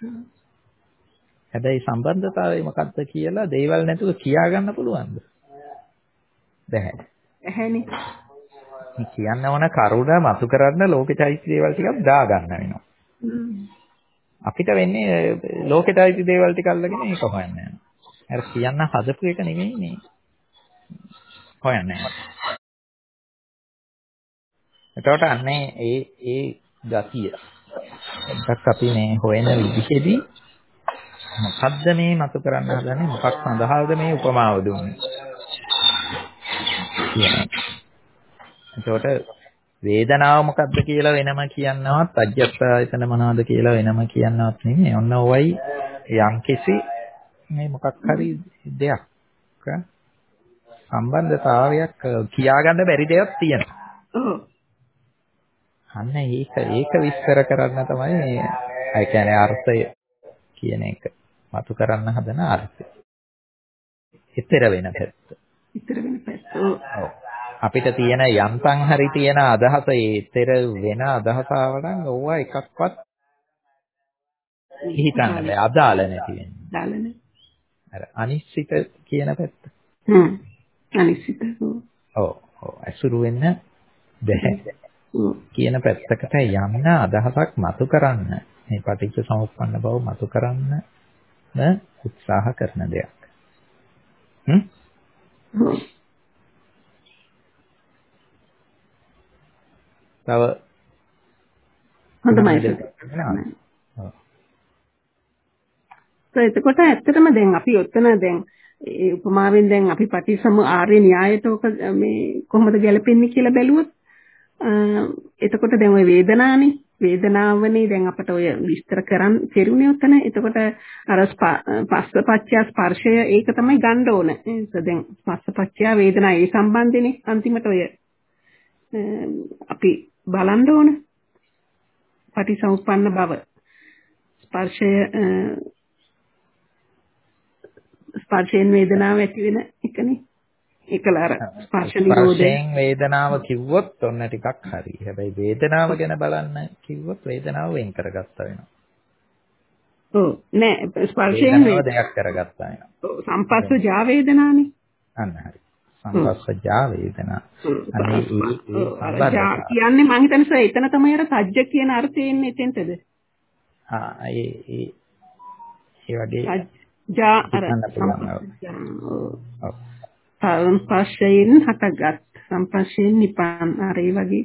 හැබැයි සම්බන්ධතාවය මොකක්ද කියලා දේවල් නැතුව කියා ගන්න පුළුවන්ද? බැහැ. ඇහැනේ. මේ කියන්න ඕන කරුණ මතු කරන්න ලෝකෙට අයිති දේවල් ටිකක් දා ගන්න වෙනවා. අපිට වෙන්නේ ලෝකෙට අයිති දේවල් ටික අල්ලගෙන ඒක හොයන්න යනවා. අර කියන්න හදපු එක නෙමෙයි මේ. හොයන්න යනවා. එතකොට අන්නේ ඒ ඒ ගතිය. එක්ක අපි මේ හොයන විදිහේදී මොකද්ද මේ මතු කරන්න හදන්නේ මොකක් සඳහාද මේ උපමාව දුන්නේ කියන්නේ. එතකොට වේදනාව මොකද්ද කියලා වෙනම කියනවත් අජ්ජත්තායතන මොනවද කියලා වෙනම කියනවත් නෙමෙයි. ඔන්න ඔයයි යම්කිසි මේ මොකක් හරි දෙයක් සම්බන්ධතාවයක් කියාගන්න බැරි දෙයක් තියෙනවා. ඔව්. අන්න ඒක ඒක විස්තර කරන්න තමයි මේ ඒ කියන්නේ අර්ථය කියන එක. මතු කරන්න හදන අර්ථය. ඊතර වෙන පැත්ත. ඊතර වෙන පැත්ත. ඔව්. අපිට තියෙන යන්තම් හරි තියෙන අදහස ඊතර වෙන අදහස ආවනම් ඕවා එකක්වත් හිතන්න බෑ. අදාළ නැති වෙන්නේ. අදාළ නැහැ. අර අනිශ්චිත කියන පැත්ත. හ්ම්. අනිශ්චිත. ඔව්. ඔව්. අසුරු වෙන්න බෑ. කියන පැත්තකට යන්න අදහසක් මතු කරන්න මේ පටිච්ච සමුප්පන්න බව මතු කරන්න උත්සාහ කරන දෙයක්. හ්ම්? තව හොඳයි. ඔව්. එතකොට ඇත්තටම දැන් අපි ඔතන දැන් ඒ උපමාවෙන් දැන් අපි පටිසම ආර්ය න්‍යායට ඔක මේ කොහොමද ගැලපෙන්නේ කියලා බැලුවොත් එතකොට දැන් ওই වේදනානේ වේදනාවනේ දැන් අපිට ඔය විස්තර කරන් කෙරුණේ උතන. එතකොට අර පස්සපච්චය ස්පර්ශය ඒක තමයි ගන්න ඕන. ඒක දැන් පස්සපච්චය වේදනා ඒ සම්බන්ධනේ අන්තිමට ඔය අපි බලන්න ඕන. පටිසමුප්පන්න බව. ස්පර්ශය ස්පර්ශයෙන් වේදනාව ඇති වෙන එකනේ. ඒකලාර ස්පර්ශ නිරෝධයෙන් වේදනාව කිව්වොත් ඔන්න ටිකක් හරි. හැබැයි වේදනාව ගැන බලන්න කිව්වොත් වේදනාව වෙන් කරගත්තා වෙනවා. ඔව් නෑ ස්පර්ශයෙන් වේදනාව දෙයක් කරගත්තා වෙනවා. ඔව් සම්පස්සජා වේදනානේ. අන්න හරි. සම්පස්සජා වේදනා. අනේ ඒ ඒ කියන්නේ මම හිතන්නේ එතන තමයි අර සජ්ජ කියන අර්ථය එන්නේ එතෙන්ටද? ආ ඒ ඒ ඒ වගේ ජා අර ඔව් සංස්පර්ශයෙන් හටගත් සංස්පර්ශයෙන් නිපාන අර ඒ වගේ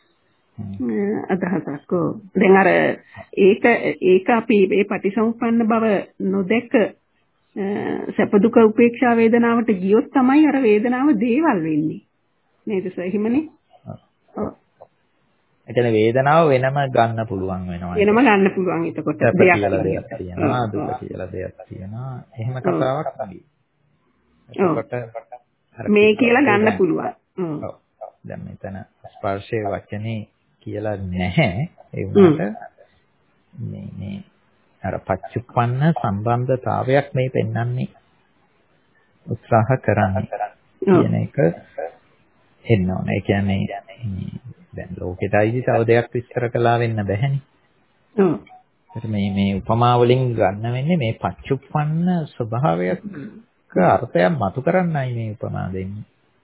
අදහසක්. දැන් අර ඒක ඒක අපි මේ පටිසමුප්පන්න බව නොදැක සැප දුක උපේක්ෂා වේදනාවට ගියොත් තමයි අර වේදනාව දේවල් වෙන්නේ. නේද සර්? එහෙමනේ. ඔව්. ඒ කියන්නේ වේදනාව වෙනම ගන්න පුළුවන් වෙනවා. වෙනම ගන්න පුළුවන්. එතකොට දෙයක් කියලා දෙයක් තියෙනවා, දුක කියලා දෙයක් තියෙනවා. එහෙම කතාවක් නෙවෙයි. එතකොට මේ කියලා ගන්න පුළුවන්. ඔව්. දැන් මෙතන ස්පර්ශයේ වචනේ කියලා නැහැ. ඒ වුණාට මේ මේ අර පච්චුප්පන්න සම්බන්ධතාවයක් මේ පෙන්වන්නේ උත්සාහ කරන්නේ කියන එක එන්න ඕන. ඒ කියන්නේ දැන් ලෝකෙටයි තව දෙයක් විස්තර කළා වෙන්න බැහැනේ. ඔව්. මේ මේ උපමා වලින් ගන්න වෙන්නේ මේ පච්චුප්පන්න ස්වභාවයක් අර්ථයක් මතු කරන්නයි මේ උපමා දෙන්නේ.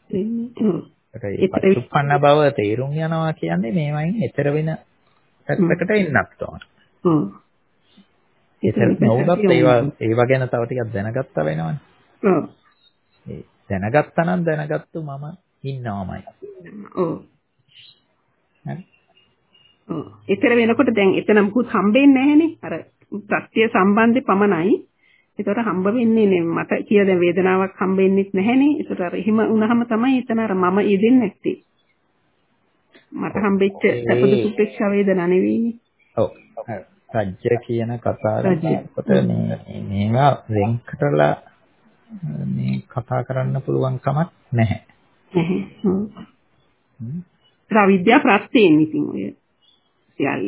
ඒ පච්චුප්පන්න බව තේරුම් යනවා කියන්නේ මේවයින් ඈතර වෙන පැත්තකට එන්නත් ඕන. හ්ම්. ඒක නෝනත් ඒවා ඒවා ගැන තව ටිකක් දැනගත්තා වෙනවනේ. ඔව්. ඒ දැනගත්තා නම් දැනගත්තු මම ඉන්නවමයි. ඔව්. හරි. ඔව්. ඒතර වෙනකොට දැන් එතන මුකුත් හම්බෙන්නේ නැහනේ. අර ප්‍රත්‍ය සම්බන්ධේ පමණයි. ඒතර හම්බ වෙන්නේ නේ මට කියලා දැන් වේදනාවක් හම්බෙන්නේ නැහනේ. ඒතර අර එහෙම වුණාම තමයි එතන අර මම යෙදෙන්නේ නැත්තේ. මට හම්බෙච්ච සැප දුක් උපේක්ෂා වේදනා නෙවෙයිනේ. ඔව්. රජ්‍ය කියන කතාවකට මේ මේවා වෙන් කරලා මේ කතා කරන්න පුළුවන් කමක් නැහැ. නැහැ. හ්ම්. රවිද්‍යා ප්‍රත්‍යයෙන් ඉතින් ඔය සියල්ල.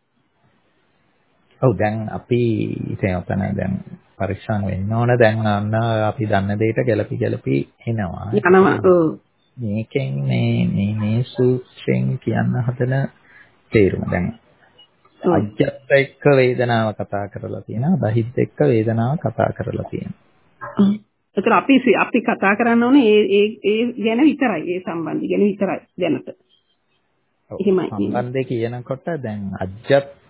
ඔව් දැන් අපි ඉතින් ඔතන දැන් පරික්ෂණ වෙන්න ඕන දැන් අන්න අපි දන්න දෙයට ගැලපි ගැලපි එනවා. යනවා. ඔව්. මේකෙන් මේ මේ මේ සූත්‍රයෙන් කියන්න හදන තේරුම දැන් අජ්ජත් එක්ක වේදනාව කතා කරලා තියෙනවා දහිත් එක්ක වේදනාව කතා කරලා තියෙනවා. ඒතර අපි අපි කතා කරන්න ඕනේ ඒ ඒ ඒ ගැන විතරයි ඒ සම්බන්ධය ගැන විතරයි දැනට. එහෙමයි. සම්බන්ධය කියනකොට දැන් අජ්ජත්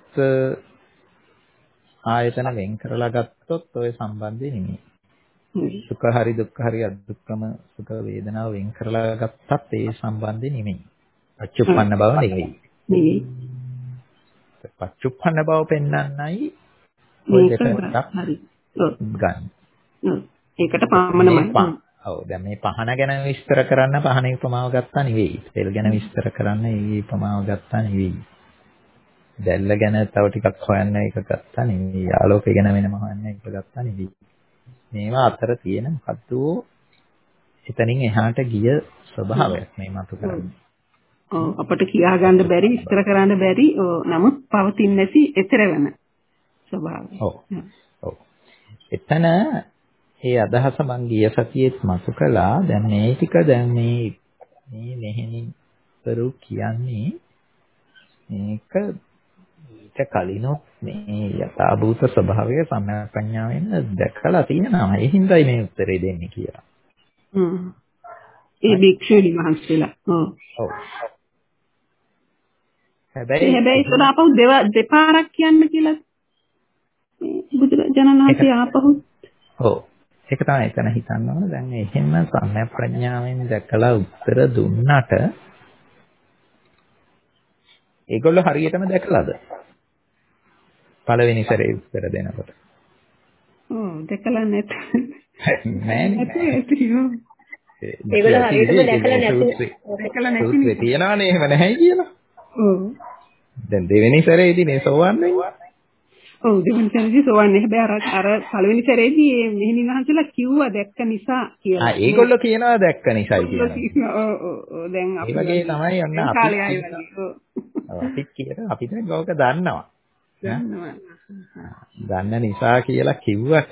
ආයතන වෙන් කරලා ගත්තොත් ඔය සම්බන්ධය නෙමෙයි. සුඛ හරි දුක්ඛ හරි අදුක්ඛම සුඛ වේදනාව වෙන් කරලා ගත්තත් ඒ සම්බන්ධය නෙමෙයි. පච්චුප්පන්න බව නෙවෙයි. නෙවෙයි. පච්චුප්පන්න බව පෙන්වන්නයි ඔය දෙක හරි. ගන්න. ඒකට පමණමයි. ඔව් දැන් මේ පහන ගැන විස්තර කරන්න පහනේ උපමාව ගත්තා නෙවෙයි. තෙල් ගැන විස්තර කරන්න ඒ උපමාව ගත්තා නෙවෙයි. දැල්ල ගැන තව ටිකක් හොයන්න ඒක ගත්තා නෙවෙයි. ආලෝකය ගැන වෙනම හොයන්න ඒක ගත්තා නෙවෙයි. මේවා අතර තියෙන මොකද්ද එතනින් එහාට ගිය ස්වභාවයක් මේ මතු කරන්නේ. ඔව් අපිට කියා ගන්න බැරි විස්තර කරන්න බැරි නමුත් පවතින්නේ නැති ඊතර වෙන ස්වභාවය. ඔව්. ඔව්. එතන ඒ අදහස මං ගිය සතියේත් මතු කළා. දැන් මේ ටික දැන් මේ මේ මෙහෙණින් කරු කියන්නේ මේක ඊට කලිනොත් මේ යථාභූත ස්වභාවය සම්‍යක් ප්‍රඥාවෙන් දැකලා තියෙනවා. ඒ හින්දායි මේ උත්තරේ දෙන්නේ කියලා. හ්ම්. ඒ භික්ෂුණී වහන්සේලා. ඔව්. ඔව්. හැබැයි හැබැයි ඒක ආපහු දෙව දෙපාරක් කියන්න කියලා බුදුරජාණන් වහන්සේ ආපහු ඔව්. ඒක තමයි එතන හිතන්න ඕන. දැන් එහෙම සම්‍යක් ප්‍රඥාවෙන් දැකලා උත්තර දුන්නට ඒගොල්ලෝ හරියටම දැකලාද? පළවෙනි සැරේ උත්තර දෙනකොට. ඔව් දැකලා නැත. නෑනේ. ඒගොල්ලෝ හරියටම දැකලා නැති. දැකලා නැති. සූත්‍රේ තියනවානේ එහෙම නැහැ කියලා. ඔව්. දැන් දෙවෙනි සැරේදී නේ සෝවන් වෙන්නේ. ඔව් දෙවෙනි සැරේදී සෝවන් නේ. හැබැයි අර අර පළවෙනි සැරේදී මේ මෙහෙණින් වහන්සේලා කිව්වා දැක්ක නිසා කියලා. ආ ඒගොල්ලෝ කියනවා දැක්ක නිසායි කියලා. ඔව් ඔව් ඔව් දැන් අපි ඒ වගේ තමයි ඔන්න අපි අපිත් කියන අපි දැන් ඕක දන්නවා. දන්නවා. දන්න නිසා කියලා කිව්වට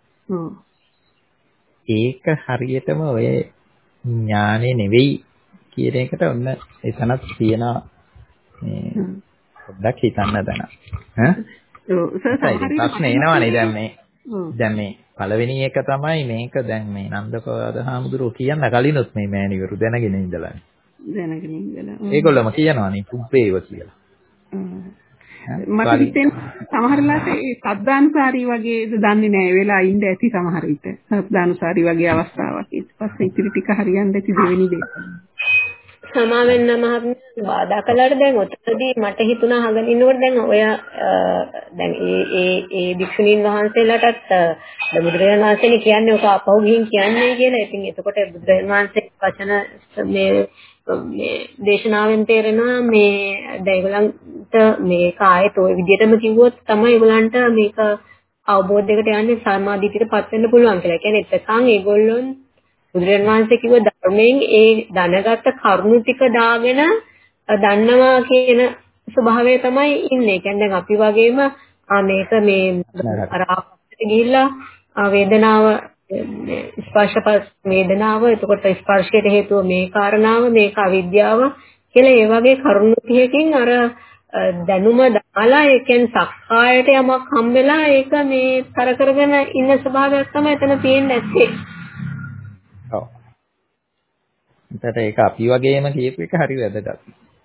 ඒක හරියටම ඔය ඥානෙ නෙවෙයි කියන එකට ඔන්න එතනක් තියෙනවා. මේ පොඩ්ඩක් හිතන්න දැන. ඈ ඔව් ප්‍රශ්න එනවනේ දැන් මේ දැන් මේ පළවෙනි එක තමයි මේක දැන් මේ නන්දපවද හාමුදුරුවෝ කියන්න කලිනුත් මේ මෑණිවරු දැනගෙන ඉඳලා. දැනගෙන ඉඳලා. ඒගොල්ලෝම කියනවානේ පුබ්බේව කියලා. මට හිතෙන්නේ සමහර ලාට ඒ සද්දානුසාරී වගේ දන්නේ නැහැ වෙලා ඉන්න ඇති සමහර විට. සද්දානුසාරී වගේ අවස්ථාවක්. ඊට පස්සේ ඉතිරි ටික හරියන්න ඇති දෙවෙනි දේ. සමාවෙන්න මහත්මයා බාධා කළාට දැන් ඔතනදී මට හිතුණා අහගෙන ඉන්නකොට දැන් ඔය දැන් ඒ ඒ ඒ භික්ෂුණීන් වහන්සේලාටත් බුදුරජාණන් වහන්සේනේ කියන්නේ ඔක අපහු ගිහින් කියන්නේ කියලා. ඉතින් එතකොට බුදුරජාණන් වහන්සේ වචන මේ මේ දේශනාවෙන් තේරෙනවා මේ ඒගොල්ලන්ට මේක ආයෙත් ওই විදිහටම කිව්වොත් තමයි ඒගොල්ලන්ට මේක අවබෝධයකට යන්නේ සම්මාදිටියටපත් වෙන්න පුළුවන් කියලා. කියන්නේ එතකන් ඒගොල්ලොන් බුදුරජාණන් වහන්සේ කිව්ව ධර්මයෙන් ඒ දැනගත්ත කරුණු ටික දාගෙන දන්නවා කියන ස්වභාවය තමයි ඉන්නේ. කියන්නේ දැන් අපි වගේම මේක මේ අරාපස්සට ගිහිල්ලා වේදනාව ස්පර්ශ වේදනාව එතකොට ස්පර්ශයට හේතුව මේ කාරණාව මේක අවිද්‍යාව කියලා ඒ වගේ කරුණු ටිකකින් අර දැනුම දාලා ඒකෙන් සක්කායට යමක් හම්බෙලා ඒක මේ තර කරගෙන ඉන්න ස්වභාවයක් තමයි එතන තියෙන්නේ නැත්තේ. ඔව්. එතකොට ඒක අපි වගේම කියපු එක හරි වැදගත්.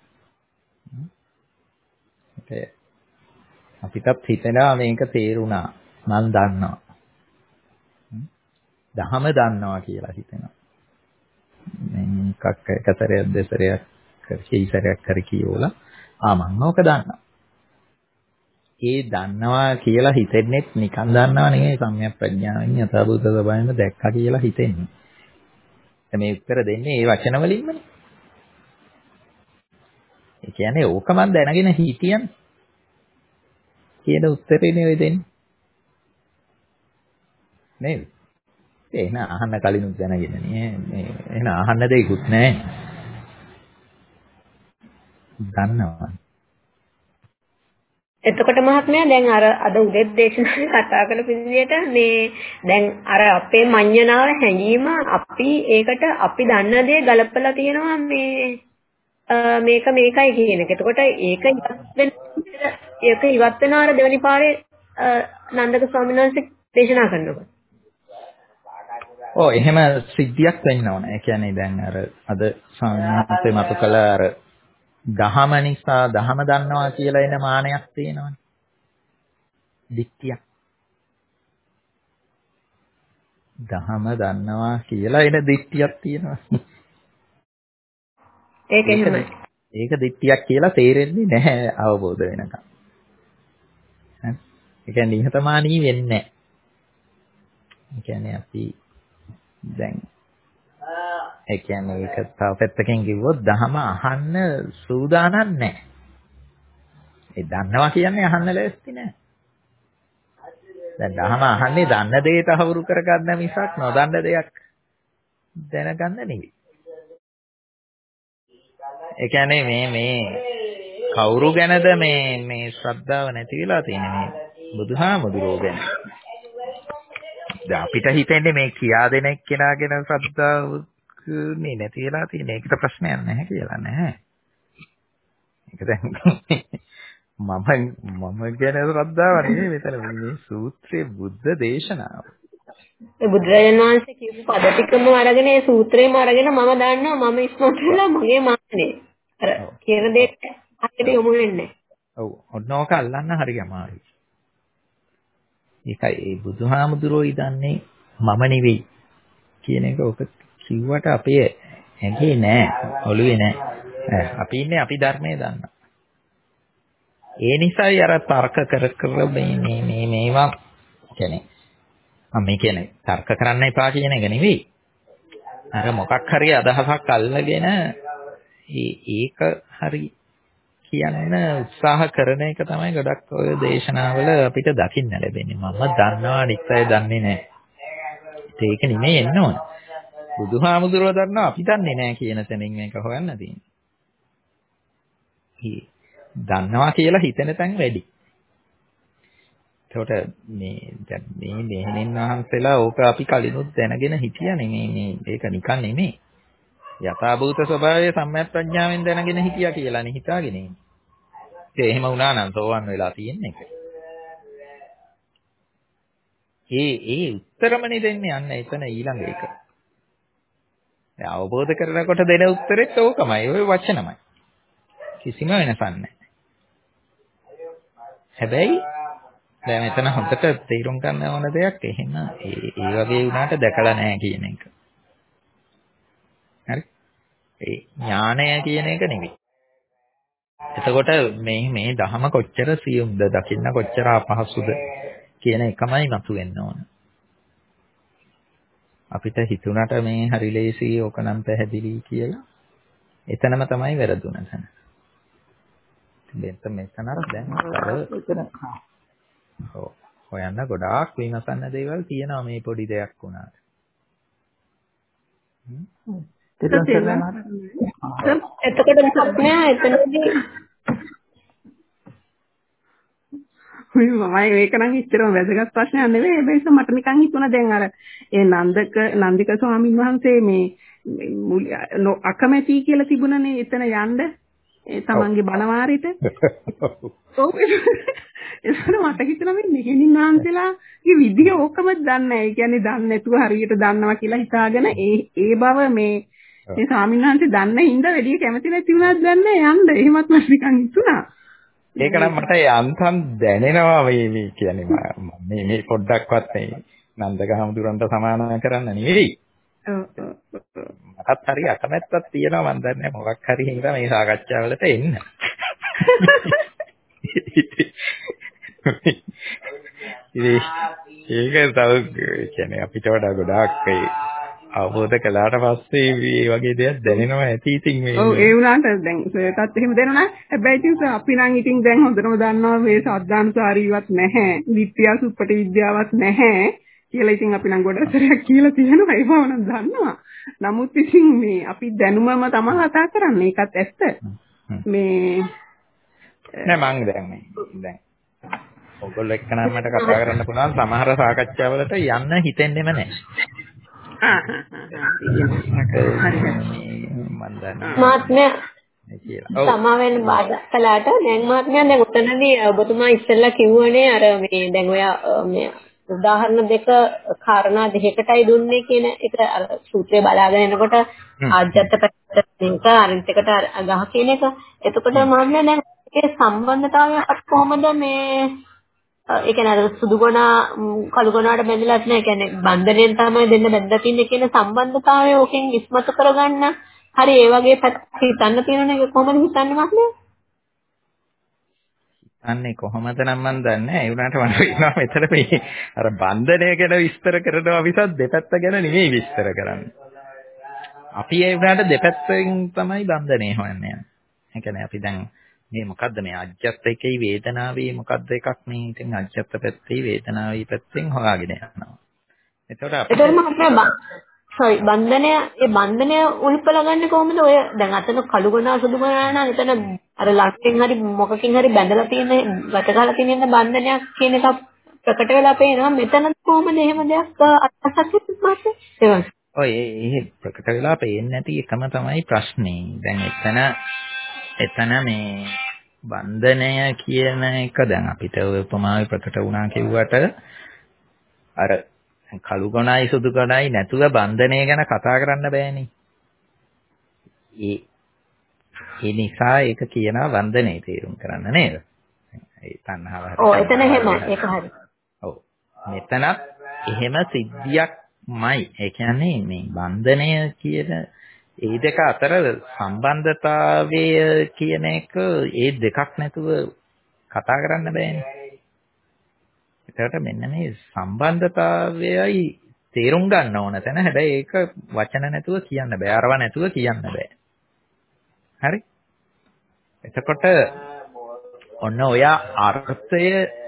ඒ අපිටත් හිතෙනවා මේක තේරුණා මම දන්නවා. දහම දන්නවා කියලා හිතෙනවා. මේ එකක් එක සැරයක් දෙසරයක් කී සැරයක් කර කියෝලා ආ මම ඕක දන්නවා. ඒ දන්නවා කියලා හිතෙන්නේ නිකන් දන්නවා නෙවෙයි සම්‍යක් ප්‍රඥාවෙන් යථාභූත ස්වභාවයෙන්ම දැක්කා කියලා හිතෙන්නේ. මේ උත්තර දෙන්නේ ඒ වචන වලින්මනේ. ඒ කියන්නේ ඕක මන් දැනගෙන හිටියන් කියන උත්තරේ නෙවෙයි දෙන්නේ. නේද? එහෙනම් අහන්න කලිනුත් දැනගෙන නේ මේ එහෙනම් අහන්න දෙයක්වත් නැහැ. දන්නවා. එතකොට මහත්මයා දැන් අර අද උදේ දේශනාවේ කතා කරපු විදිහට මේ දැන් අර අපේ මඤ්ඤණාව හැංගීම අපි ඒකට අපි දන්න දේ ගලපලා තියෙනවා මේ මේක මේකයි කියන එක. එතකොට ඒක ඉවත් වෙන ඒක ඉවත් වෙනවා අර දෙවනි පාරේ නන්දක ස්වාමීන් වහන්සේ දේශනා කරනකොට. ඔව් එහෙම සිද්ධියක් වෙන්න ඕන. ඒ කියන්නේ දැන් අර අද ස්වාමීන් වහන්සේ මතු කළ අර දහම නිසා දහම දන්නවා කියලා එන මානයක් තියෙනවනේ. දික්තියක්. දහම දන්නවා කියලා එන දික්තියක් තියෙනවා. ඒක එහෙමයි. ඒක දික්තියක් කියලා තේරෙන්නේ නැහැ අවබෝධ වෙනකම්. හරි. ඒ කියන්නේ නිහතමානී වෙන්නේ නැහැ. ඒ කියන්නේ අපි දැන් ඒ කියන්නේ ඒක තව පැත්තකින් කිව්වොත් දහම අහන්න සූදානම් නැහැ. ඒ දන්නවා කියන්නේ අහන්න ලෑස්ති නැහැ. දැන් දහම අහන්නේ දන්න දේ තහවුරු කරගන්න මිසක් නොදන්න දෙයක් දැනගන්න නෙවෙයි. ඒ කියන්නේ මේ මේ කවුරු ගැනද මේ මේ ශ්‍රද්ධාව නැති වෙලා තියෙන්නේ මේ බුදුහාමුදුරුවෝ ගැන. දැන් අපිට හිතෙන්නේ මේ කියා දෙන එක්කෙනා ගැන ශ්‍රද්ධාව නේ නැති වෙලා තියෙන. ඒකට ප්‍රශ්නයක් නැහැ කියලා නෑ. ඒක දැන් මම මම ගැන ශ්‍රද්ධාව නෙවෙයි මෙතන මේ සූත්‍රයේ බුද්ධ දේශනාව. ඒ බුදුරජාණන් වහන්සේ කියපු පද ටිකම අරගෙන ඒ සූත්‍රේම අරගෙන මම දන්නවා මම ඉස්මතු වෙලා මගේ මාන්නේ. අර කියන දේ හරියට යොමු වෙන්නේ නැහැ. ඔව් ඔන්නෝක අල්ලන්න හරි අමාරුයි. ඒකයි ඒ බුදුහාමුදුරුවෝ ඉදන්නේ මම නෙවෙයි කියන එක ඔක කිව්වට අපේ ඇඟේ නෑ ඔළුවේ නෑ. අපි ඉන්නේ අපි ධර්මයේ දන්න. ඒ නිසායි අර තර්ක කර කර මේ මේ මේ මේවා කියන්නේ මම මේ කියන්නේ තර්ක කරන්න එපා කියන එක නෙවෙයි. අර මොකක් හරි අදහසක් අල්ලගෙන ඒක හරි කියන්න උත්සාහ කරන එක තමයි ගොඩක් ඔය දේශනාවල අපිට දකින්න ලැබෙන්නේ. මම දන්නවා අනිත් අය දන්නේ නැහැ. ඒක නෙමෙයි එන්න ඕන. බුදුහාමුදුරුවෝ දන්නවා අපි දන්නේ නැහැ කියන තැනින් මේක හොයන්න තියෙන්නේ. දන්නවා කියලා හිතෙන තැන් වැඩි. ඒකට මේ දැන් මේ මෙහෙණින් වහන්සේලා ඕක අපි කලිනුත් දැනගෙන හිටියානේ මේ මේ ඒක නිකන් නෙමෙයි. යථාභූත ස්වභාවය සම්‍යක් ප්‍රඥාවෙන් දැනගෙන හිටියා කියලානේ හිතාගෙන ඉන්නේ. ඒ එහෙම වුණා නම් සෝවන් වෙලා තියෙන්නේ ඒක. ඒ ඒ උත්තරමනේ දෙන්නේ අන්න එතන ඊළඟ එක. ඒ අවබෝධ කරනකොට දෙන උත්තරෙත් ඕකමයි. ওই වචනමයි. කිසිම වෙනසක් නැහැ. හැබැයි දැන් මෙතන හොඳට තේරුම් ගන්න ඕන දෙයක් එහෙම ඒ ඒ වගේ වුණාට දැකලා නැහැ කියන එක. හරි? ඒ ඥානය කියන එක නෙවෙයි. එතකොට මේ මේ ධහම කොච්චර සියුම්ද දකින්න කොච්චර අපහසුද කියන එකමයි මතුවෙන්න ඕන. අපිට හිතුණට මේ හරි ලේසි ඕක නම් පැහැදිලි කියලා එතනම තමයි වැරදුන තැන. මෙතන මෙතන අර දැන් අර එතන ඔව් හොයන්න ගොඩාක් විමසන්න දේවල් තියෙනවා මේ පොඩි දෙයක් වුණාට. එතකොට මහත්මයා එතනදී මම මේක නම් ඉච්චරම වැදගත් ප්‍රශ්නයක් නෙවෙයි. හැබැයි මට නිකන් හිතුණා දැන් අර ඒ නන්දක නන්දික ස්වාමීන් වහන්සේ මේ අකමැති කියලා තිබුණනේ එතන යන්න ඒ තමන්ගේ බණවාරෙට. ඔව් එතන මට හිතුණා මේ මෙහෙණින් වහන්සේලාගේ විදිය ඕකම දන්නේ නැහැ. ඒ කියන්නේ දන්නේ නැතුව හරියට දන්නවා කියලා හිතාගෙන ඒ ඒ බව මේ මේ ස්වාමීන් වහන්සේ දන්නේ හින්දා වැඩි කැමති නැති වුණාද දන්නේ යන්න. එහෙමත් මට නිකන් හිතුණා. ඒක නම් මට යන්තම් දැනෙනවා මේ මේ කියන්නේ මේ මේ පොඩ්ඩක්වත් මේ නන්දක හමුදුරන්ට සමාන කරන්න නෙවෙයි. ඔව් ඔව්. මටත් හරි අකමැත්තක් තියෙනවා මන් දන්නේ මොකක් හරි හින්දා මේ සාකච්ඡාවලට එන්න. ඒක තව කියන්නේ අපිට වඩා ගොඩාක් ඒ අවබෝධ කළාට පස්සේ මේ වගේ දේවල් දැනෙනවා ඇති ඉතින් මේ ඔව් ඒ වුණාට දැන් ඒකත් එහෙම දැනුණා. හැබැයි ඉතින් අපි නම් ඉතින් දැන් හොඳටම දන්නවා මේ සද්ධානුසාරීවත් නැහැ. විත්‍යා සුප්පටි විද්‍යාවක් නැහැ කියලා ඉතින් අපි නම් ගොඩක් සැරයක් කියලා තියෙනවා. ඒව නම් දන්නවා. නමුත් ඉතින් මේ අපි දැනුමම තමයි කතා කරන්නේ. ඒකත් ඇත්ත. මේ නෑ මං දැන් මේ දැන් ඔයගොල්ලෝ එක්ක නම් මට කතා කරන්න පුළුවන් සමහර සාකච්ඡාවලට යන්න හිතෙන්නෙම නැහැ. ආ ආ මාත්මය සමාවෙන්න බාධා කළාට දැන් මාත්මය දැන් උතනදී ඔබතුමා ඉස්සෙල්ලා කිව්වනේ අර මේ දැන් ඔය මේ උදාහරණ දෙක කාරණා දෙකකටයි දුන්නේ කියන එක අර සූත්‍රය බලාගෙන එනකොට ආජ්‍යත්ත පැත්තට අරින්ත් එකට ගහ කියන එක. එතකොට මාත්මය දැන් ඒ සම්බන්ධතාවය කොහොමද මේ ඒ කියන්නේ අර සුදු ගුණා කළු ගුණාට බැඳලාත් නැහැ. ඒ කියන්නේ බන්ධනයෙන් තමයි දෙන්න බැඳලා තින්නේ කියන සම්බන්ධතාවය ඕකෙන් ඉස්මතු කරගන්න. හරි ඒ වගේ පැත්තක් හිතන්න තියෙනවනේ. ඒක කොහොමද හිතන්නේ මාත්මය? අන්නේ කොහොමද නම් මන් දන්නේ නැහැ. ඒ වුණාට මට වෙනවා මෙතන මේ අර බන්ධනය ගැන විස්තර කරනවා මිසක් දෙපැත්ත ගැන නෙමෙයි විස්තර කරන්නේ. අපි ඒ වුණාට දෙපැත්තෙන් තමයි බන්ධනය හොයන්නේ. ඒ කියන්නේ අපි දැන් මේ මොකද්ද මේ අජ්ජත් එකේ වේදනාවේ මොකද්ද එකක් මේ ඉතින් අජ්ජත් පැත්තේ වේදනාවේ පැත්තෙන් හොයාගෙන යනවා. එතකොට අපිට ඒතරම අපේ sorry බන්ධනය ඒ බන්ධනය උල්පල ගන්න කොහොමද? ඔය දැන් අතන කළු ගුණා සුදු ගුණා නම් එතන අර ලක්ෂෙන් හරි මොකකින් හරි බැඳලා තියෙන වැට ගහලා තියෙන බන්ධනයක් කියන එක ප්‍රකට වෙලා පේනවා. මෙතන කොහොමද එහෙම දෙයක් අත්දැකක් තිබ්බත්? ඔය ඒ ප්‍රකට වෙලා පේන්නේ නැති එකම තමයි ප්‍රශ්නේ. දැන් එතන එතන මේ බන්ධනය කියන එක දැන් අපිට උපමාවේ ප්‍රකට වුණා කිව්වට අර කළු ගොණයි සුදු ගොණයි නැතුව බන්ධනය ගැන කතා කරන්න බෑනේ. ඒ ඒ නිසා ඒක කියනවා බන්ධනේ තේරුම් කරන්න නේද? ඒ තණ්හාව හරි. ඔව් එතන එහෙම ඒක හරි. ඔව්. මෙතනත් එහෙම සිද්ධියක්මයි. ඒ කියන්නේ මේ බන්ධනය කියන ඒ දෙක අතර සම්බන්ධතාවය කියන එක ඒ දෙකක් නැතුව කතා කරන්න බෑනේ. ඒකට මෙන්න මේ සම්බන්ධතාවයයි තේරුම් ගන්න ඕන තැන. හැබැයි ඒක වචන නැතුව කියන්න බෑ. අරව නැතුව කියන්න බෑ. හරි? එතකොට ඔන්න ඔය අර්ථය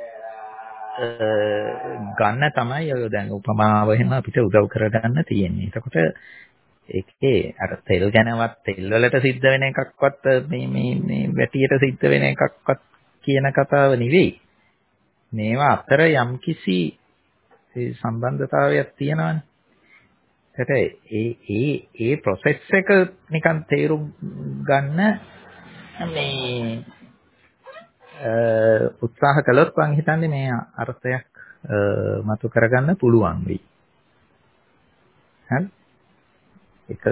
ගන්න තමයි ඔය දැන් උපමාව එහෙම අපිට උදව් කරගන්න තියෙන්නේ. එතකොට ඒකේ අර තෙල් ගැනවත් තෙල් වලට සිද්ධ වෙන එකක්වත් මේ මේ මේ වැටියට සිද්ධ වෙන එකක්වත් කියන කතාව නෙවෙයි. මේවා අතර යම්කිසි සම්බන්ධතාවයක් තියෙනවානේ. ඒකට ඒ ඒ ඒ process එක නිකන් තේරුම් ගන්න මේ උත්සාහ කළොත් මම හිතන්නේ මේ අර්ථයක් මතු කරගන්න පුළුවන් වෙයි. හරි? ඒක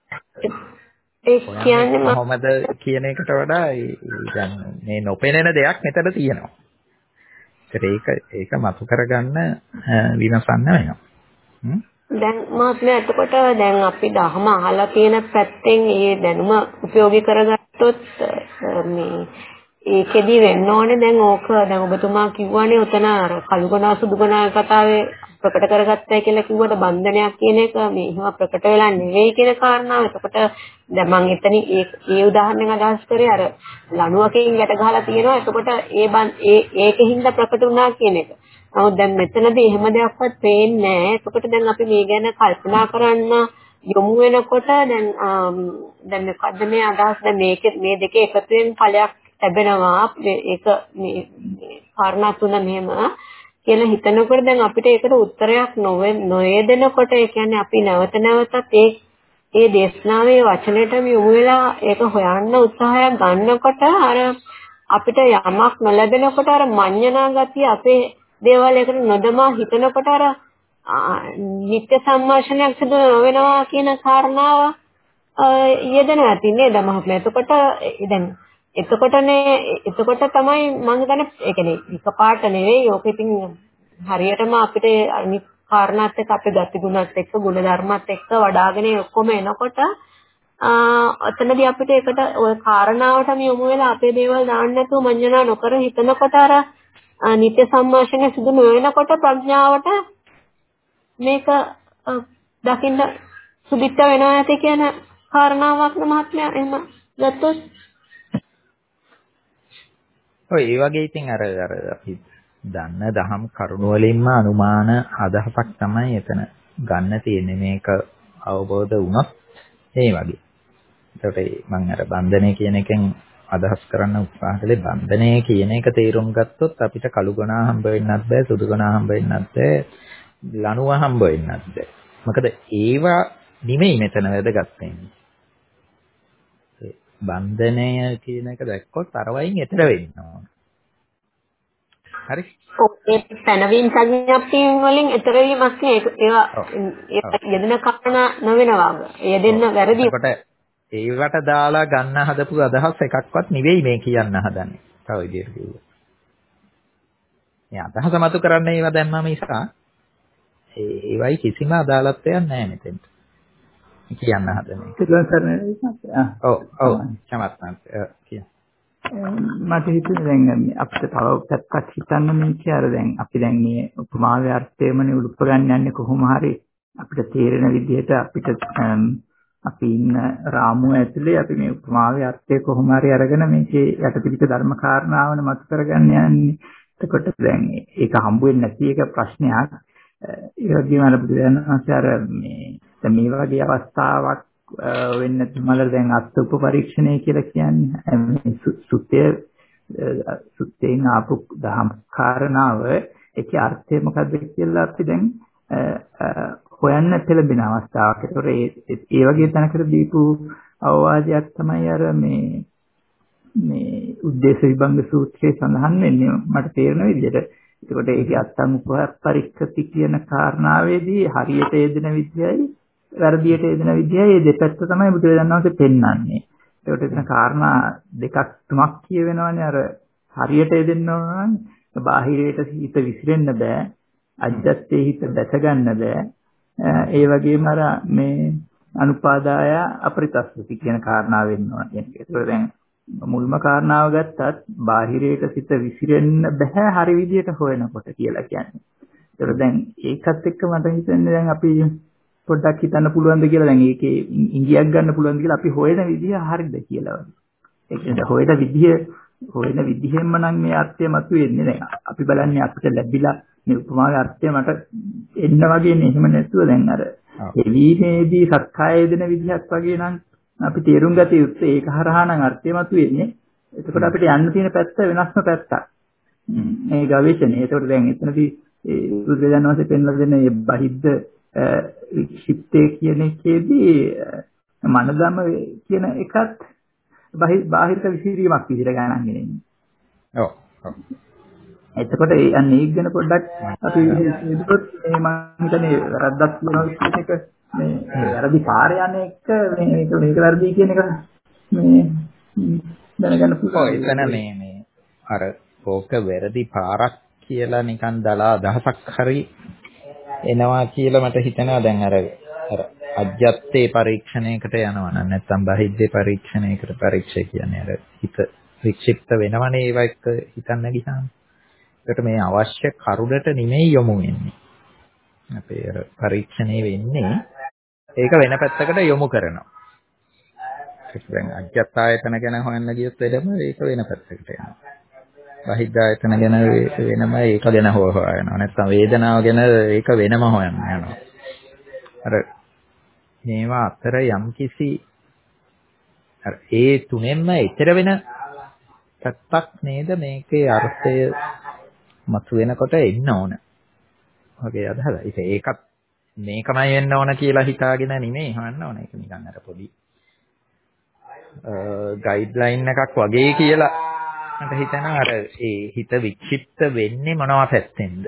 ඒ කියන්නේ කොහොමද කියන එකට වඩා දැන් මේ නොපෙනෙන දෙයක් මෙතන තියෙනවා. ඒක ඒක මතු කරගන්න විමසන්න වෙනවා. දැන් මාත්මය එතකොට දැන් අපි දහම අහලා තියෙන පැත්තෙන් මේ දැනුම ප්‍රයෝගික කරගත්තොත් මේ ඒකෙදි වෙන්න ඕනේ දැන් ඕක දැන් ඔබතුමා කිව්වනේ උතන අර කළුගුණා සුදුගුණා කතාවේ ප්‍රකට කරගත්තයි කියලා කිව්වට බන්ධනයක් කියන එක මේ එහෙම ප්‍රකට වෙලා නෙවෙයි කියන කාරණාව. එතකොට දැන් මම එතනින් ඒ ඒ උදාහරණයෙන් අදහස් කරේ අර ලණුවකින් යට ගහලා තියෙනවා. එතකොට ඒ ඒ ඒකින්ද ප්‍රකට වුණා කියන එක. නමුත් දැන් මෙතනදී එහෙම දෙයක්වත් පේන්නේ නැහැ. එතකොට දැන් අපි මේ ගැන කල්පනා කරන්න යොමු වෙනකොට දැන් දැන් මොකද්ද මේ අදහස් දැන් මේක මේ දෙකේ එකතුවෙන් ඵලයක් ලැබෙනවා. ඒක මේ කාරණා තුන මෙහෙම කියලා හිතනකොට දැන් අපිට ඒකට උත්තරයක් නොයෙදෙනකොට ඒ කියන්නේ අපි නැවත නැවතත් ඒ ඒ දේශනාවේ වචනයටම යොමු වෙලා ඒක හොයන්න උත්සාහයක් ගන්නකොට අර අපිට යමක් නොලැබෙනකොට අර මඤ්ඤණා ගතිය අපේ දේවල් එකට නොදමා හිතනකොට අර නිත්‍ය සම්මාෂණයක් සිදු වෙනවා කියන කාරණාව යෙදෙන ඇති නේද මහත්මයා? එතකොට දැන් එතකොටනේ එතකොට තමයි මම හිතන්නේ ඒ කියන්නේ එකපාරට නෙවෙයි ඕක ඉතින් හරියටම අපිට කාරණාත් එක්ක අපේ ගති ගුණත් එක්ක ගුණ ධර්මත් එක්ක වඩාගෙන ඔක්කොම එනකොට අතනදී අපිට ඒකට ওই කාරණාවටම යොමු වෙලා අපේ දේවල් දාන්න නැතුව මඤ්ඤණා නොකර හිතනකොට අර නිත්‍ය සම්මාර්ෂණය සිදු නොවෙනකොට ප්‍රඥාවට මේක දකින්න සුදිත්ත වෙනවා ඇති කියන කාරණාවක් න මහත්මයා එහෙම ගත්තොත් ඔය ඒ වගේ ඉතින් අර අර අපි දන්න දහම් කරුණ වලින්ම අනුමාන අදහසක් තමයි එතන ගන්න තියෙන්නේ මේක අවබෝධ වුණොත් ඒ වගේ. ඒකට මම අර බන්ධනය කියන එකෙන් අදහස් කරන්න උත්සාහ කළේ බන්ධනය කියන එක තේරුම් ගත්තොත් අපිට කළු ගුණා හම්බ වෙන්නත් බෑ සුදු ගුණා හම්බ වෙන්නත් බෑ ලණුව හම්බ වෙන්නත් බෑ. මොකද ඒවා නිමෙයි මෙතන වැදගත් වෙන්නේ. බන්ධනය කියන එක දැක්කොත් අර වයින් එතර වෙන්න ඕන. හරි? ඔව් ඒ පැනවීම සංඥාප්තියෙන් වලින් එතර වීමක් නේ ඒවා යෙදෙන කාරණා නොවෙනවා. යෙදෙන්න වැරදි. ඒකට ඒවට දාලා ගන්න හදපු අදහස් එකක්වත් නෙවෙයි මේ කියන්න හදන්නේ. තව විදිහට කිව්වොත්. මේ අදහස මතු කරන්න ඒවා දැම්මම නිසා ඒවයි කිසිම අදාළත්වයක් නැහැ මෙතෙන්ට. කියන්න හදන්නේ. ඔව් ඔව් චමත්මත් කියන්න. මට හිතුනේ දැන් අපිට තව පැත්තක් හිතන්න මේකේ අර දැන් අපි දැන් මේ උපමාවේ අර්ථයමනේ උඩුප ගන්න යන්නේ කොහොම හරි අපිට තේරෙන විදිහට අපිට අපි ඉන්න රාමුව ඇතුලේ අපි මේ උපමාවේ අර්ථය කොහොම හරි අරගෙන මේකේ යටපිට ධර්ම කාරණාවන මත කරගන්න යන්නේ. එතකොට දැන් ඒක හම්බ වෙන්නේ නැති එක ප්‍රශ්නයක්. ඒ වගේම අර බුදුරජාණන් අර මේ දැන් මේ වගේ අවස්ථාවක් වෙන්න තුමල දැන් අත්උප පරීක්ෂණය කියලා කියන්නේ සුත්තේ සුත්තේන ආපු දහම් කාරණාව ඒකේ අර්ථය මොකද්ද කියලා අපි දැන් හොයන්න පෙළඹෙන අවස්ථාවක්. ඒතකොට ඒ වගේ තැනකට දීපු අවවාදයක් තමයි අර මේ මේ උද්දේශ විභංග සූත්‍රයේ සඳහන් වෙන්නේ මට තේරෙන විදිහට. ඒකට ඒකේ අත්තං උපපරික්ඛති කියන කාරණාවේදී හරියට යෙදෙන විදියයි වැරදියට යෙදෙන විදියයි මේ දෙපැත්ත තමයි බුදුරජාණන් වහන්සේ පෙන්වන්නේ. ඒකට එතන කාරණා දෙකක් තුනක් කියවෙනවානේ. අර හරියට යෙදෙන්න ඕන නම් බාහිරයට හිත විසිරෙන්න බෑ. අජ්ජත්තේ හිත දැස ගන්න බෑ. ඒ වගේම අර මේ අනුපාදාය අපරිතස්සති කියන කාරණාව වෙන්න ඕන කියන එක. ඒතකොට දැන් මුල්ම කාරණාව ගත්තත් බාහිරයට සිත විසිරෙන්න බෑ හරි විදියට හොයනකොට කියලා කියන්නේ. ඒතකොට දැන් ඒකත් එක්ක මට හිතෙන්නේ දැන් අපි පොඩ්ඩක් හිතන්න පුළුවන්ද කියලා දැන් ඒකේ ඉංගියක් ගන්න පුළුවන්ද කියලා අපි හොයන විදිය හරියද කියලා වගේ. ඒ කියන්නේ හොයන විදිය හොයන විදිහෙන්ම නම් මේ අර්ථය මතුවෙන්නේ දැන් අපි බලන්නේ අපිට ලැබිලා මේ උපමාවේ අර්ථය මට එන්න වගේනේ. එහෙම නැතුව දැන් අර එවීමේදී සක්කාය දෙන විදිහක් වගේ නම් අපි තේරුම් ගත යුත්තේ ඒක හරහා නම් අර්ථය මතුවෙන්නේ. එතකොට අපිට යන්න තියෙන පැත්ත වෙනස්ම පැත්තක්. මේ ගවේෂණය. ඒතකොට දැන් එතනදී බුදුරජාණන් වහන්සේ පෙන්වලා දෙන මේ බහිද්ද වික්ෂිප්තේ කියන එකේදී මනදම කියන එකත් බාහිර විසිරීමක් විදිහට ගණන් ගෙනෙන්නේ. ඔව්. ඔව්. එතකොට ඒ අන්නේ ඒක ගැන පොඩ්ඩක් අපි හිතුවොත් මේ මම හිතන්නේ වැරද්දක් කියනවා කියන එක මේ වැරදි පාර යන එක මේක මේක වැරදි කියන එක මේ දැනගන්න පුළුවන්. ඔව් එතන මේ මේ අර ඕක වැරදි පාරක් කියලා නිකන් දලා අදහසක් හරි එනවා කියලා මට හිතෙනවා. දැන් අර අර අජ්ජත්තේ පරීක්ෂණයකට යනවා නම් නැත්නම් බහිද්දේ පරීක්ෂණයකට පරීක්ෂය කියන්නේ අර හිත වික්ෂිප්ත වෙනවනේ ඒව එක්ක හිතන්න ගියාම. ඒකට මේ අවශ්‍ය කරුණට නෙමෙයි යොමු වෙන්නේ. අපේ අර පරීක්ෂණේ වෙන්නේ ඒක වෙන පැත්තකට යොමු කරනවා. දැන් අජ්ජත්තායතන ගැන හොයන්න ගියොත් එදම ඒක වෙන පැත්තකට යනවා. බහිද්දායතන ගැන වෙනම ඒක ගැන හොයනවා. නැත්නම් වේදනාව ගැන ඒක වෙනම හොයන්න යනවා. අර මේවා අතර යම්කිසි අර ඒ තුනෙන්ම ඊතර වෙන පැත්තක් නේද මේකේ අර්ථය මතුවෙනකොට එන්න ඕන. වගේ අදහසයි. ඒක ඒකත් මේකමයි වෙන්න ඕන කියලා හිතාගෙන නෙමෙයි හොයන්න ඕන. ඒක නිකන් අර පොඩි ගයිඩ්ලයින් එකක් වගේ කියලා මට හිතෙනවා. අර ඒ හිත වික්ෂිප්ත වෙන්නේ මොනවා පැත්තෙන්ද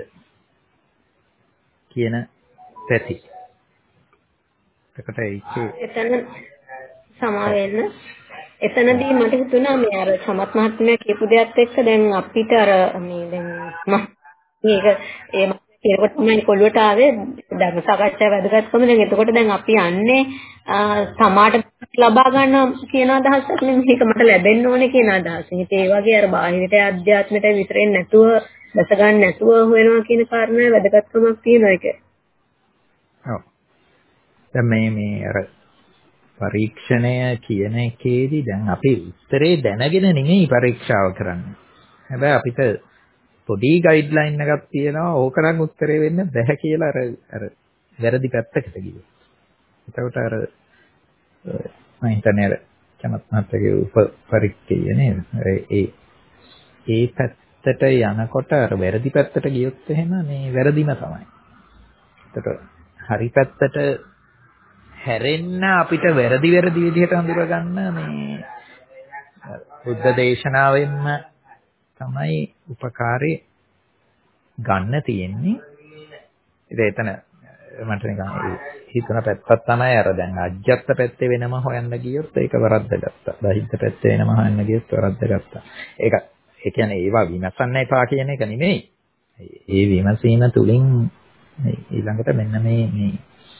කියන පැති. ඒකට ඒකේ එතන සමා වෙන්න එතනදී මට හිතුණා මේ අර සමත් මහත්මයා කියපු දෙයත් එක්ක දැන් අපිට අර මේ දැන් මේක ඒ ඒකට තමයි කොළුවට ආවේ ධර්ම සාකච්ඡාව වැදගත්කම. දැන් එතකොට දැන් අපි යන්නේ සමාට ලබා ගන්න කියන අදහසක් නෙමෙයි මේක මට ලැබෙන්න ඕනේ කියන අදහස. ඉතින් ඒ වගේ අර බාහිරට අධ්‍යාත්මයට විතරෙන් නැතුව දැස ගන්න නැතුව හොයනවා කියන කාරණාවේ වැදගත්කමක් තියෙනවා ඒක. ඔව්. දැන් මේ මේ අර පරීක්ෂණය කියන එකේදී දැන් අපි උත්තරේ දැනගෙන නෙමෙයි පරීක්ෂාව කරන්නේ. හැබැයි අපිට පොඩි ගයිඩ්ලයින් එකක් තියෙනවා ඕකනම් උත්තරේ වෙන්න බෑ කියලා අර අර වැරදි පැත්තකට ගියේ. එතකොට අර මම හිතන්නේ අර චමත් මහත්තයාගේ උපපරීක්ෂය නේද? ඒ ඒ පැත්තට යනකොට අර වැරදි පැත්තට ගියොත් එහෙම මේ වැරදිම තමයි. එතකොට හරි පැත්තට හැරෙන්න අපිට වැරදි වැරදි විදිහට හඳුරගන්න මේ බුද්ධ දේශනාවෙන්ම තමයි උපකාරේ ගන්න තියෙන්නේ. ඉතින් එතන මට නිකන් හිතන පැත්තක් තමයි අර දැන් අජ්ජත් පැත්තේ වෙනම හොයන්න ගියොත් ඒක වරද්දගත්තා. බහිද්ද පැත්තේ වෙනම හොයන්න ගියොත් වරද්දගත්තා. ඒක ඒ කියන්නේ ඒවා විමසන්න එපා කියන එක නෙමෙයි. ඒ විමසීම තුලින් ඊළඟට මෙන්න මේ මේ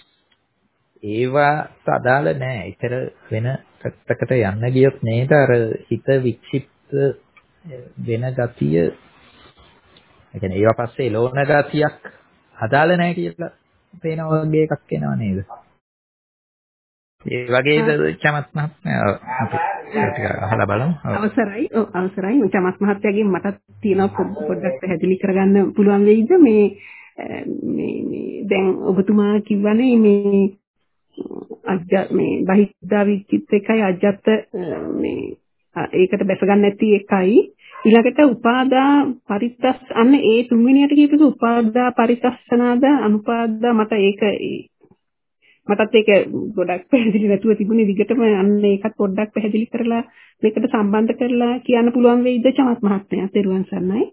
ඒවාට අදාළ නෑ. ඊතර වෙන පැත්තකට යන්න ගියොත් නේද අර හිත වික්ෂිප්ත වෙන ගතිය, ඒ කියන්නේ ඒවා පස්සේ ලෝණ ගතියක් අදාළ නෑ කියලා පේනවා වගේ එකක් එනවා නේද? ඒ වගේද චමත් මහත්මයා අපි ටික අහලා බලමු. අවසරයි. ඔව් අවසරයි. චමත් මහත්තයාගෙන් මට තියෙන පොඩ්ඩක් පැහැදිලි කරගන්න පුළුවන් වෙයිද මේ මේ මේ දැන් ඔබතුමා කිව්වනේ මේ අජ්ජ මේ බහිද්දා විචිත් එකයි අජ්ජත් මේ ඒකට බැස ගන්න නැති එකයි ඊළඟට උපාදා පරිත්තස් අන්න ඒ තුන්වෙනියට කියපු උපාදා පරිත්තස්සනාද අනුපාදා මට ඒක මටත් ඒක ගොඩක් පැහැදිලි නැතුව තිබුණේ විගටම අන්න ඒකත් පොඩ්ඩක් පැහැදිලි කරලා මේකට සම්බන්ධ කරලා කියන්න පුළුවන් වෙයිද චමත් මහත්මයා? තෙරුවන් සරණයි.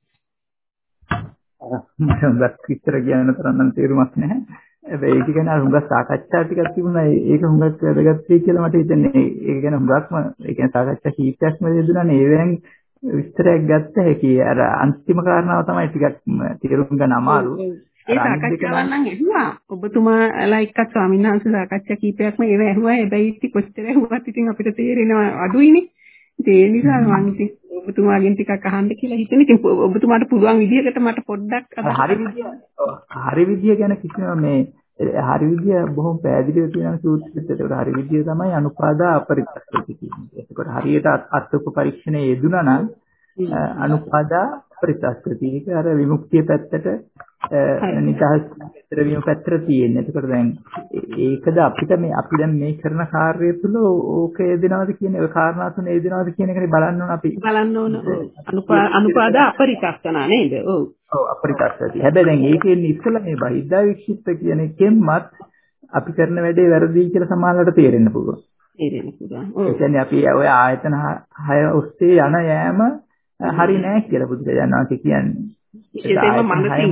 මට හුඟක් විස්තර කියන්න තරම් නම් තේරුමක් නැහැ. හැබැයි ඒක ගැන හුඟක් සාකච්ඡා ටිකක් තිබුණා. ඒක හුඟක් වැදගත් වෙයි කියලා මට හිතෙන්නේ. ඒක ගැන හුඟක්ම ඒ කියන්නේ සාකච්ඡා කීපයක්ම යෙදුණානේ. ඒවෙන් විස්තරයක් ගත්ත හැකි. අර අන්තිම කාරණාව තමයි ටිකක් තේරුම් ගන්න අමාරු. ඒ සාකච්ඡාවන් නම් ඇහුවා. ඔබතුමාලා එක්ක ස්වාමීන් වහන්සේ සාකච්ඡා කීපයක්ම ඒව ඇහුවා. හැබැයි ඉතින් කොච්චර ඇහුවත් ඉතින් අපිට තේරෙනවා අඩුයිනේ. ඒ නිසා මම ඉතින් ඔබතුමාගෙන් ටිකක් අහන්න කියලා හිතෙන. ඉතින් ඔබතුමාට පුළුවන් විදිහකට මට පොඩ්ඩක් හරි විදිය හරි විදිය ගැන කිසිම මේ හරි විදිය බොහොම පැහැදිලිව තියෙන සූත්‍රෙත්. ඒකට හරි විදිය තමයි අනුපාදා අපරිත්තස්සති කියන්නේ. ඒකට හරියට අත්උප පරීක්ෂණයේ යෙදුණා නම් අනුපාදා අපරිත්තස්සති ඒක අර විමුක්තිය පැත්තට නිදහස් විතර වීම පැත්තට තියෙන්නේ. ඒකට දැන් ඒකද අපිට මේ අපි දැන් මේ කරන කාර්යය තුළ ඕක යෙදෙනවද කියන ඒ කාරණා තුන යෙදෙනවද කියන එකනේ බලන්න ඕන අපි. බලන්න ඕන. අනුපාදා අපරිත්තස්සනා නේද? ඔව්. ඔව් අපරිත්තස්සති. හැබැයි දැන් ඒකෙන් ඉස්සෙල්ලා මේ බහිද්දා වික්ෂිප්ත කියන එකෙන්මත් අපි කරන වැඩේ වැරදි කියලා සමානලට තේරෙන්න පුළුවන්. තේරෙන්න පුළුවන්. ඔව්. ඒ කියන්නේ අපි ඔය ආයතන හය ඔස්සේ යන යෑම හරි නෑ කියලා බුදුරජාණන් වහන්සේ කියන්නේ. ඒකම මනසින්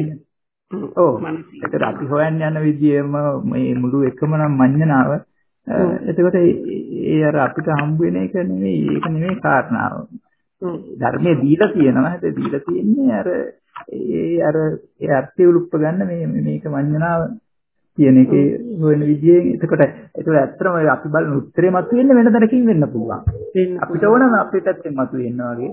ඔව් ඒකට අපි හොයන්න යන විදියම මේ මුළු එකම නම් මඤ්ඤණාව. එතකොට ඒ අර අපිට හම්බ වෙන එක නෙවෙයි ඒක නෙවෙයි කාරණාව. ධර්මයේ දීලා තියෙනවා. හැබැයි දීලා තියෙන්නේ අර ඒ අර ඒ අර්ථය උලුප්ප ගන්න මේ මේක මඤ්ඤණාව කියන එකේ හොයන විදියෙන්. එතකොට ඒක ඇත්තටම අපි බලන උත්තරේ මතුවෙන්නේ වෙන තැනකින් වෙන්න පුළුවන්. අපිට ඕන නම් අපේ පැත්තෙන් මතුවෙන්න වගේ.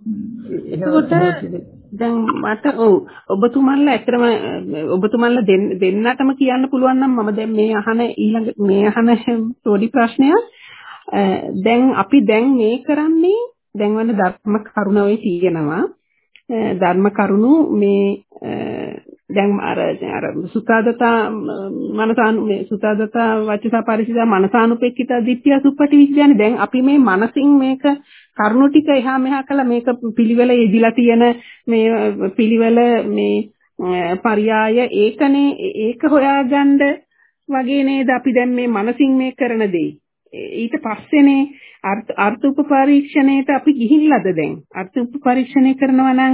ඒකට දැන් මට ඔව් ඔබතුමන්ලා ඇත්තටම ඔබතුමන්ලා දෙන්නටම කියන්න පුළුවන් නම් මම දැන් මේ අහන ඊළඟ මේ අහන පොඩි ප්‍රශ්නයක් දැන් අපි දැන් මේ කරන්නේ දැන් වන ධර්ම කරුණ ඔය තියෙනවා. ධර්ම කරුණු මේ දැන් අර අර සුතාදතා මනසාන මේ සුතාදතා වචසා පරිසිතා මනසානුපෙක්කිතා දිට්ඨිය සුප්පටි විඥානේ දැන් අපි මේ මනසින් මේක කරුණු ටික එහා මෙහා කළා මේක පිළිවෙල යෙදිලා තියෙන මේ පිළිවෙල මේ පරියාය ඒකනේ ඒක හොයාගන්න වගේ නේද අපි දැන් මේ මනසින් මේ කරන දේ ඊට පස්සේනේ අර්ථ අර්ථ උප පරීක්ෂණයට අපි ගිහිල්ලාද දැන් අර්ථ උප පරීක්ෂණය කරනවා නම්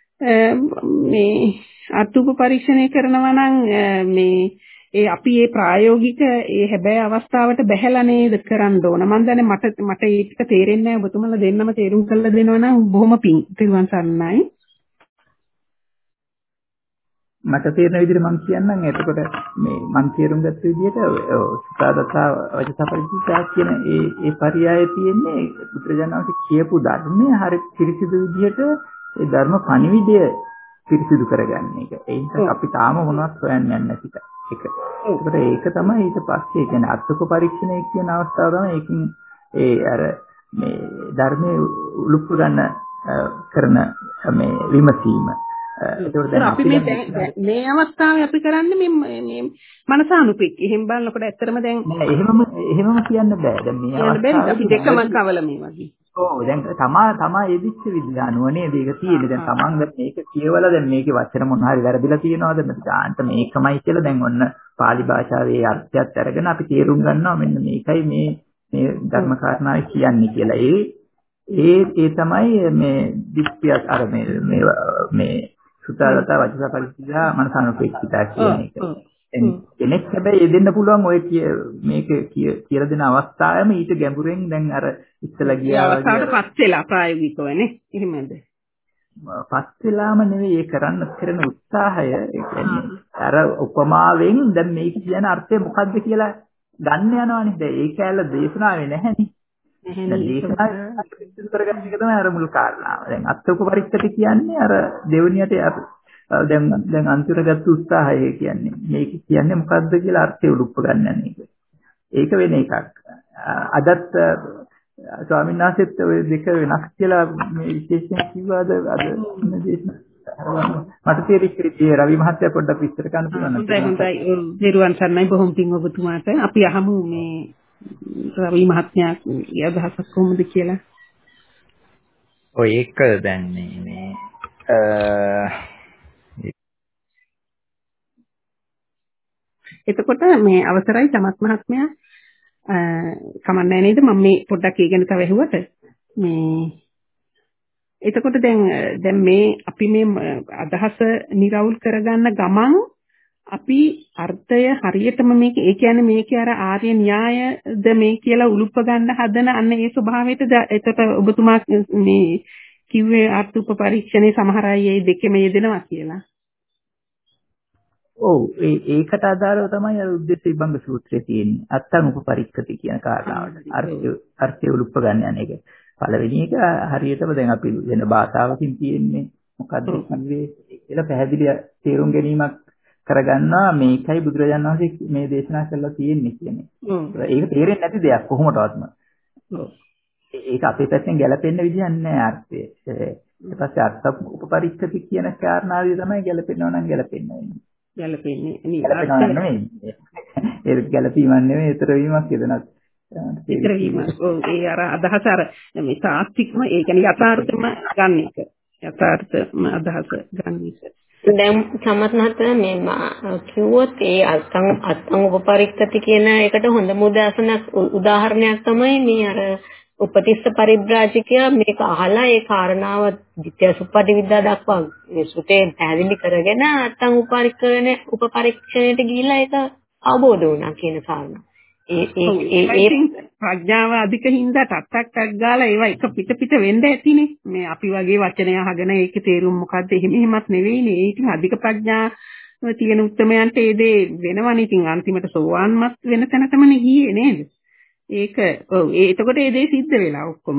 මේ අර්ථ උප පරීක්ෂණය කරනවා නම් මේ ඒ අපි මේ ප්‍රායෝගික ඒ හැබැයි අවස්ථාවට බැහැලා නේද කරන්න ඕන. මම දන්නේ මට මට ඒක තේරෙන්නේ නැහැ. ඔබතුමලා දෙන්නම තේරුම් කරලා දෙනවා නම් බොහොම පිං. තෙරුවන් සරණයි. මට තේරෙන විදිහට මම කියන්නම්. එතකොට මේ මම තේරුම් ගත්ත විදිහට සුඛාදතා වචසපරිචිතා කියන ඒ ඒ පරයය තියෙන්නේ බුදුරජාණන් වහන්සේ කියපු ධර්මයේ හරි පිරිසිදු විදිහට ඒ ධර්ම පණිවිඩය පිරිසිදු කරගන්න එක. ඒ නිසා අපි තාම මොනවත් හොයන්නේ නැති එක. ඒකට ඒක තමයි ඊට පස්සේ කියන්නේ අත්ක පරීක්ෂණය කියන අවස්ථාව තමයි ඒකින් ඒ අර මේ ධර්මයේ උලුප්පු ගන්න කරන මේ විමසීම. අපි මේ මේ අවස්ථාවේ අපි කරන්නේ මේ මේ මනසානුපෙක්. එහෙම බලනකොට ඇත්තටම දැන් එහෙමම එහෙමම කියන්න බෑ. දැන් මේ අවස්ථාවේ අපි දෙකම කවල මේ වගේ. ඔව් දැන් තමා තමා එදිච්ච විද්‍යානුව නේද ඒක තියෙන්නේ. දැන් තමන් මේක කියවලා දැන් මේකේ වචන මොන හරි වැරදිලා තියෙනවද නැත්නම් මේකමයි කියලා දැන් ඔන්න පාලි භාෂාවේ අර්ථයත් අරගෙන අපි තේරුම් ගන්නවා මෙන්න මේකයි මේ මේ ධර්ම කාරණාව කියන්නේ කියලා. ඒ ඒ ඒ තමයි මේ දිස්ත්‍යක් අර මේ මේ සුතාලතා වචසපරිචිතා මනසානුපෙක්ඛිතා කියන එක. එනෙක් හැබැයි දෙන්න පුළුවන් ඔය මේක කියලා දෙන අවස්ථාවෙම ඊට ගැඹුරෙන් දැන් අර ඉස්සලා ගියා වගේ අවස්ථාවටපත් වෙලා ප්‍රායෝගිකවනේ එහෙමද? පත් වෙලාම නෙවෙයි ඒ කරන්න කරන උත්සාහය ඒ කියන්නේ අර උපමාවෙන් දැන් මේක කියන අර්ථය මොකක්ද කියලා ගන්න යනවනේ. දැන් ඒක ඇල්ල දේශනාවේ නැහැනේ. දැන් දේශනාවේ පිළිතුරු කරගන්න එක තමයි අර මුල් කාරණාව. දැන් අත්ක පරිච්ඡේද කියන්නේ අර දෙවෙනියට දැන් දැන් අන්තිමට උත්සාහය කියන්නේ මේක කියන්නේ මොකද්ද කියලා අර්ථය උඩුප්ප ගන්න යන එක. ඒක වෙන එකක්. අදත් ස්වාමීන් වහන්සේත් ඔය දෙක වෙනස් කියලා මේ විශේෂයෙන් කිව්වාද අද මට තේරිච්ච විදිහේ රවි මහත්තයා පොඩ්ඩක් විස්තර කරන්න පුළුවන් නේද? හොඳයි හොඳයි. දේරුවන් සර්ණයි බොහොම පිං ඔබතුමාට. අපි අහමු මේ රවි මහත්මයාගේ අදහසක් කොහොමද කියලා. ඔය ඒක දැන් මේ මේ එතකොට මේ අවසරයි සමත් මහත්මයා කමන්නේ නේද මම මේ පොඩ්ඩක් ඊගෙන තව ඇහුවට මේ එතකොට දැන් දැන් මේ අපි මේ අදහස නිරවුල් කරගන්න ගමන් අපි අර්ථය හරියටම මේක ඒ කියන්නේ මේකේ අර ආර්ය න්‍යායද මේ කියලා උලුප්ප ගන්න හදන අන්න ඒ ස්වභාවයට එතකොට ඔබතුමා මේ කිව්වේ අර්ථ උපපරීක්ෂණේ සමහර අය මේ දෙකෙම යෙදෙනවා කියලා. ඔව් ඒ ඒකට අදාළව තමයි අර උද්දේශ විභංග සූත්‍රයේ තියෙන්නේ. අත්තං උපපරික්ඛති කියන කාරණාවට. අර්ථය අර්ථය උලුප්ප ගන්න යන එක. පළවෙනි එක හරියටම දැන් අපි වෙන භාෂාවකින් තියෙන්නේ මොකද්ද කියන්නේ කියලා පැහැදිලි තේරුම් ගැනීමක් කරගන්නවා මේකයි බුදුරජාණන් වහන්සේ මේ දේශනා කරලා තියෙන්නේ කියන්නේ. ඒක තේරෙන්නේ නැති දෙයක් කොහොමදවත්ම. ඒක අපේ පැත්තෙන් ගැලපෙන්න විදියක් නැහැ අර්ථය. ඊට පස්සේ අර්ථ උපපරික්ඛති කියන කාරණාවදී තමයි ගැලපෙන්නව නම් ගැලපෙන්න වෙන්නේ. ගැලපෙන්නේ නෙමෙයි. ඒක ගැලපීමක් නෙමෙයි ඒතර වීමක් එදනත්. ඒතර වීම. ඔව් ඒ අර අදහස අර මේ තාත්විකම ඒ කියන්නේ යථාර්ථම ගන්න එක. යථාර්ථම අදහස ගන්න එක. දැන් සමත් මහත්තයා මේ කිව්වොත් ඒ අත්තං අත්තං උපපරික්ඛති කියන එකට හොඳම උදාහරණයක් උදාහරණයක් තමයි මේ අර උපතිස්ස පරිබ්‍රාජිකයා මේක අහලා ඒ කාරණාව ditthya suppati විද්‍යා දක්වා මේ සුතේ පැහැදිලි කරගෙන අත්තං උපපරික්ෂණ උපපරීක්ෂණයට ගිහිලා ඒක අවබෝධ වුණා කියන කාරණා. ඒ ඒ ඒ ප්‍රඥාව අධික හින්දා ටක් ටක් ගාලා ඒවා එක පිට පිට වෙන්න ඇතිනේ. මේ අපි වගේ වචනය අහගෙන ඒකේ තේරුම මොකද්ද එහෙම එහෙමත් නෙවෙයිනේ. ඒ ඉතින් අධික ප්‍රඥාව තියෙන උත්තරමයන්ට ඒ දේ වෙනවනේ. ඉතින් අන්තිමට සෝවාන්මත් වෙන තැන තමයි ගියේ නේද? ඒක ඔව් ඒ එතකොට ඒ දේ සිද්ධ වෙලා ඔක්කොම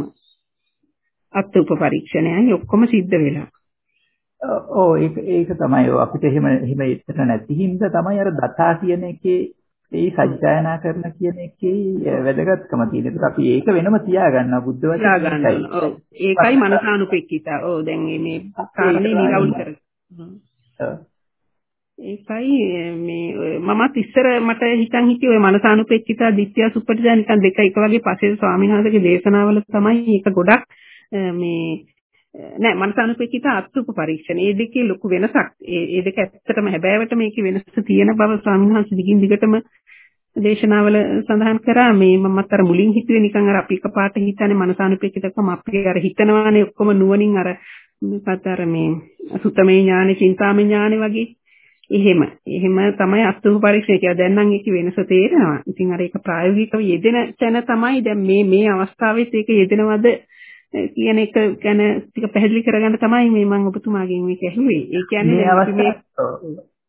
අත් උපපරීක්ෂණයයි ඔක්කොම සිද්ධ වෙලා. ඔව් ඒක ඒක තමයි අපිට එහෙම එහෙම ඉතන නැති හින්දා තමයි අර දතා කියන එකේ ඒ සත්‍යයනා කරන කියන එකේ වැදගත්කම තියෙන. ඒක අපි ඒක වෙනම තියාගන්නවා බුද්ධ වචනයයි. ඔව් ඒකයි මනසානුපෙක්කිතා. ඔව් දැන් මේ කාරණේ නිරවුල් කරගන්න. ඔව් ඒකයි මේ මමත් ඉස්සර මට හිතන් හිටියේ ඔය මනසානුපෙක්කිතා ditthya suppatidaa නිකන් දෙක එක වගේ පස්සේ ස්වාමීන් වහන්සේගේ දේශනාවල තමයි ඒක ගොඩක් මේ නෑ මනසානුපෙක්කිතා අත්ූප පරීක්ෂණ. මේ දෙකේ ලොකු වෙනසක්. ඒ දෙක ඇත්තටම හැබෑවට මේකේ වෙනස තියෙන බව ස්වාමීන් වහන්සේ දිගින් දිගටම දේශනාවල සඳහන් කරා. මේ මමත් අර මුලින් හිතුවේ නිකන් අර අපි එකපාරට හිතන්නේ මනසානුපෙක්කිතකම අපි අර හිතනවානේ ඔක්කොම නුවණින් අර මොකක්ද අර මේ සුතමේ ඥානෙ චින්තාමේ ඥානෙ වගේ. එහෙම එහෙම තමයි අත්ූප පරීක්ෂණය කියලා. දැන් නම් ඒකේ වෙනස තේරෙනවා. ඉතින් අර ඒක ප්‍රායෝගිකව යෙදෙන තැන තමයි දැන් මේ මේ අවස්ථාවෙත් ඒක යෙදෙනවද කියන එක ගැන ටික පැහැදිලි කරගන්න තමයි මේ මම ඔබතුමාගෙන් මේක ඇහුවේ. ඒ කියන්නේ දැන් අපි මේ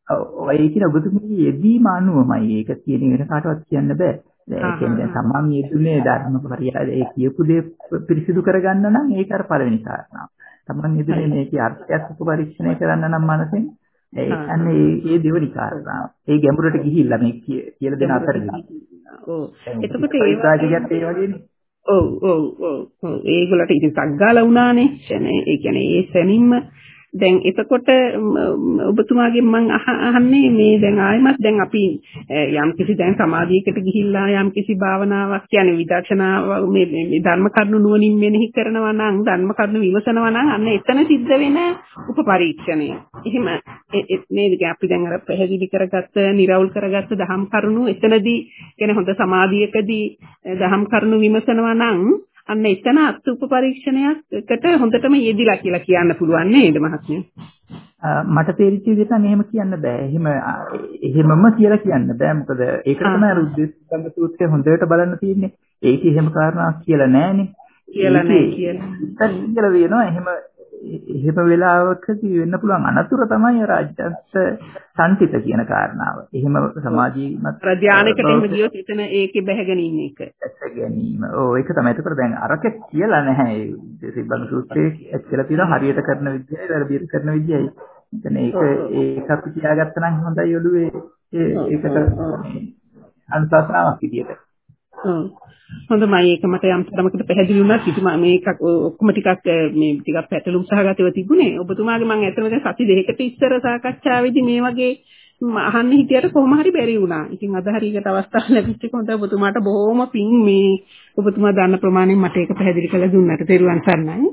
ඔය කියන ඔබතුමී යෙදීම අනුවමයි ඒක කියන වෙන කාටවත් කියන්න බෑ. ඒ කියන්නේ තමන් යෙදුනේ ධර්මපරිය ඒ කියපු දේ පිරිසිදු කරගන්න නම් ඒක අර පළවෙනි කාරණාව. තමන් යෙදුනේ මේකේ අර්ථයක් පරීක්ෂණය කරන්න නම් මනසෙන් ඒ අන්නේ ඒ දෙවෙනි කාරණාව. ඒ ගැඹුරට ගිහිල්ලා මේ කියලා දෙන අතරදී. ඔව්. එතකොට ඒ ප්‍රායෝගිකත් ඒ වගේනේ. ඔව් ඔව් ඔව්. ඒගොල්ලන්ට ඉතින් සග්ගාලා වුණානේ. ඒ කියන්නේ ඒ සෙනින්ම දැන් එතකොට ඔබතුමාගෙන් මම අහන්නේ මේ දැන් ආයමත් දැන් අපි යම් කිසි දැන් සමාධියකට ගිහිල්ලා යම් කිසි භාවනාවක් කියන්නේ විදර්ශනාව මේ මේ ධර්ම කරුණු නුවණින් මෙනෙහි කරනවා නම් ධර්ම කරුණු විමසනවා නම් අන්න එතන සිද්ධ වෙන උපපරීක්ෂණය. එහෙම නේද අපි දැන් අර පැහැදිලි කරගත්ත, නිරවුල් කරගත්ත දහම් කරුණු එතනදී කියන්නේ හොඳ සමාධියකදී දහම් කරුණු විමසනවා නම් අන්න එතන අත්ූප පරීක්ෂණයකට හොඳටම යෙදිලා කියලා කියන්න පුළුවන් නේද මහත්මයා? මට තේරිච්ච විදිහට එහෙම කියන්න බෑ. එහෙම එහෙමම කියලා කියන්න බෑ. මොකද ඒක තමයි රුද්දේශ සූත්‍රයේ හොඳට බලන්න තියෙන්නේ. ඒකේ එහෙම කාරණාවක් කියලා නෑනේ. කියලා නෑ කියලා. කියලා වෙනවා. එහෙම එහෙම වෙලාවකදී වෙන්න පුළුවන් අනතුර තමයි රාජ්‍යස්ත සංතිත කියන කාරණාව. එහෙම සමාජීයමත් ප්‍රඥානකට එහෙම ගියොත් එතන ඒකේ බැහැගෙන ඉන්න එක. ඇත්ත ගැනීම. ඔව් ඒක තමයි. ඒකට දැන් අරක කියලා නැහැ. ඒ සිබ්බන් සූත්‍රයේ කියලා තියෙනවා හරියට කරන විදියයි වැරදියට කරන විදියයි. එතන ඒක ඒක අපි කියාගත්ත නම් හොඳයි ඔළුවේ ඒකට අනුශාසනාවක් විදියට. ඔව්. හොඳයි ඒක මට යම් තරමකට පැහැදිලි වුණා කිසිම මේක ඔක්කොම ටිකක් මේ ටිකක් පැටලුම් සහගතව තිබුණේ ඔබතුමාගේ මම ඇත්තම දැන් සති දෙකකට ඉස්සර සාකච්ඡාවේදී මේ වගේ අහන්න හිටියට කොහොම හරි බැරි වුණා. ඉතින් අද හරියට අවස්ථාවක් ලැබිච්ච එක හොඳයි ඔබතුමාට බොහොම පිං මේ ඔබතුමා දන්න ප්‍රමාණයෙන් මට ඒක පැහැදිලි කරලා දුන්නාට තෙරුවන් සරණයි.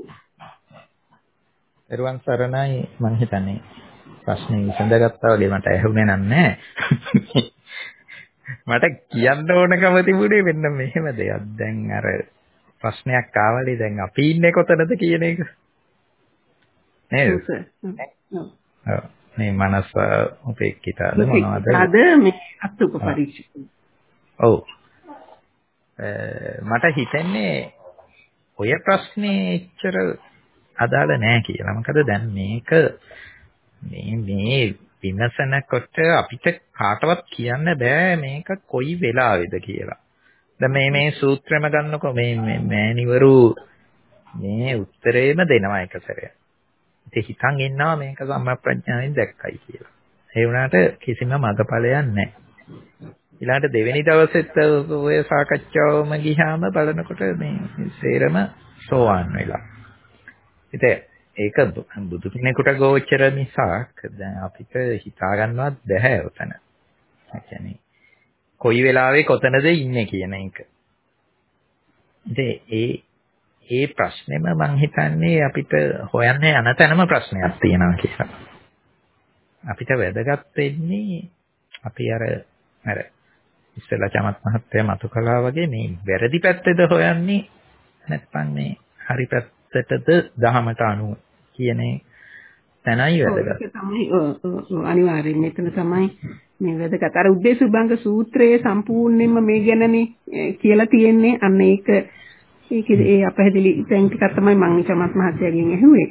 තෙරුවන් සරණයි මම හිතන්නේ ප්‍රශ්නේ විසඳගත්තා වගේ මට ඇහුනේ නැහැ. මට කියන්න ඕනකම තිබුණේ මෙන්න මෙහෙම දෙයක්. දැන් අර ප්‍රශ්නයක් ආවලේ දැන් අපි ඉන්නේ කොතනද කියන එක. නේද? ඔව්. මේ මනස උපේක්ෂිතද මොනවද? අද මේ අත්ූප පරීක්ෂණ. ඔව්. මට හිතන්නේ ඔය ප්‍රශ්නේ එච්චර අදාළ නෑ කියලා. මොකද දැන් මේක මේ මේ විමසනකොට අපිට කාටවත් කියන්න බෑ මේක කොයි වෙලාවේද කියලා. දැන් මේ මේ සූත්‍රෙම ගන්නකො මේ මෑණිවරු මේ උත්තරේම දෙනවා එක සැරයක්. ඉතින් හිතන් ඉන්නවා මේක සම්මප්‍රඥාවෙන් දැක්කයි කියලා. ඒ වුණාට කිසිම මගපලයක් නැහැ. ඊළඟට දෙවෙනි දවසෙත් ඔය සාකච්ඡාවම ගියාම බලනකොට මේ සේරම සෝවාන් වෙලා. ඉතින් ඒක බුදු කෙනෙකුට ගෝචර මිසක් දැන් අපිට හිතා ගන්නවත් බැහැ උතන. ඒ කියන්නේ කොයි වෙලාවෙ කොතනද ඉන්නේ කියන එක. ඉතින් ඒ ඒ ප්‍රශ්නේම මම හිතන්නේ අපිට හොයන්න යන තැනම ප්‍රශ්නයක් තියෙනවා කියලා. අපිට වැදගත් වෙන්නේ අපි අර අර ඉස්සෙල්ලා චමත් මහත්තයා මතු කළා වගේ මේ වැරදි පැත්තද හොයන්නේ නැත්නම් මේ හරි පැත්තටද දහමට අනුව කියන තැනයි වැදගත්. ඒක තමයි අනිවාර්යෙන් මෙතන තමයි මේ වැදගත්. අර උද්දේශුභංග සූත්‍රයේ සම්පූර්ණයෙන්ම මේ ගැනනේ කියලා තියෙන්නේ. අන්න ඒක ඒකේ ඒ අපහැදිලි තැන් ටිකක් තමයි මම චමත් මහත්තයාගෙන් ඇහුවේ.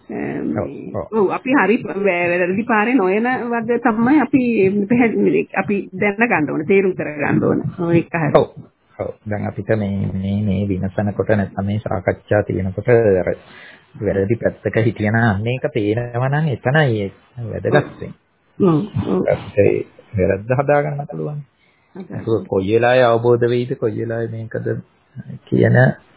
ඔව් අපි හරි වැරදි පාරේ නොයන වගේ තමයි අපි පැහැදිලි අපි දැන ගන්න ඕන තේරුම් කර ගන්න ඕන. ඒක හරි. ඔව්. ඔව්. දැන් අපිට මේ මේ මේ විමසනකොට නැත්නම් මේ සාකච්ඡා තියෙනකොට අර වැරදි පැත්තක හිටියන අනේක පේනවා නම් එතනයි වැදගත් වෙන්නේ. ඔව්. ඒ වැරද්ද හදාගන්න පුළුවන්. ඒක කොයි වෙලාවෙ අවබෝධ වෙයිද කොයි වෙලාවෙ මේකද කියන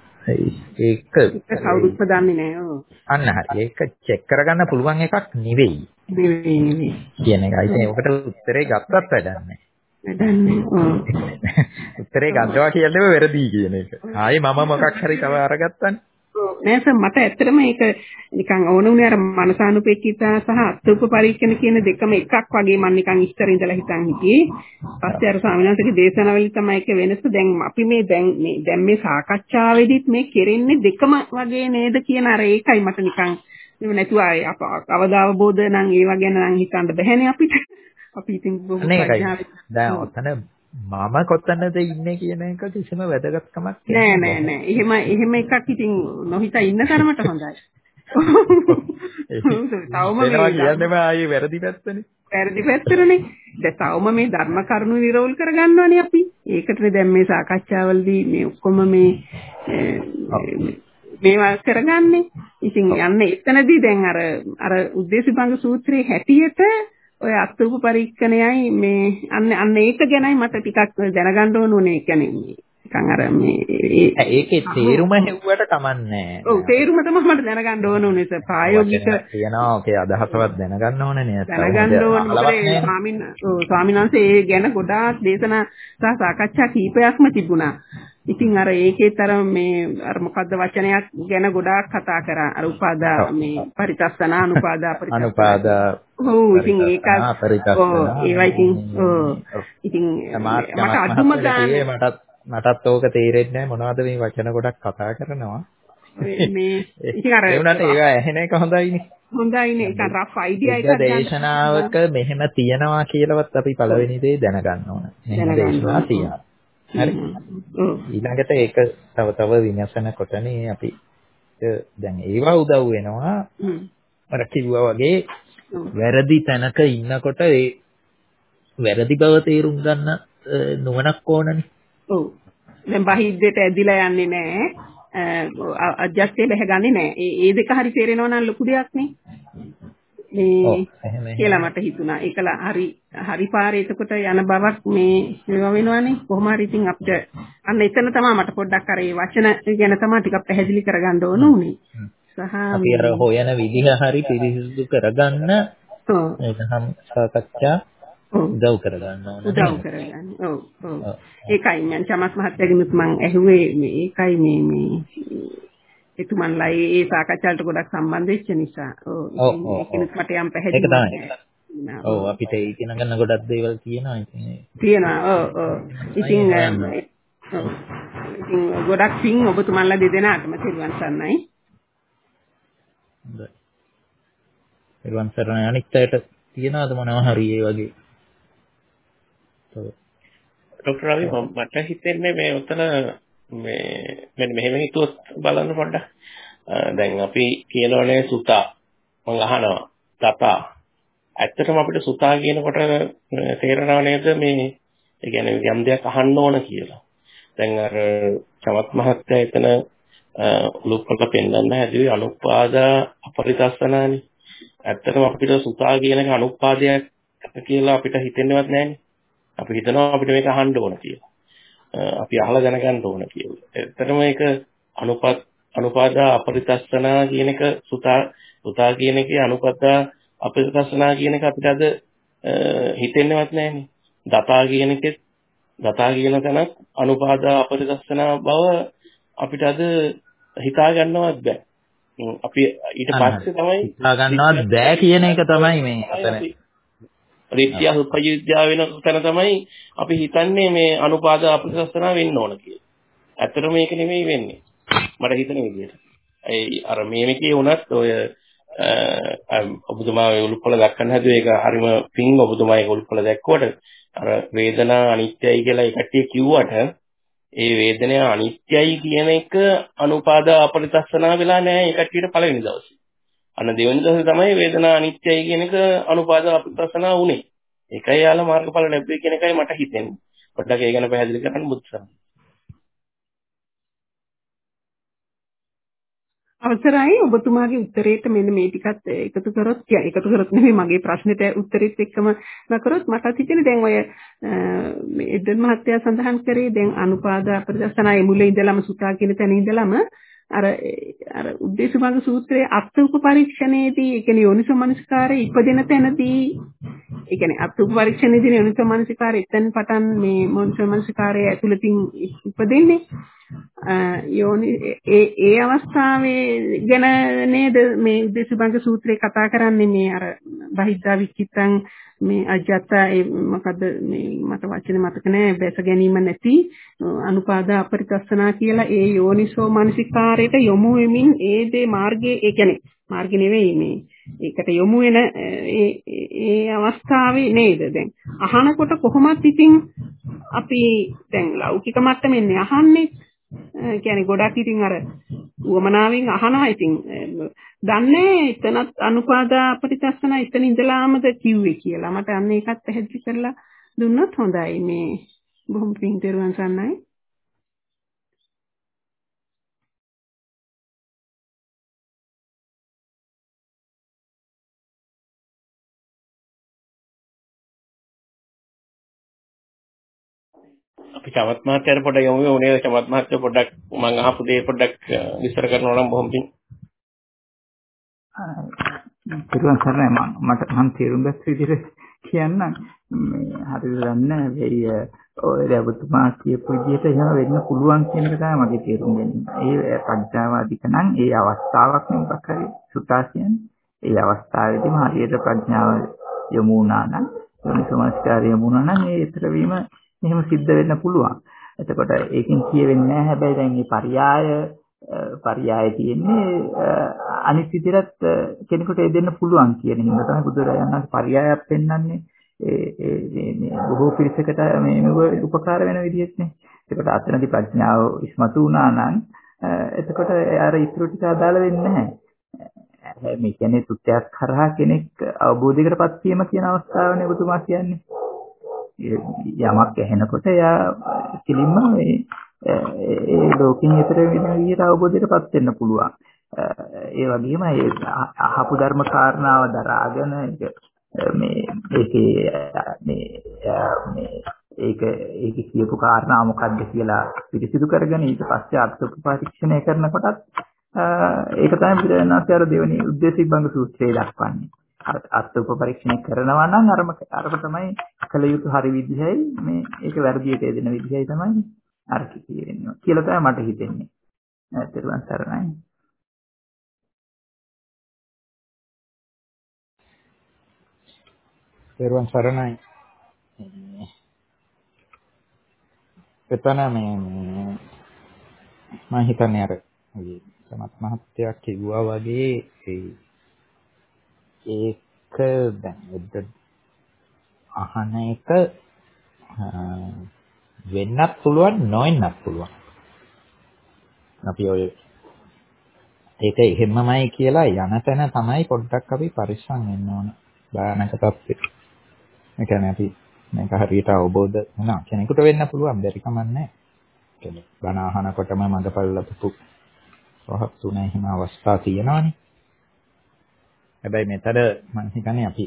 ඒක කවුරුත් දන්නේ නැහැ. ඔව්. අන්න හරි. ඒක චෙක් කරගන්න පුළුවන් එකක් නෙවෙයි. නෙවෙයි නෙවෙයි. කියන එකයි. ඉතින් ඔකට උත්තරේ ගත්තත් වැඩක් නැහැ. වැඩක් නැහැ. උත්තරේ ගන්නවා කියන්නේ වැරදි කියන එක. ආයේ මම මොකක් හරි තව අරගත්තනේ. නෑ සර් මට ඇත්තටම ඒක නිකන් ඕන උනේ අර මනසානුපෙක්කිතා සහ අත්ූප පරීක්ෂණ කියන දෙකම එකක් වගේ මම නිකන් ඉස්තර ඉඳලා හිතන් හිටියේ. පස්සේ අර ස්වාමීන් වහන්සේගේ දේශනාවලින් තමයි ඒක වෙනස. දැන් අපි මේ දැන් මේ දැන් මේ සාකච්ඡාවේදීත් මේ කෙරෙන්නේ දෙකම වගේ නේද කියන අර ඒකයි මට නිකන් නෙවෙයි නැතුව අවදාවබෝධ නම් ඒව ගැන නම් හිතන්න බැහැනේ අපිට. අපි ඉතින් බොහොම දැන් ඔතන මම කොතනද ඉන්නේ කියන එක කිසිම වැදගත්කමක් නෑ නෑ නෑ. එහෙම එහෙම එකක් ඉතින් නොහිතා ඉන්න තරමට හොඳයි. තවම මේ කියන්නේ මම ආයේ වැරදි පැත්තනේ. වැරදි පැත්තනේ. දැන් තවම මේ ධර්ම කරුණු නිරවුල් කරගන්නවානේ අපි. ඒකටනේ දැන් මේ සාකච්ඡාවලදී මේ ඔක්කොම මේ මේවා කරගන්නේ. ඉතින් යන්නේ එතනදී දැන් අර අර උද්දේශිභංග සූත්‍රයේ හැටියට ඔය අත්ූප පරීක්ෂණයයි මේ අන්න අන්න ඒක ගැනයි මට ටිකක් දැනගන්න ඕන උනේ. කියන්නේ නිකන් අර මේ ඒකේ තේරුම හෙව්වට කමන්නේ. ඔව් තේරුම තමයි මට දැනගන්න ඕන උනේ. ඒක ප්‍රායෝගික කියනවා ඔකේ අදහසවත් දැනගන්න ඕනේ නේද? දැනගන්න ඕනේ. මොකද ස්වාමීන් ස්වාමීන් වහන්සේ ඒ ගැන ගොඩාක් දේශනා සහ සාකච්ඡා කීපයක්ම තිබුණා. ඉතින් අර ඒකේත් අර මේ අර මොකද්ද වචනයක් ගැන ගොඩාක් කතා කරා. අර උපාදා මේ පරිත්‍ස්සන අනුපාදා පරිත්‍ස්සන අනුපාදා ඔව් ඉතින් ඒක ඔව් ඒවා ඉතින් ඔව් ඉතින් මට අදුම ගානේ මටත් මටත් ඕක තේරෙන්නේ නැහැ මොනවද මේ වචන ගොඩක් කතා කරනවා මේ ඉතින් අර ඒ උනට ඒවා ඇහෙන එක හොඳයිනේ හොඳයිනේ ඒක රෆ් අයිඩියා එකක් ගන්න දේශනාවක මෙහෙම තියනවා කියලාවත් අපි පළවෙනි දේ දැනගන්න ඕන මෙහෙම දේශනා තියනවා හරි ඊළඟට ඒක තව තව විමසන කොටනේ අපි දැන් ඒවා උදව් වෙනවා අර කිව්වා වගේ වැරදි තැනක ඉන්නකොට ඒ වැරදි බව තේරුම් ගන්න නුවණක් ඕනනේ. ඔව්. දැන් බහිද්දට ඇදිලා යන්නේ නැහැ. අජස්ටේ බහගන්නේ නැහැ. ඒ ඒ දෙක හරි තේරෙනවා නම් ලොකු දෙයක් නේ. මේ කියලා මට හිතුණා. ඒකලා හරි හරි පාරේ එතකොට යන බවක් මේ මේවා වෙනවනේ. කොහොම හරි ඉතින් අපිට අන්න එතන තමයි මට පොඩ්ඩක් අර මේ වචන ගැන තමයි ටිකක් පැහැදිලි කරගන්න ඕන උනේ. සහ අපි අර හොයන විදිහ හරි පිරිසිදු කරගන්න ඒක නම් සාකච්ඡා උදව් කරගන්න ඕන උදව් කරගන්න. ඔව් ඔව්. ඒකයි මම චමස් මහත්තයාගෙනුත් මම ඇහුවේ මේ ඒකයි මේ මේ එතුමන්ලා ඒ සාකච්ඡාවට ගොඩක් සම්බන්ධ වෙච්ච නිසා. ඔව් ඒකෙනුත් මට යම් පැහැදිලි ඔව් අපිට ඒක නගන්න ගොඩක් දේවල් තියෙනවා ඉතින් තියෙනවා. ඔව් ඔව්. ඉතින් ඔව්. ඉතින් ගොඩක් පිං ඔබතුමන්ලා දෙදෙනාටම තිරුවන් සරණයි. හොඳයි. පෙරවන් සරණ අනිත් අයට තියනවාද මොනවා හරි ඒ වගේ? ડોક્ટર රවි මට හිතෙන්නේ මේ උතන මේ මෙන්න මෙහෙම හිතුවොත් බලන්න පොඩ්ඩක්. දැන් අපි කියනෝනේ සුතා මම අහනවා තපා. ඇත්තටම අපිට සුතා කියනකොට තේරෙනව නේද මේ ඒ කියන්නේ යම් දෙයක් අහන්න ඕන කියලා. දැන් අර චමත් මහත්තයා එතන උලුප්පක පෙන්වන්න හැදුවේ අනුපාද අපරිතස්සනානේ. ඇත්තටම අපිට සුතා කියන එක අනුපාදයක් කියලා අපිට හිතෙන්නවත් නැහැනේ. අපි හිතනවා අපිට මේක අහන්න ඕන කියලා. අපි අහලා දැනගන්න ඕන කියලා. ඇත්තටම ඒක අනුපාද අනුපාද අපරිතස්සනා කියන එක සුතා සුතා කියන එකේ අනුපාද අපරිතස්සනා කියන එක අපිට අද හිතෙන්නවත් නැහැනේ. දතා කියන එකෙත් දතා කියන තැනත් අනුපාද අපරිතස්සනා බව අපිට අද හිතා ගන්නවත් බෑ. අපි ඊට පස්සේ තමයි හිතා ගන්නවත් බෑ කියන එක තමයි මේ අතන. රීත්‍ය උපයුද්ධා වෙන තැන තමයි අපි හිතන්නේ මේ අනුපාද අපරිතස්සනා වෙන්න ඕන කියලා. ඇත්තටම මේක නෙමෙයි වෙන්නේ. මට හිතෙන විදිහට. ඒ අර මේකේ වුණත් ඔය ඔබතුමා ඒ උල්පල දක්වන්න හැදුවේ ඒක හරිම පිං ඔබතුමා ඒක උල්පල දැක්කුවට අර වේදනා අනිත්‍යයි කියලා ඒ කට්ටිය කිව්වට ඒ වේදනය අනිත්‍යයි කියන එක අනුපාද අපරිතස්සනා වෙලා නැහැ ඒ කට්ටියට පළවෙනි දවසේ. අන්න දෙවෙනි දවසේ තමයි වේදනා අනිත්‍යයි කියන එක අනුපාද අපරිතස්සනා වුනේ. ඒකයි යාලා මාර්ගඵල ලැබුවේ කියන එකයි මට හිතෙන්නේ. පොඩ්ඩක් ඒ ගැන පැහැදිලි කරන්න බුද්ධසරණ. අවසරයි ඔබතුමාගේ උත්තරේට මෙන්න මේ ටිකත් එකතු කරොත් එකතු කරොත් නෙමෙයි මගේ ප්‍රශ්නෙට උත්තරෙත් එක්කම නකරොත් මට හිතෙන්නේ දැන් ඔය මේ එඩ්ඩන් මහත්තයා සඳහන් කරේ දැන් අනුපාද අපරිදස්සනා එමුලේ ඉඳලම සුතා කියන තැන ඉඳලම අර අර උද්දේශභංග සූත්‍රයේ අත්ූප පරීක්ෂණයේදී ඒ කියන්නේ යෝනිසෝ මනසිකාරයේ ඉපදෙන තැනදී ඒ කියන්නේ අත්ූප පරීක්ෂණයේදී යෝනිසෝ මනසිකාරයේ එතෙන් පටන් මේ යෝනිසෝ මනසිකාරයේ ඇතුළතින් ඉපදෙන්නේ යෝනි ඒ ඒ අවස්ථාවේ ගැන නේද මේ උද්දේශභංග සූත්‍රයේ කතා කරන්නේ මේ අර බහිද්ධා විචිත්තං මේ අජත්ත ඒ මොකද්ද මේ මට වචනේ මතක නෑ බැස ගැනීම නැති අනුපාද අපරිතස්සනා කියලා ඒ යෝනිසෝ මනසිකාරයට යොමු වෙමින් ඒ දේ මාර්ගයේ ඒ කියන්නේ මාර්ගය නෙවෙයි මේ ඒකට යොමු වෙන ඒ ඒ අවස්ථාවේ නේද දැන් අහනකොට කොහොමත් ඉතින් අපි දැන් ලෞකික මට්ටමින් අහන්නේ කියන්නේ ගොඩක් ඉතින් අර උවමනාවෙන් අහනවා ඉතින් දන්නේ එතනත් අනුපාදා අපරිතස්සන එතන ඉඳලාමද කිව්වේ කියලා. මට අන්න ඒකත් පැහැදිලි කරලා දුන්නොත් හොඳයි. මේ බොහොම පිං තෙරුවන් සරණයි. අපි චමත් මහත්තයාට පොඩ්ඩක් යමු ඕනේ. චමත් මහත්තයා පොඩ්ඩක් මම අහපු දේ පොඩ්ඩක් විස්තර කරනවා නම් බොහොම පිං. පිරුවන් සරණයි මට මම තේරුම් ගත්ත විදිහට කියන්නම් මේ හරියට දන්නේ වෙයි ඔය රබතුමා කියපු විදිහට එහෙම වෙන්න පුළුවන් කියන එක තමයි මගේ තේරුම් ගැනීම. ඒ ප්‍රඥාවාදික නම් ඒ අවස්ථාවක් මොකක් හරි සුතා කියන්නේ. ඒ අවස්ථාවේදීම හරියට ප්‍රඥාව යොමු වුණා නම් යෝනිසමස්කාරය යොමු වුණා නම් ඒ ඊතර වීම එහෙම සිද්ධ වෙන්න පුළුවන්. එතකොට ඒකෙන් කියවෙන්නේ නැහැ හැබැයි දැන් මේ පర్యాయ පర్యాయ තියෙන්නේ අනිත් විදිහට කෙනෙකුට දෙන්න පුළුවන් කියන හින්දා තමයි බුදුරජාණන් වහන්සේ පర్యాయයක් පෙන්වන්නේ ඒ මේ බොහෝ පිරිසකට මේ මෙව උපකාර වෙන විදිහටනේ. ඒකට අතනදී ප්‍රඥාව ඉස්මතු වුණා නම් එතකොට අර ඉතුරු ටික අදාළ වෙන්නේ නැහැ. මේ කියන්නේ සුත්‍යයක් කරහා කෙනෙක් අවබෝධයකටපත් වීම කියන අවස්ථාවනේ ඔබතුමා කියන්නේ. යමක් ඇහෙනකොට එයා කිලින්ම මේ ඒ ලෝකෙන් ඈතර වෙන විදිහට අවබෝධයටපත් වෙන්න පුළුවන්. ඒ වගේම ඒ අහපු ධර්ම කාරණාව දරාගෙන මේ ඒකේ මේ මේ ඒක ඒක කියපු කාරණා මොකක්ද කියලා පිළිසිදු කරගෙන ඊට පස්සේ අර්ථ පරීක්ෂණය කරනකොටත් ඒක තමයි බුදුරජාණන් අර දෙවෙනි උද්දේශිකබංග සූත්‍රයේ දක්වන්නේ. අර්ථ පරීක්ෂණය කරනවා නම් අරම අරක තමයි කළ යුතු හරි විදිහයි මේ ඒක වැරදියට දෙන විදිහයි තමයි අර කියන්නේ කියලා තමයි මට හිතෙන්නේ. තෙරුවන් සරණයි. තෙරුවන් සරණයි. එතන මේ මම හිතන්නේ අර සමත් මහත්තයා කිව්වා වගේ ඒක දැන් අහන එක වෙන්නත් පුළුවන් නොවෙන්නත් පුළුවන්. අපි ඔය ඒක එහෙමමයි කියලා යන තැන තමයි පොඩ්ඩක් අපි පරිස්සම් වෙන්න ඕන. බානක තත්ත්වෙ. ඒ කියන්නේ අපි මේක හරියට අවබෝධ වුණා කෙනෙකුට වෙන්න පුළුවන් බැරි කමක් නැහැ. කියන්නේ බණ අහනකොටම මඟපල් ලැබපු රහත් තුනේ හිම අවස්ථා තියෙනවානේ. හැබැයි මෙතන මම හිතන්නේ අපි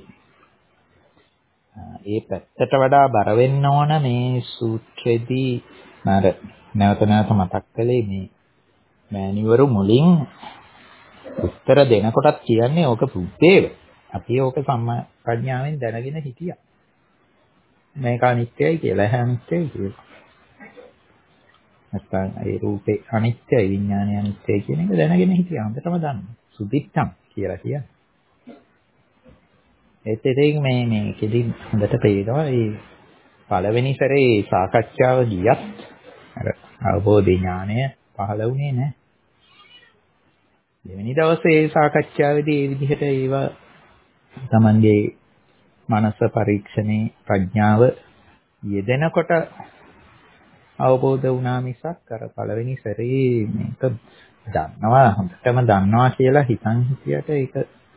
ඒ පැත්තට වඩා බර වෙන්න ඕන මේ සූත්‍රයේදී මාර නැවත නැවත මතක් කළේ මේ මෑණිවරු මුලින් උත්තර දෙනකොටත් කියන්නේ ඕක පුද්දේව. අපි ඕක සම්මා ප්‍රඥාවෙන් දැනගෙන හිටියා. මේක අනිත්‍යයි කියලා, එහැ අනිත්‍යයි කියලා. නැත්නම් ඒ රූපේ අනිත්‍යයි, විඥානය අනිත්‍යයි කියන එක දැනගෙන හිටියා. හොඳටම දන්නවා. සුදිත්තම් කියලා කියන්නේ. ඒත් ඉතින් මේ මේ කෙදි හොඳට පේනවා මේ පළවෙනි සැරේ සාකච්ඡාව ගියත් අර අවබෝධ ඥානය පහළ වුණේ නැහැ. දෙවෙනි දවසේ සාකච්ඡාවේදී මේ විදිහට ඒවා තමන්ගේ මනස පරීක්ෂණේ ප්‍රඥාව යෙදෙනකොට අවබෝධ වුණා මිසක් අර පළවෙනි සැරේ මේක දන්නවා හොඳටම දන්නවා කියලා හිතන් හිටියට ඒක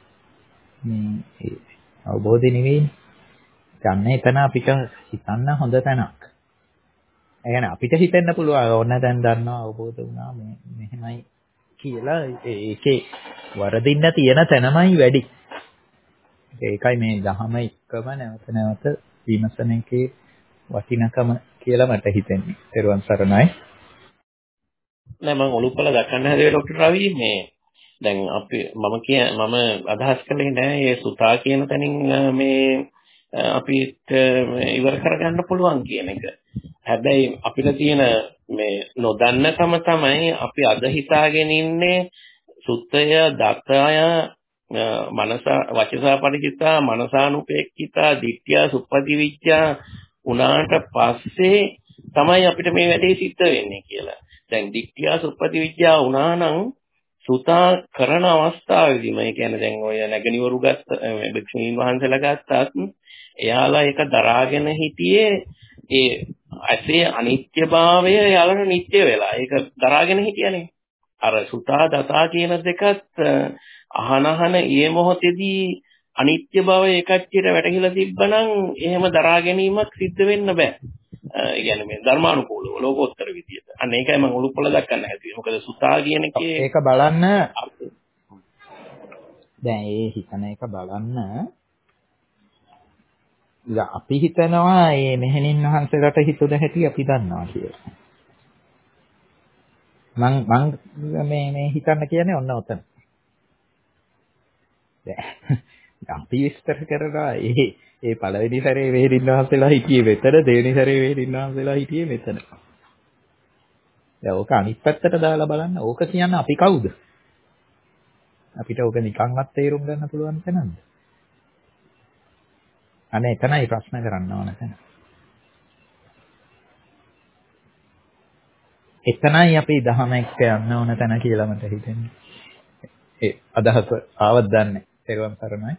මේ අවබෝධය නෙවෙයි. ගන්න එතන අපිට හිතන්න හොඳ තැනක්. ඒ කියන්නේ අපිට හිතෙන්න පුළුවන් ඕන දැන් දන්නවා අවබෝධ වුණා මේ මෙහෙමයි කියලා ඒකේ වරදින්න තියෙන තැනමයි වැඩි. ඒකයි මේ දහම එක්කම නැවත නැවත විමසන එකේ වටිනකම කියලා මට හිතෙන්නේ. ත්වන් සරණයි. නෑ මම ඔලුප්පල දක්වන්න හැදුවේ ડોක්ටර් රවි මේ දැන් අපි මම කිය මම අදහස් කළේ නෑ මේ සුතා කියන තැනින් මේ අපිට ඉවර කරගන්න පුළුවන් කියන එක. හැබැයි අපිට තියෙන මේ නොදන්නකම තමයි අපි අද හිතාගෙන ඉන්නේ සුත්තය දත්තය මනස වචසා පරිචිතා මනසානුපේක්ඛිතා දිට්ඨිය සුප්පටිවිච්ඡා උනාට පස්සේ තමයි අපිට මේ වැඩේ සිද්ධ වෙන්නේ කියලා. දැන් දිට්ඨිය සුප්පටිවිච්ඡා උනා නම් සුතා කරන අවස්ථාවේදී මම කියන්නේ දැන් ඔය නැගණිවරු ගත්ත භික්ෂුණීන් වහන්සේලා ගත්තත් එයාලා ඒක දරාගෙන හිටියේ ඒ ඇසේ අනිත්‍යභාවය එයාලට නිත්‍ය වෙලා ඒක දරාගෙන හිටියනේ. අර සුතා දතා කියන දෙකත් අහන අහන ඊ මොහොතේදී අනිත්‍ය බව ඒකච්චියට වැටහිලා තිබ්බනම් එහෙම දරා ගැනීමක් සිද්ධ වෙන්න බෑ. ඒ කියන්නේ මේ ධර්මානුකූලව ලෝකෝත්තර විදියට. අන්න ඒකයි මම උළුප්පල දක්වන්න හැදුවේ. මොකද සුතා කියන එකේ ඒක බලන්න දැන් ඒ හිතන එක බලන්න අපි හිතනවා මේ මෙහෙණින් වහන්සේලාට හිතුව හැටි අපි දන්නවා කියලා. මං මං මේ මේ හිතන්න කියන්නේ ඔන්න ඔතන. දැන් අපි විස්තර කරලා ඒ ඒ පළවෙනි සැරේ මෙහෙණින් වහන්සේලා හිටියේ මෙතන, දෙවෙනි සැරේ මෙහෙණින් වහන්සේලා හිටියේ මෙතන. දැන් ඕක අනිත් පැත්තට දාලා බලන්න. ඕක කියන්නේ අපි කවුද? අපිට ඕක නිකන්වත් තේරුම් ගන්න පුළුවන් තැනක්ද? අනේ එතනයි ප්‍රශ්න කරන්න ඕන තැන. එතනයි අපි දහම එක්ක යන්න ඕන තැන කියලා මට හිතෙන්නේ. ඒ අදහස ආවද දන්නේ. තේරුම් ගන්නයි.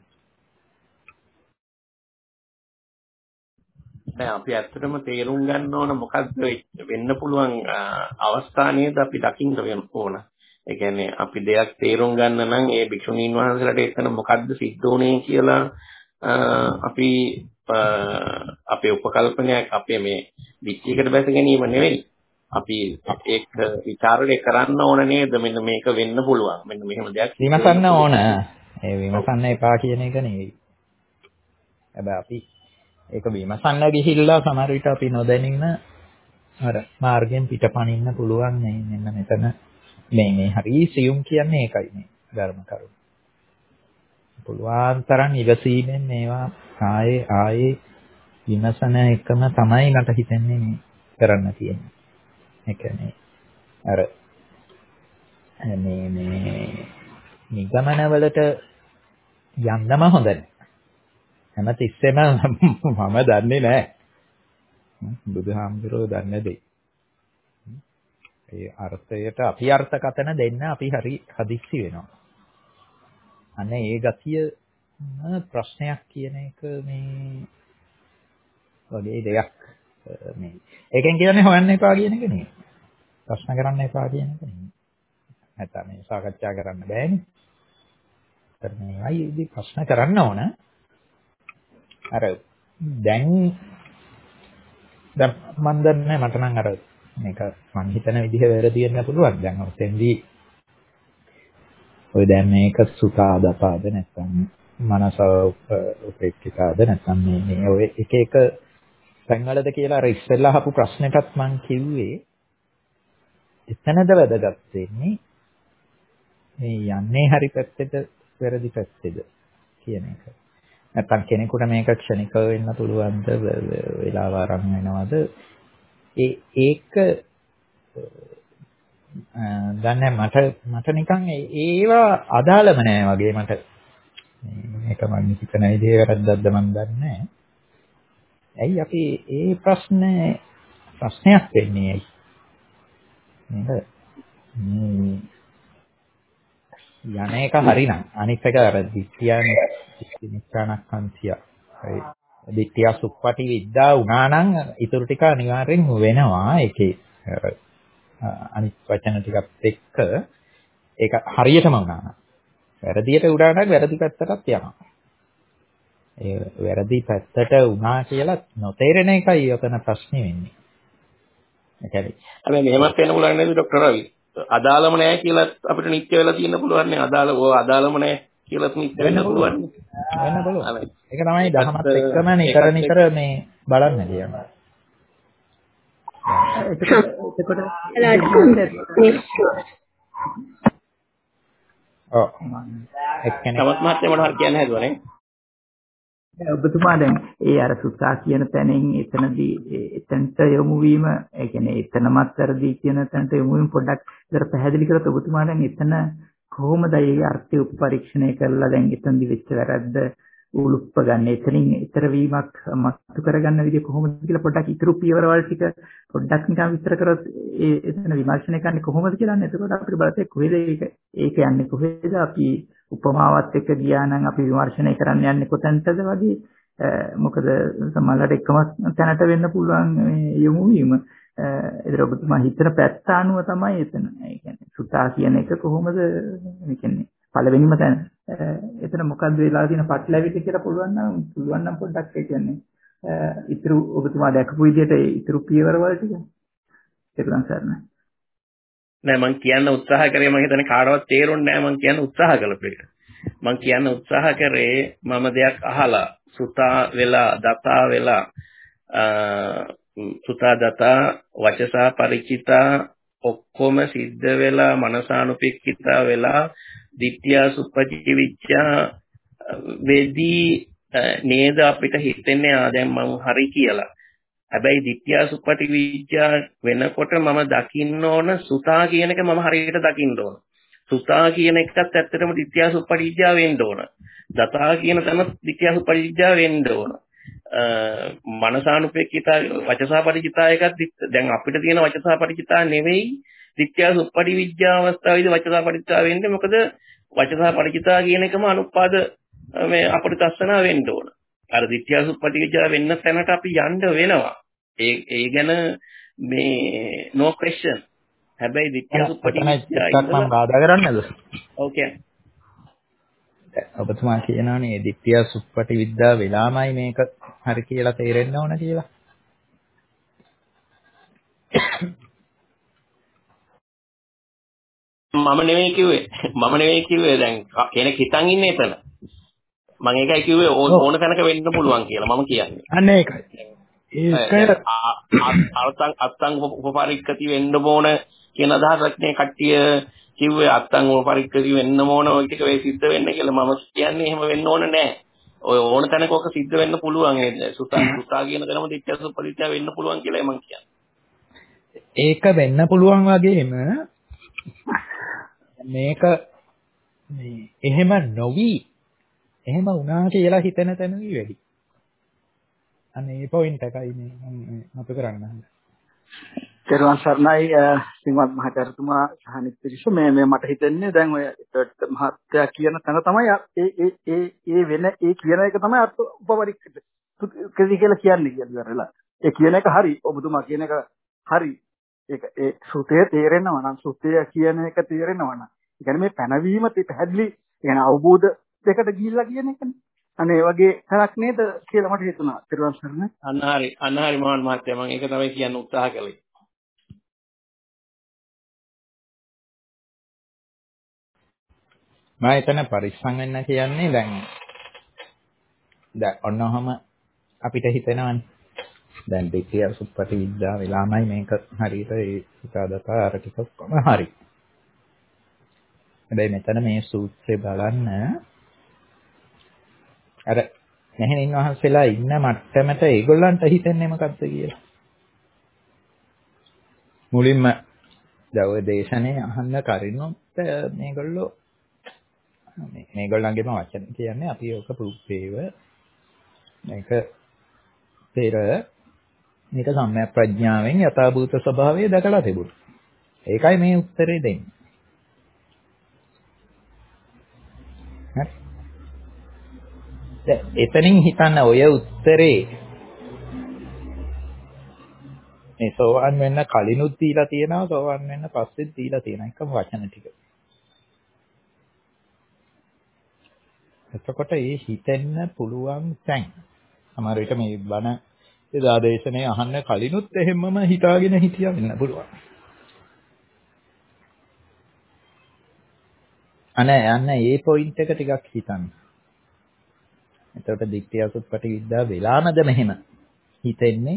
දැන් අපි ඇත්තටම තේරුම් ගන්න ඕන මොකද්ද වෙන්න පුළුවන් අවස්ථානේද අපි දකින්න ඕන. ඒ කියන්නේ අපි දෙයක් තේරුම් ගන්න නම් ඒ භික්ෂුණීන් වහන්සේලාට එතන මොකද්ද සිද්ධ වුනේ කියලා අපි අපේ උපකල්පනයක් අපේ මේ විචිකට බැස ගැනීම නෙවෙයි. අපි ඒක විචාරණය කරන්න ඕන නේද? මෙන්න මේක වෙන්න පුළුවන්. මෙන්න මෙහෙම දෙයක් විමසන්න ඕන. ඒ විමසන්න එපා කියන එක නෙවෙයි. හැබැයි අපි ඒක විමසන්න ගිහිල්ලා සමහර විට අපි නොදැනින්න අර මාර්ගයෙන් පිටපණින්න පුළුවන් නේ. මෙන්න මෙතන මේ මේ හරි සියුම් කියන්නේ ඒකයි මේ ධර්ම කරුණ. පුළුවන් තරම් ඉවසීමෙන් මේවා ආයේ ආයේ විමසන එකම තමයි මට හිතෙන්නේ මේ කරන්න තියෙන්නේ. ඒ කියන්නේ අර මේ මේ නිගමන වලට යන්නම හොඳ නැහැ. හැමතිස්සෙම මම දන්නේ නැහැ. බුදුහාමුදුරුවෝ දන්නේ දෙයි. ඒ අර්ථයට අපි අර්ථකථන දෙන්න අපි හරි හදිස්සි වෙනවා. අනේ ඒ ගතිය ප්‍රශ්නයක් කියන එක මේ වගේ දෙයක් මේ ඒකෙන් කියන්නේ හොයන්න එපා කියන එක නෙවෙයි. ප්‍රශ්න කරන්න එපා කියන එක නෙවෙයි. නැත්නම් මේ සාකච්ඡා කරන්න බෑනේ. ඒත් මේ අයිදී ප්‍රශ්න කරන්න ඕන. අර දැන් දැන් මන් දන්නේ මට නම් අර මේක මම හිතන විදිහ වැරදි වෙන්න පුළුවන්. දැන් ඔතෙන්දී ඔය දැන් මේක සුඛාදපාද නැත්නම් මනස උපේක්ෂිකාද නැත්නම් මේ මේ ඔය එක එක සංවලද කියලා අර ඉස්සෙල්ලා අහපු ප්‍රශ්නෙටත් මම කිව්වේ එතනද වැදගත් වෙන්නේ මේ යන්නේ හරි පැත්තේද වැරදි පැත්තේද කියන එක. නැත්නම් කෙනෙකුට මේක ක්ෂණිකව වෙන්න පුළුවන්ද වේලාව ආරම්භ වෙනවද ඒ ඒක දැන් මට මට නිකන් ඒවා අදාළම නෑ වගේ මට මේක මම හිතන විදිහේ වැරද්දක්ද මම දන්නේ නෑ. ඇයි අපි ඒ ප්‍රශ්නේ ප්‍රශ්නයක් වෙන්නේ ඇයි? මේක යන එක හරිනම් අනිත් එක අර දිට්ඨියනේ දිට්ඨිනිස්සනක්ඛන්තිය. ඒ දිට්ඨිය සුප්පටි විද්දා වුණා නම් ඊටු ටික අනිවාර්යෙන් වෙනවා. ඒකේ අනිත් වචන ටිකත් එක්ක ඒක හරියටම වුණා නම් වැරදියට උඩා නම් වැරදි පැත්තටත් යනවා. ඒ වැරදි පැත්තට වුණා කියලා නොතේරෙන එකයි ඔතන ප්‍රශ්නේ වෙන්නේ. ඒ කියන්නේ හැබැයි මෙහෙමත් වෙන්න පුළුවන් නේද ડોક્ટર රවි? අදාළම නැහැ කියලා අපිට නිත්‍ය වෙලා තියෙන්න පුළුවන් නේ. අදාළ ඕ අදාළම නැහැ කියලාත් නිත්‍ය වෙන්න පුළුවන්. වෙන්න පුළුවන්. ඒක තමයි දහමත් එක්කම නිතර නිතර මේ බලන්න කියනවා. එතකොට ඔව් එක්කෙනෙක් තමත් මහත්මයා මොනවා හරි කියන්න හැදුවා නේ. ඔබතුමා දැන් ඒ අර සුත්තා කියන තැනින් එතනදී එතනට යොමු වීම ඒ කියන්නේ එතනමත් වැරදි කියන තැනට යොමු වීම පොඩ්ඩක් ඉතර පැහැදිලි කරත් ඔබතුමා දැන් එතන කොහොමද ඒ අර්ථය උපපරීක්ෂණය කරලා දැන් එතනදි වෙච්ච වැරද්ද උලුප්ප ගන්න එතනින් ඊතර වීමක් මතු කරගන්න විදිය කොහොමද කියලා පොඩ්ඩක් ඉතුරු පියවරවල් ටික පොඩ්ඩක් නිකන් විස්තර කරොත් ඒ එතන විමර්ශනය කරන්නේ කොහොමද කියලා නේද? එතකොට අපිට බලතේ කොහෙද ඒක ඒක යන්නේ කොහෙද අපි උපමාවත් එක්ක ගියා නම් අපි විමර්ශනය කරන්න යන්නේ කොතැනටද වගේ මොකද සමහරවිට එකම තැනට වෙන්න පුළුවන් මේ යොමු වීම. ඒතර ඔබතුමා හිතන පැත්ත අනුව තමයි එතන. ඒ කියන්නේ සුත සුතා කියන එක කොහොමද මේ කියන්නේ පළවෙනිම තැන එතන මොකද්ද වෙලා තියෙන පටලැවිලි කියලා පුළුවන් නම් පුළුවන් නම් පොඩ්ඩක් ඒ කියන්නේ ඉතුරු ඔබතුමා දැකපු විදිහට ඉතුරු පියවරවල ටික ඒකලන් සර්ණ නෑ මම කියන්න උත්සාහ කරේ මම හිතන්නේ කාටවත් තේරුන්නේ නෑ මම කියන්න උත්සාහ කළපු එක. මම කියන්න උත්සාහ කරේ මම දෙයක් අහලා සුතා වෙලා දතා වෙලා සුතා දතා වචසා පරිචිතා ඔක්කොම සිද්ධ වෙලා මනසානුපෙක්කිතා වෙලා දිට්ඨිය සුප්පටි විච්ඡා වෙදී නේද අපිට හිතෙන්නේ ආ දැන් මම හරි කියලා. හැබැයි දිට්ඨිය සුප්පටි විච්ඡා වෙනකොට මම දකින්න ඕන සුතා කියන එක මම හරියට දකින්න ඕන. සුතා කියන එකත් ඇත්තටම දිට්ඨිය සුප්පටි විච්ඡා වෙන්න ඕන. දතා කියන තැන දිට්ඨිය සුප්පටි විච්ඡා වෙන්න ඕන. මනසානුපෙක්කිතා වචසා පරිචිතා එකත් දැන් අපිට තියෙන වචසා පරිචිතා නෙවෙයි දිට්ඨිය සුප්පටි විච්ඡා අවස්ථාවේදී වචසා පරිචිතා වෙන්නේ මොකද වචසා පරිචිතා කියන එකම අනුපාද මේ අපිට දස්සනා වෙන්න ඕන. අර දිට්ඨිය සුප්පටි විච්ඡා වෙන්න තැනට අපි යන්න වෙනවා. ඒ ඒ ගැන මේ no question. හැබැයි දිට්ඨිය සුප්පටි විච්ඡා එකක් මම බාධා කරන්නද? ඕකේ. ඔබතුමා කියනවානේ දිට්ඨිය සුප්පටි විද්‍යා වෙලාමයි මේක හරි කියලා තේරෙන්න ඕන කියලා. මම නෙවෙයි කිව්වේ. මම නෙවෙයි කිව්වේ දැන් කෙනෙක් හිතන් ඉන්නේ එතන. මම ඒකයි කිව්වේ ඕන තැනක වෙන්න පුළුවන් කියලා මම කියන්නේ. අන්න ඒකයි. ඒක අත්තං අත්තං උපපරික්කති වෙන්න ඕන කියන අදහසක් නේ කට්ටිය කිව්වේ අත්තං උපපරික්කති වෙන්න ඕන ඔය ටික වෙයි සිද්ධ වෙන්න කියලා මම කියන්නේ එහෙම වෙන්න ඕන නෑ. ඔය ඕන තැනක ඔක සිද්ධ වෙන්න පුළුවන් ඒ සුතා සුතා කියන තැනම දිට්ඨිය සුප්පටිච්චය වෙන්න පුළුවන් කියලා මම කියන්නේ. ඒක වෙන්න පුළුවන් වගේම මේක මේ එහෙම නොවි එහෙම වුණා කියලා හිතන තැනදී වැඩි. අනේ මේ පොයින්ට් එකයි මේ මම මතක කරන්න. තෙරුවන් සරණයි සිංහත් මහචාර්යතුමා සහනිත් පිරිස මේ මේ මට හිතෙන්නේ දැන් ඔය මහත්තයා කියන තැන තමයි ඒ ඒ ඒ ඒ වෙන ඒ කියන එක තමයි අර්ථ උපපරික්කද කියලා කියන්නේ කියලා ඉවරලා. ඒ කියන එක හරි ඔබතුමා කියන එක හරි ඒක ඒ සුතේ තේරෙනවා නම් සුතේ කියන එක තේරෙනවා නම් ඒ කියන්නේ මේ පැනවීම පැහැදිලි කියන අවබෝධ දෙකට ගිහිල්ලා කියන එකනේ. අනේ ඒ වගේ තරක් නේද කියලා මට හිතුණා. ත්‍රිවන් සරණ. අන්න හරි අන්න හරි මහාන් මහත්තයා මම ඒක තමයි කියන්න උත්සාහ කළේ. මම එතන පරිස්සම් වෙන්න කියන්නේ දැන් දැන් ඔන්නෝම අපිට හිතෙනවනේ. දැන් දෙකිය සුප්පටි විද්‍යාව වෙලාමයි මේක හරියට ඒ හිතාදතා අර ටික කොහොම හරි. හැබැයි මෙතන මේ සූත්‍රය බලන්න අර මෙහෙණින් වහන්සේලා ඉන්න මට්ටමට ඒගොල්ලන්ට හිතෙන්නේ මොකක්ද කියලා. මුලින්ම දවල් දේශනේ අහන්න කරිනොත් මේගොල්ලෝ මේ මේගොල්ලන්ගේම වචන කියන්නේ අපි ඔක පුරුපේව මේක පෙර මේක සම්‍යක් ප්‍රඥාවෙන් යථාභූත ස්වභාවය දැකලා තිබුණා. ඒකයි මේ උත්තරේ දෙන්නේ. හරි. එතනින් හිතන්න ඔය උත්තරේ මේ සෝවන් වෙන්න කලිනුත් දීලා තියෙනවා සෝවන් වෙන්න පස්සෙත් දීලා තියෙනවා එකම වචන ටික. එතකොට ඒ හිතෙන්න පුළුවන් තැන් සමහර විට මේ බණ එදා දේශනේ අහන්න කලිනුත් එහෙමම හිතාගෙන හිටියා වෙන්න පුළුවන්. අනේ යන්න මේ පොයින්ට් එක ටිකක් හිතන්න. එතකොට දික්තිය සුප්පටි විද්‍යාව වෙලාමද මෙහෙම හිතෙන්නේ?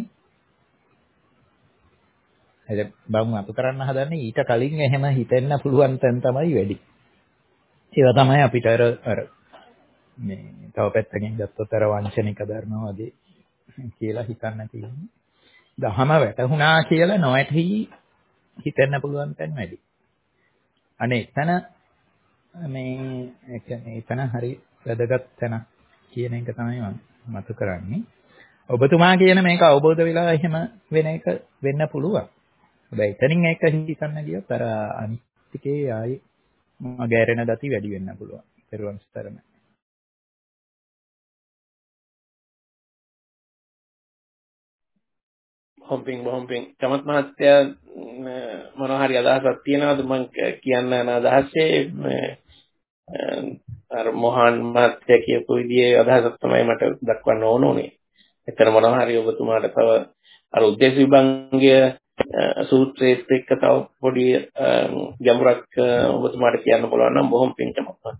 එද බම් අතු කරන්න හදන්නේ ඊට කලින් එහෙම හිතෙන්න පුළුවන් තැන් තමයි වැඩි. ඒවා තමයි අපිට අර අර මේ තව පැත්තකින් ගත්තොත් අර වංචනික ධර්ම වගේ කියලා හිතන්න තියෙන්නේ. දහම වැටුණා කියලා නොඇටි හිතෙන්න පුළුවන් තැන් වැඩි. අනේ එතන මේ ඒ කියන්නේ එතන හරි වැදගත් තැන කියන එක තමයි මම මතු කරන්නේ. ඔබතුමා කියන මේක අවබෝධ වෙලා එහෙම වෙන එක වෙන්න පුළුවන්. හැබැයි එතනින් එක හිතන්න ගියොත් අර අනිත්‍යකේ ආයි ගැරෙන ගති වැඩි වෙන්න පුළුවන්. පෙරවන් ස්තරම. බොහොම පිං බොහොම පිං චමත් මහත්තයා මොනවා හරි අදහසක් තියනවාද මම කියන්න යන අදහසේ අර මොහන් මහත්තයා කියපු විදිහේ අදහසක් තමයි මට දක්වන්න ඕන උනේ. එතන මොනවා හරි ඔබතුමාට තව අර උද්දේශ විභංගය සූත්‍රයේත් එක්ක තව පොඩි ගැඹුරක් ඔබතුමාට කියන්න පුළුවන් නම් බොහොම පිං චමත් මහත්තයා.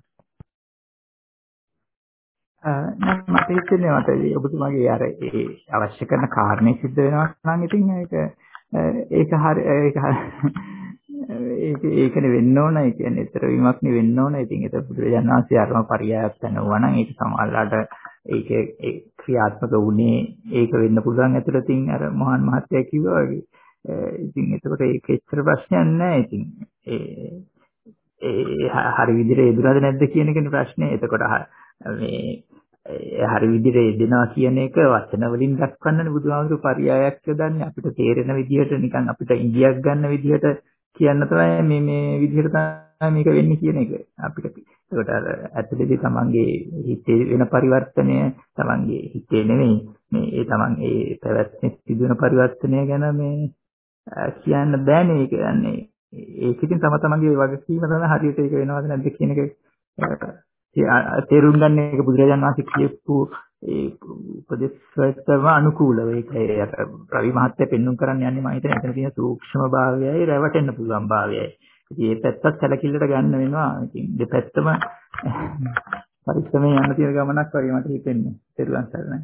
නෑ මට හිතෙන්නේ මට ඔබතුමාගේ අර ඒ අවශ්‍ය කරන කාරණේ සිද්ධ වෙනවා නම් ඉතින් ඒක ඒක හරි ඒක ඒක ඒකනේ වෙන්න ඕන. ඒ කියන්නේ ඒතර වීමක් නෙවෙයි වෙන්න ඕන. ඉතින් ඒක බුදුරජාණන් වහන්සේ අරම පරියායක් කරනවා නම් ඒක සමාජලාට ඒක ඒ ක්‍රියාත්මක වුණේ ඒක වෙන්න පුළුවන් ඇතුළතින් අර මොහන් මහත්තයා කිව්වා වගේ. ඉතින් ඒකට ඒක එච්චර ප්‍රශ්නයක් නෑ. ඉතින් ඒ ඒ හරි විදිහට එදුනද නැද්ද කියන එකනේ ප්‍රශ්නේ. එතකොට මේ හරි විදිහට එදෙනවා කියන එක වචන වලින් දක්වන්නනේ බුදුහාමුදුරු පරියායක් යොදන්නේ. අපිට තේරෙන විදිහට නිකන් අපිට ඉඟියක් ගන්න විදිහට කියන්න තමයි මේ මේ විදිහට තමයි මේක වෙන්නේ කියන එක. අපිට ඒකට අර ඇතුළේදී තමන්ගේ හිතේ වෙන පරිවර්තනය තමන්ගේ හිතේ නෙමෙයි මේ ඒ තමන් ඒ පැවැත්මේ සිදුවෙන පරිවර්තනය ගැන මේ කියන්න බෑනේ. ඒ කියන්නේ ඒකකින් තම තමන්ගේ වගකීම තමයි හරියට ඒක වෙනවද නැද්ද කියන එක තේරුම් ගන්න එක බුදුරජාණන් වහන්සේ කියපු ඒ උපදේශවලටම අනුකූලව ඒකයි අර රවි මහත්තයා පෙන්වුම් කරන්න යන්නේ මම හිතන්නේ එතන තියෙන සූක්ෂම භාවයයි රැවටෙන්න පුළුවන් භාවයයි. ඉතින් මේ පැත්තත් සැලකිල්ලට ගන්න වෙනවා. ඉතින් දෙපැත්තම පරිස්සමෙන් යන්න තියෙන ගමනක් වගේ මට හිතෙන්නේ. තේරුම් ගන්නයි.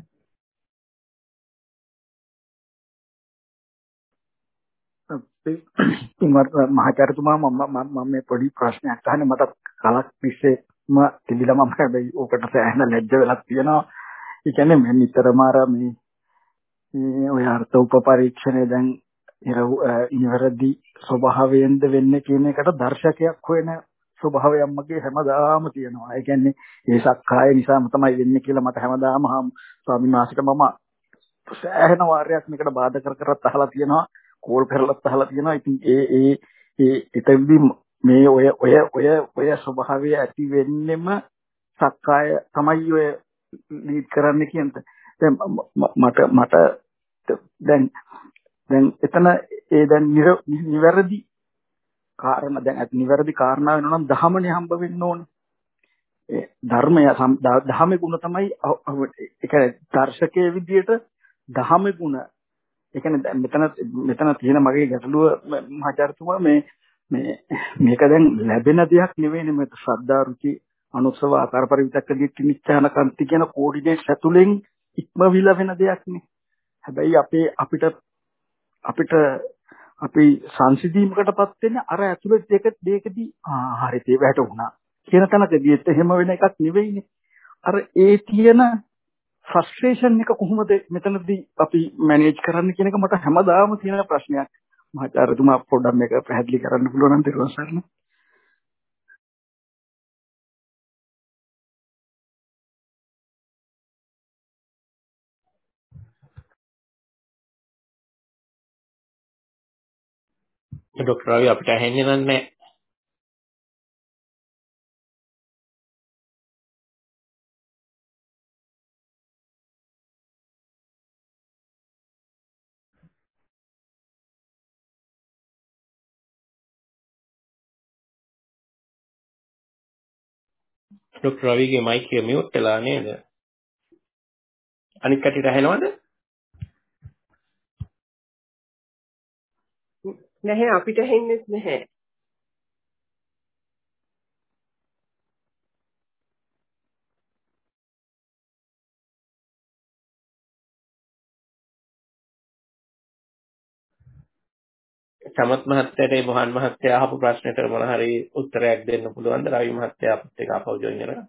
ඉතින් මහාචාර්යතුමා මම මම මේ පොඩි ප්‍රශ්නයක් අහන්නේ මට කලක් තිස්සේම තිබිලා මම හැබැයි ඕකට සෑහෙන ලැජ්ජ වෙලා තියෙනවා. ඒ කියන්නේ මම නිතරම අර මේ මේ ඔය අර්ථ උපපරීක්ෂණය දැන් ඉනිවැරදි ස්වභාවයෙන්ද වෙන්නේ කියන එකට දර්ශකයක් හොයන ස්වභාවයක් මගේ හැමදාම තියෙනවා. ඒ කියන්නේ ඒ සක්කාය නිසාම තමයි වෙන්නේ කියලා මට හැමදාම ස්වාමීන් වහන්සේට මම සෑහෙන වාරයක් මේකට බාධා කර කරත් අහලා තියෙනවා. කෝල් කරලත් අහලා තියෙනවා. ඉතින් ඒ ඒ ඒ එතෙන්දි මේ ඔය ඔය ඔය ඔය ස්වභාවය ඇති වෙන්නෙම සක්කාය තමයි ඔය ලීඩ් කරන්න කියන්ට. දැන් මට මට දැන් දැන් එතන ඒ දැන් නිවැරදි කාරණා දැන් අත් නිවැරදි කාරණා වෙනවා නම් දහමනේ හම්බ වෙන්න ඕනේ. ඒ ධර්මය දහමේ ගුණ තමයි ඒක දර්ශකයේ විදියට දහමේ ගුණ. ඒ කියන්නේ මෙතන මෙතන තියෙන මගේ ගැටලුව මහාචාර්යතුමා මේ මේ මේක දැන් ලැබෙන දෙයක් නෙවෙයිනේ මේ ශ්‍රද්ධා රුචි අනුසව ආකාර පරිවිතක්ක දිට්ඨි නිච්ඡාන කන්ති කියන කෝඩිනේට්ස් ඇතුලෙන් ඉක්මවිලා වෙන දෙයක් නේ. හැබැයි අපේ අපිට අපිට අපි සංසිඳීමකටපත් වෙන්නේ අර ඇතුලේ දෙක දෙකදී ආ හරි ඒක වැටුණා කියන තැනකදී ඒත් එහෙම වෙන එකක් නෙවෙයිනේ. අර ඒ තියෙන ෆ්‍රස්ට්‍රේෂන් එක කොහොමද මෙතනදී අපි මැනේජ් කරන්න කියන එක මට හැමදාම තියෙන ප්‍රශ්නයක්. මහාචාර්යතුමා පොඩ්ඩක් මේක පැහැදිලි කරන්න පුළුවන් නම් දරුවන් සරණ. ડોક્ટર රවි අපිට ඇහෙන්නේ නැහැ. ડોક્ટર රවිගේ මයික් එක මියුට් වෙලා නේද? අනිත් කටියට ඇහෙනවද? නැහැ අපිට ඇහෙන්නේ නැහැ. සමත් මහත්තයාට මොහන් මහත්තයා අහපු ප්‍රශ්නෙට මොන හරි උත්තරයක් දෙන්න පුළුවන්ද? රවි මහත්තයා අපිට එක අපව ජොයින් වෙනවා.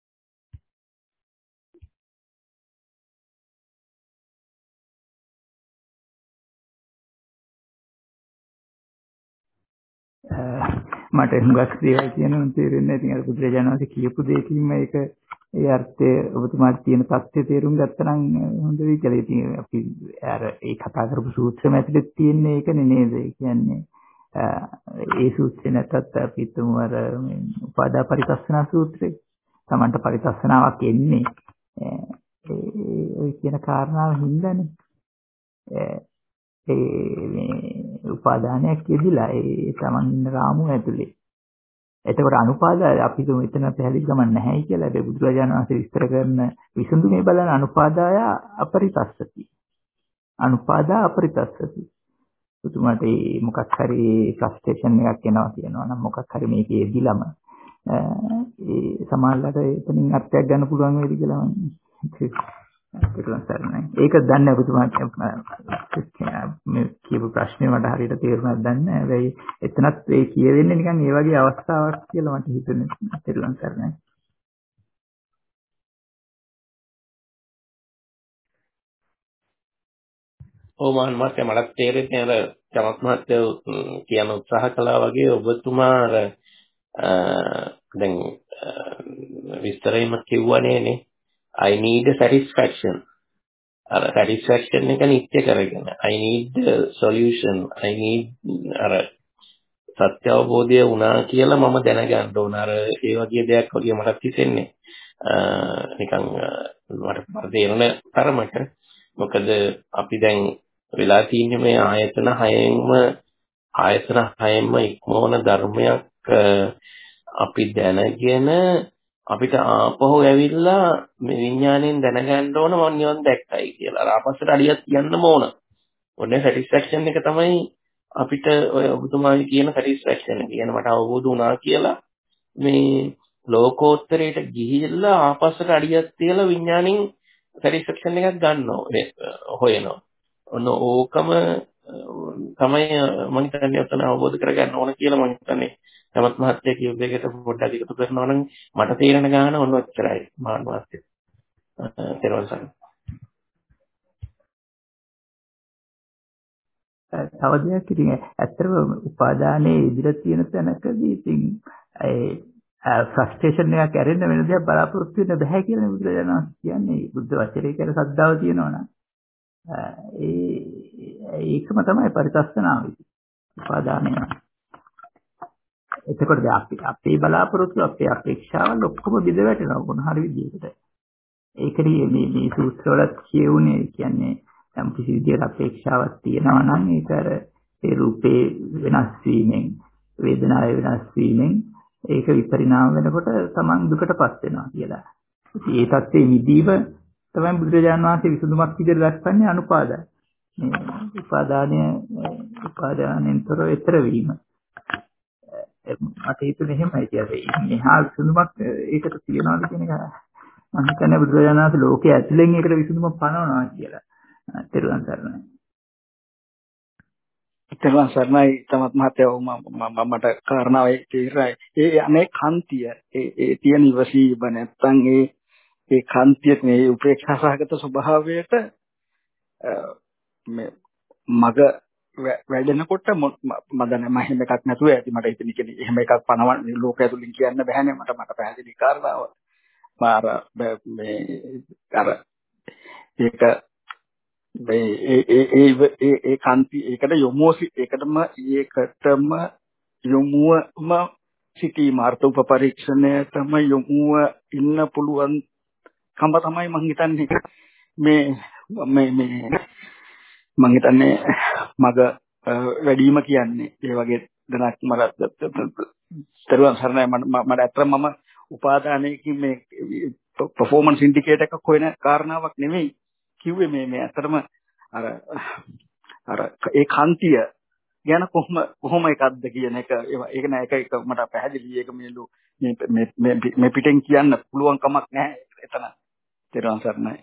මට හුඟක් දේවල් කියනවා තේරෙන්නේ නැහැ. ඉතින් අර බුදුරජාණන් වහන්සේ කියපු දෙයකින්ම ඒක ඒ අර්ථය ඔබතුමාට තියෙන தත්ත්වය තේරුම් ගත්තා නම් හොඳ වෙයි කියලා. ඉතින් අපි අර ඒ කතා කරපු සූත්‍රෙම ඇතුලේ තියෙන්නේ ඒකනේ නේද? ඒ කියන්නේ ඒ සූත්‍රේ නැත්තත් අපි තුමු අර උපාදා පරිත්‍ස්සනා සූත්‍රේ. Tamanට පරිත්‍ස්සනාවක් එන්නේ ඒ ඔය කියන කාරණාව හින්දානේ. ඒ මේ උපාදානයක් යෙදිලා ඒ තමන් ඉන්න රාමුව ඇතුලේ. එතකොට අනුපාදාය අපි තුමු එතන පැහැදිලි ගමන් නැහැයි කියලා. ඒ බුදුරජාණන් වහන්සේ විස්තර කරන විසඳුමේ බලන අනුපාදාය අපරිතස්සති. අනුපාදා අපරිතස්සති. උතුමට මේ මොකක් හරි ෆ්‍රස්ට්‍රේෂන් එකක් එනවා කියනවා නම් මොකක් හරි මේකේ යෙදිලම ඒ සමාජලට එතනින් අර්ථයක් ගන්න පුළුවන් වේවි කියලා මම හිතනවා. ඒක දන්නේ ඔබතුමාට මේ කියපු ප්‍රශ්නේ මට හරියට තේරුණාද දන්නේ නැහැ. හැබැයි එතනත් ඒ කියවෙන්නේ නිකන් ඒ වගේ අවස්ථාවක් කියලා මට හිතුනේ. තේරුම් ගන්නයි. ඔව් මම මට මට තේරෙන්නේ අර චමත් මහත්තයා කියන උත්සාහ කළා වගේ ඔබතුමා අර දැන් විස්තරෙම කිව්වනේනේ I need a satisfaction. අර satisfaction එක නිත්‍ය කරගෙන I need the solution. I need අර සත්‍ය අවබෝධය වුණා කියලා මම දැනගන්න ඕන. අර ඒ වගේ දෙයක් වගේ මටත් හිතෙන්නේ. නිකන් මට තේරෙන තරමට. මොකද අපි දැන් වෙලා තියෙන්නේ මේ ආයතන හයෙන්ම ආයතන හයෙන්ම ඉක්මවන ධර්මයක් අපි දැනගෙන අපිට ආපහු ඇවිල්ලා මේ විඥාණයෙන් දැනගන්න ඕන මම නිවන් දැක්කයි කියලා. අර ආපස්සට අඩියක් තියන්න ඕන. ඔන්නේ සැටිස්ෆැක්ෂන් එක තමයි අපිට ඔය ඔබතුමාගේ කියන සැටිස්ෆැක්ෂන් එක. කියන මට අවබෝධ වුණා කියලා මේ ලෝකෝත්තරයට ගිහිල්ලා ආපස්සට අඩියක් තියලා විඥාණයෙන් සැටිස්ෆැක්ෂන් එකක් ගන්නවා හොයනවා. ඔන්න ඕකම තමයි මම හිතන්නේ ඔතන අවබෝධ කරගන්න ඕන කියලා මම හිතන්නේ. තමත් මහත්තයා කියපු දෙයකට පොඩ්ඩක් එකතු කරනවා නම් මට තේරෙන ගාන ඔන්න ඔච්චරයි මාන වාස්තේ. තේරුවන් සර්. තව දෙයක් ඉතින් ඇත්තටම උපාදානයේ ඉදිරියට තියෙන තැනකදී ඉතින් ඒ ෆ්‍රස්ට්‍රේෂන් එකක් ඇරෙන්න වෙන දෙයක් බලාපොරොත්තු වෙන්න බෑ කියලා බුදුරජාණන් වහන්සේ කියන්නේ. බුද්ධ වචනේ කියන ශ්‍රද්ධාව තියෙනවනම් ඒ ඒකම තමයි පරිත්‍ස්සනාව. උපාදානය. එතකොට අපි අපේ බලාපොරොත්තු අපේ අපේක්ෂාවල් ඔක්කොම බිඳ වැටෙනවා මොන හරි විදිහකට. ඒකදී මේ මේ සූත්‍රවලත් කියුනේ කියන්නේ යම් කිසි විදිහකට අපේක්ෂාවක් තියෙනවා නම් ඒක අර ඒ රූපේ වෙනස් වීමෙන් වේදනාවේ වෙනස් වීමෙන් ඒක විපරිණාම වෙනකොට තමන් දුකටපත් වෙනවා කියලා. ඒ தත්ත්වයේ නිදීව තමයි බුදුරජාණන් වහන්සේ විසඳුමක් විදිහට දක්වන්නේ අනුපාදාය. මේ උපාදානය උපාදානෙන් තොර ඊතර වීම. මට හිතුනේ එහෙමයි කියලා. මෙහා විසඳුමක් ඒකට තියනවාද කියන එක මම හිතන්නේ බුදුරජාණන් වහන්සේ ලෝකයේ ඇතුලෙන් ඒකට විසඳුමක් පනවනවා කියලා. තෙරුවන් සරණයි. තෙරුවන් සරණයි තමත් මහත්තයා මම මට කාරණාවයි තීරයි. ඒ අනේ කාන්තිය ඒ ඒ තියෙන ඉවසීම නැත්තම් ඒ ඒ කාන්තිය මේ උපේක්ෂා සහගත ස්වභාවයට මේ මග වැඩෙනකොට මම දන්නේ මම එහෙම එකක් නැතුව ඇති මට හිතෙන කියන්නේ එහෙම එකක් පනවන්න ලෝක ඇතුලින් කියන්න බෑනේ මට මට පැහැදිලි කාරණාව. මාර මේ අර ඒක මේ ඒ ඒ ඒ ඒ කාන්ති ඒකට යොමුසි ඒකටම ඒකටම යොමුවම සිටීම අර්ථ උපපරීක්ෂණයටම යොමුව ඉන්න පුළුවන් කම තමයි මම හිතන්නේ මේ මේ මේ මම හිතන්නේ මග වැඩිම කියන්නේ ඒ වගේ දණක් මට තරුවන් සරණයි මට අත්‍තරම මම උපාදානයකින් මේ performance indicator එකක් හොයන කාරණාවක් නෙමෙයි කිව්වේ මේ මේ අත්‍තරම අර අර ඒ කාන්තිය ගැන කොහොම කොහොම එකක්ද කියන එක ඒක නෑ ඒක එක මට පැහැදිලි ඒක මේ මේ මේ පිටෙන් කියන්න පුළුවන් කමක් නැහැ එතන තරුවන් සරණයි.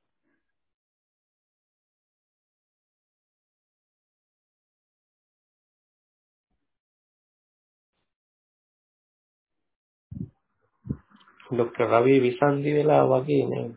ડોક્ટર රවි විසන්දි වෙලා වගේ නේ.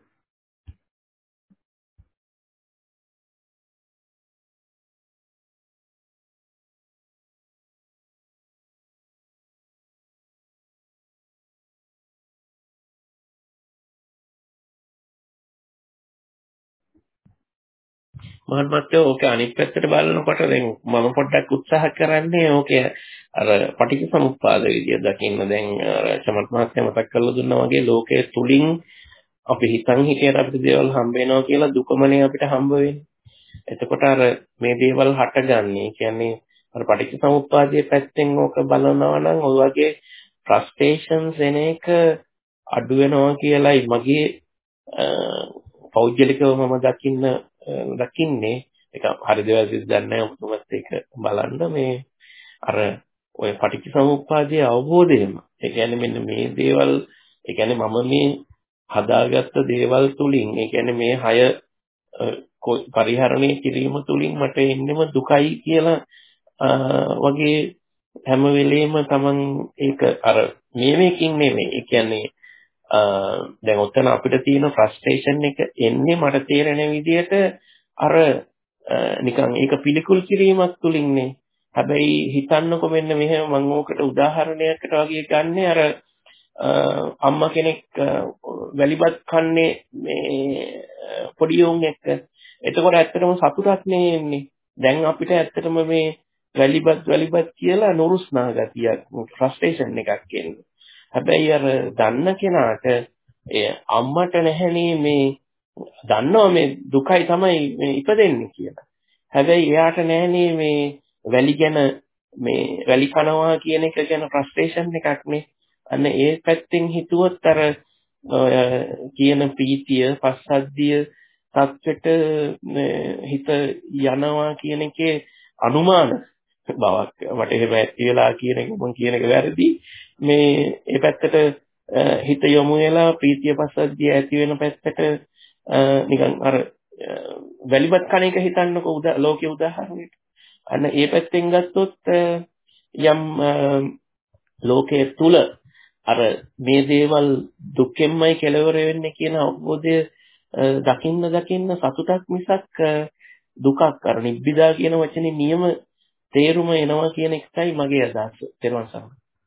මහත්මත්යෝ ඕකේ අනිත් පැත්තට බලනකොට දැන් මම පොඩ්ඩක් උත්සාහ කරන්නේ ඕකේ අර පටිච්චසමුප්පාද විදිය දකින්න. දැන් අර චමත් මහත්මයා මතක් කරලා දුන්නා වගේ ලෝකයේ තුලින් අපි හිතන් හිටියට අපිට දේවල් හම්බ වෙනවා කියලා දුකමනේ අපිට හම්බ වෙන්නේ. එතකොට අර මේ දේවල් හටගන්නේ කියන්නේ අර පටිච්චසමුප්පාදයේ පැත්තෙන් ඕක බලනවා නම් ඔය වගේ ෆ්‍රස්ට්‍රේෂන්ස් එන එක අඩු වෙනවා කියලායි මගේ පෞද්ගලිකව මම දකින්න දකින්නේ. ඒක හරිද වැරදිද දන්නේ නැහැ. ඔබතුමත් ඒක බලන්න මේ අර ඔය පටිච්චසමුප්පාදයේ අවබෝධයම. ඒ කියන්නේ මෙන්න මේ දේවල් ඒ කියන්නේ මම මේ හදාගත්ත දේවල් තුලින් ඒ කියන්නේ මේ හය පරිහරණය කිරීම තුලින් මට එන්නෙම දුකයි කියලා වගේ හැම වෙලෙම තමන් ඒක අර මේකකින් නෙමෙයි. ඒ කියන්නේ දැන් ඔතන අපිට තියෙන ෆ්‍රස්ට්‍රේෂන් එක එන්නේ මට තේරෙන විදිහට අර නිකන් ඒක පිළිකුල් කිරීමක් තුලින්නේ. හැබැයි හිතන්නකො මෙන්න මෙහෙම මම ඕකට උදාහරණයකට වගේ ගන්නෙ අර අම්මා කෙනෙක් වැලිබත් කන්නේ මේ පොඩි උන් එක්ක. එතකොට ඇත්තටම සතුටක් නේ එන්නේ. දැන් අපිට ඇත්තටම මේ වැලිබත් වැලිබත් කියලා නුරුස්නා ගතියක් ෆ්‍රස්ට්‍රේෂන් එකක් එන්නේ. හැබැයි අර දන්න කෙනාට ඒ අම්මට නැහැනේ මේ දන්නවා මේ දුකයි තමයි මේ ඉපදෙන්නේ කියලා. හැබැයි එයාට නැහැනේ මේ වැලි ගැන මේ වැලි කනවා කියන එක ගැන ෆ්‍රස්ට්‍රේෂන් එකක් නේ. අන්න ඒ පැත්තෙන් හිතුවොත් අර කියන ප්‍රීතිය පස්සද්ධිය තත්වෙට හිත යනවා කියන එකේ අනුමාන බවක් මට එහෙම ඇති වෙලා කියන එක මම කියන එක වැරදි. මේ ඒ පැත්තට හිත යොමු වෙලා ප්‍රීතිය පස්සද්ධිය ඇති වෙන පැත්තට නිකන් අර වැලිබත් කණ එක හිතන්නකෝ ලෝකයේ උදාහරණයක්. අන්න ඒ පැත්තෙන් ගත්තොත් යම් ලෝකයේ තුල අර මේ දේවල් දුකෙන්මයි කෙලවර වෙන්නේ කියන අවබෝධය දකින්න දකින්න සතුටක් මිසක් දුකක් අර නිබ්බිදා කියන වචනේ නියම තේරුම එනවා කියන එකයි මගේ අදහස. තේරුම් ගන්න.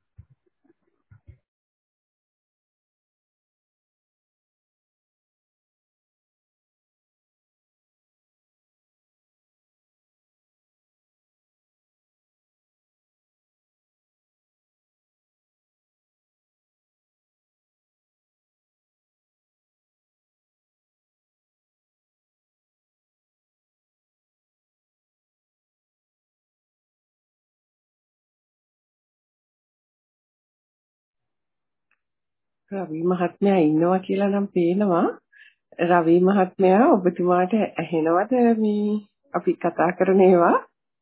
රවි මහත්මයා ඉන්නවා කියලා නම් පේනවා. රවි මහත්මයා ඔබතුමාට ඇහෙනවද මේ අපි කතා කරන ඒවා?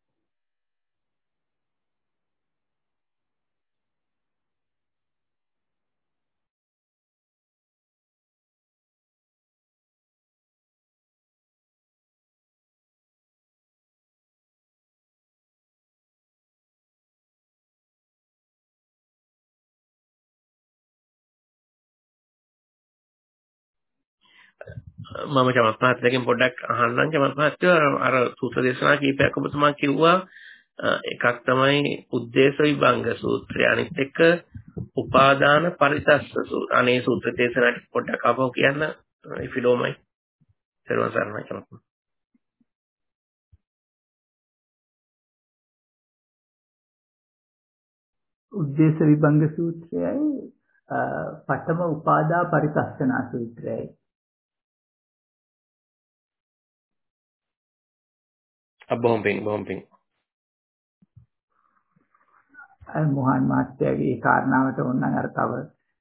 මම චමත් මහත්තයාගෙන් පොඩ්ඩක් අහන්නම්. චමත් මහත්තයා අර සූත්‍ර දේශනා කීපයක් ඔබතුමා කිව්වා. එකක් තමයි උද්දේශ විභංග සූත්‍රය. අනිත් එක උපාදාන පරිසස්ස සූත්‍රය. අනේ සූත්‍ර දේශනාට පොඩ්ඩක් අපව කියන්න if you don't mind. සර්ව සරණයි චමත්. උද්දේශ විභංග සූත්‍රයයි පඨම උපාදා පරිසස්සනා සූත්‍රයයි. බොහොම පිං බොහොම පිං. අර මොහන් මාත්‍යාගේ ඒ කාරණාවට ඕනනම් අර තව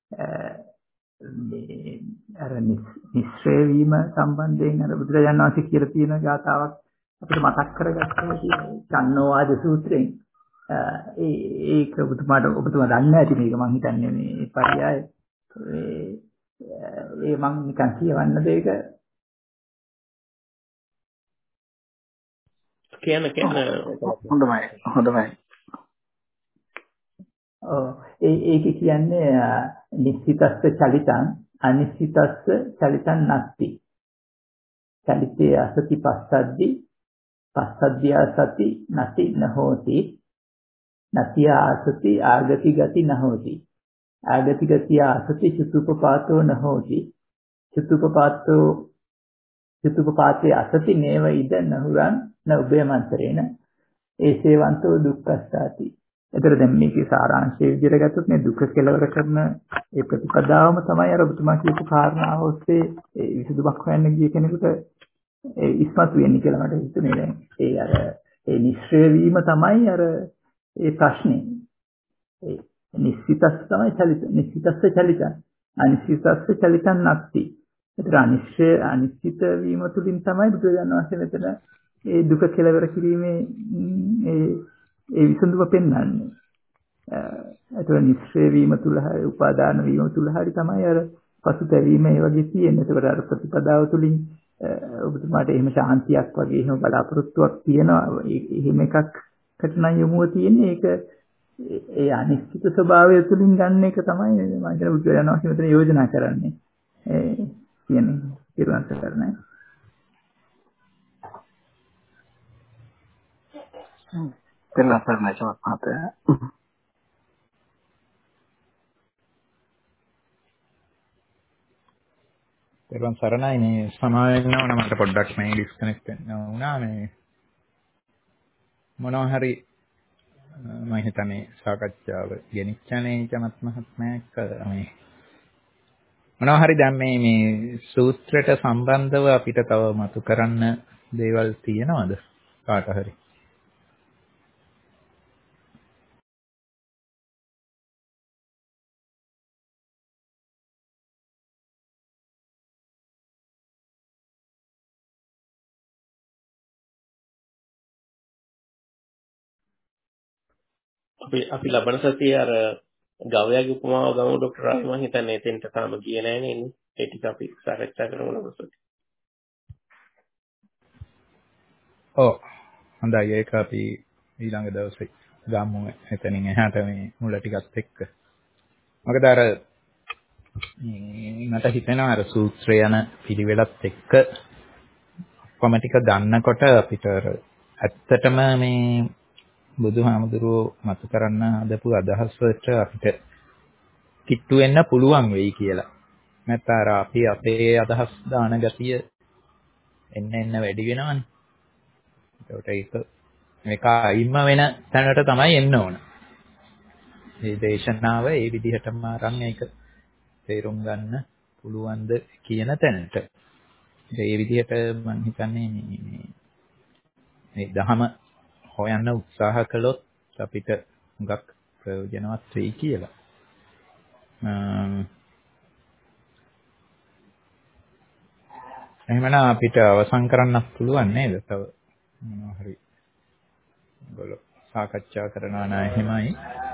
මේ අර නිස්සය වීම සම්බන්ධයෙන් අර බුදුරජාණන් වහන්සේ කියලා තියෙන ගාතාවක් අපිට මතක් කරගත්තා තියෙනවා. චන්නෝවාද සූත්‍රයෙන්. ඒ ඒක ඔබතුමාට ඔබතුමා දන්නේ නැති මේක මම හිතන්නේ මේ පරියය ඒ ඒ මම නිකන් කියවන්නද ඒක කියන කියන හොඳයි හොඳයි. ඔව් ඒ ඒක කියන්නේ නිශ්චිතස්ස චලිතං අනිශ්චිතස්ස චලිතං නැති. චලිතේ අසති පස්සද්දි පස්සද්දිය සති නැති නහෝති. නතිය ආසති ආගති ගති නහෝති. ආගති ගති ආසති චුතුපපාතෝ නහෝති. චුතුපපාතෝ චුතුපපාතේ අසති නේව ඉද නහුරං න උභයමන්තරේන ඒසේවන්තෝ දුක්ඛස්සාති. එතකොට දැන් මේකේ සාරාංශය විදිහට ගත්තොත් මේ දුක කෙලවර කරන ඒ ප්‍රතිපදාවම තමයි අර ඔබතුමා කියපු කාරණාව ඔස්සේ විසඳුමක් හොයන්න ගිය කෙනෙකුට ඒ ඉස්මතු වෙන්නේ කියලා මට හිතුනේ දැන්. ඒ අර ඒ නිශ්චය වීම තමයි අර ඒ ප්‍රශ්නේ. ඒ නිශ්චිතස්ස තමයි චලිත. නිශ්චිතස්ස චලිතං. අනිශ්චිතස්ස චලිතං නැති. ඒතර අනිශ්චය අනිශ්චිත වීම තුළින් තමයි බුදුරජාණන් වහන්සේ මෙතන ඒ දුක කෙලවර කිරීමේ ඒ ඒ විසඳුම පෙන්වන්නේ. ඒතර නිශ්චය වීම තුළ හරි උපාදාන වීම තුළ හරි තමයි අර පසුතැවීම ඒ වගේ තියෙන්නේ. ඒකට අර ප්‍රතිපදාව තුළින් ඔබතුමාට එහෙම ශාන්තියක් වගේ එහෙම බලාපොරොත්තුවක් තියෙනවා. එහෙම එකක්කට නම් යොමුව තියෙන්නේ. ඒක ඒ අනිශ්චිත ස්වභාවය තුළින් ගන්න එක තමයි මම කියන බුදුරජාණන් වහන්සේ මෙතන යෝජනා කරන්නේ. ඒ කියන්නේ පිරුවන් කරන්නේ. පෙරවන් සරණයි සමත් මහත්තයා. පෙරවන් සරණයි මේ සමාවෙන්න ඕන මට පොඩ්ඩක් මේ ඩිස්කනෙක්ට් වෙන්න වුණා මේ මොනවා හරි මම හිතන්නේ සාකච්ඡාව ගෙනිච්චනේ ජනත් මහත්මයාක මේ මොනවා හරි දැන් මේ මේ සූත්‍රයට සම්බන්ධව අපිට තව මතු කරන්න දේවල් තියෙනවද කාට හරි? අපි අපි ලබන සතියේ අර ගවයාගේ උපමාව ගමු ડોක්ටර් රාජ් මම හිතන්නේ එතෙන්ට තාම ගියේ නැහැ නේ. ඒ ටික අපි සාකච්ඡා කරමු ලබන සතියේ. ඔව්. හොඳයි ඒක අපි ඊළඟ දවසේ ගමු එතනින් එහාට මේ මුල ටිකත් එක්ක. මොකද අර මට හිතෙනවා අර සූත්‍රය යන පිළිවෙලත් එක්ක කොම ටික ගන්නකොට අපිට ඇත්තටම මේ බුදුහාමුදුරුවෝ මතු කරන්න හදපු අදහස් වලට අපිට කිට්ටු වෙන්න පුළුවන් වෙයි කියලා. නැත්නම් අර අපි අපේ අදහස් දාන ගතිය එන්න එන්න වැඩි වෙනවනේ. ඒකට ඒක මේක අයින්ම වෙන තැනට තමයි එන්න ඕන. මේ දේශනාව ඒ විදිහටම අරන් ඒක තේරුම් ගන්න පුළුවන්ද කියන තැනට. ඒ විදිහට මම හිතන්නේ මේ මේ දහම හොයන්න උත්සාහ කළොත් අපිට හුඟක් ප්‍රයෝජනවත් වෙයි කියලා. එහෙමනම් අපිට අවසන් කරන්නත් පුළුවන් නේද? තව මොනවා හරි ඔයගොල්ලෝ සාකච්ඡා කරනවා නම් එහෙමයි.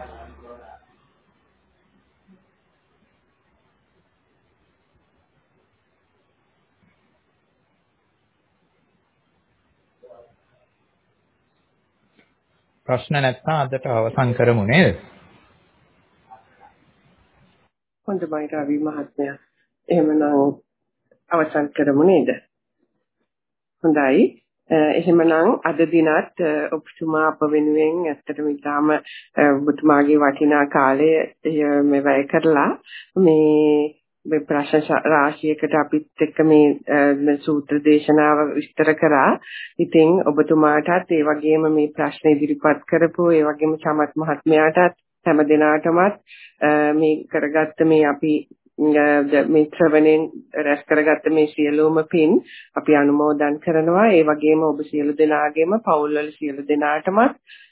ප්‍රශ්න නැත්නම් අදට අවසන් කරමු නේද? හොඳයි රවි මහත්මයා. එහෙමනම් අවසන් කරමු නේද? හොඳයි. එහෙමනම් අද දිනත් ඔබතුමා අප වෙනුවෙන් ඇත්තටම ඉතාම ඔබතුමාගේ වටිනා කාලය මේ වැය කරලා මේ මේ ප්‍රශ්න රාශියකට අපිත් එක්ක මේ සූත්‍ර දේශනාව විස්තර කරා. ඉතින් ඔබතුමාටත් ඒ වගේම මේ ප්‍රශ්න ඉදිරිපත් කරපු ඒ වගේම සමත් මහත්මයාටත් හැම දිනාටමත් මේ කරගත්ත මේ අපි මේ ශ්‍රවණයෙන් රැස් කරගත්ත මේ සියලුම පින් අපි අනුමෝදන් කරනවා. ඒ වගේම ඔබ සියලු දෙනාගේම පවුල්වල සියලු දෙනාටමත්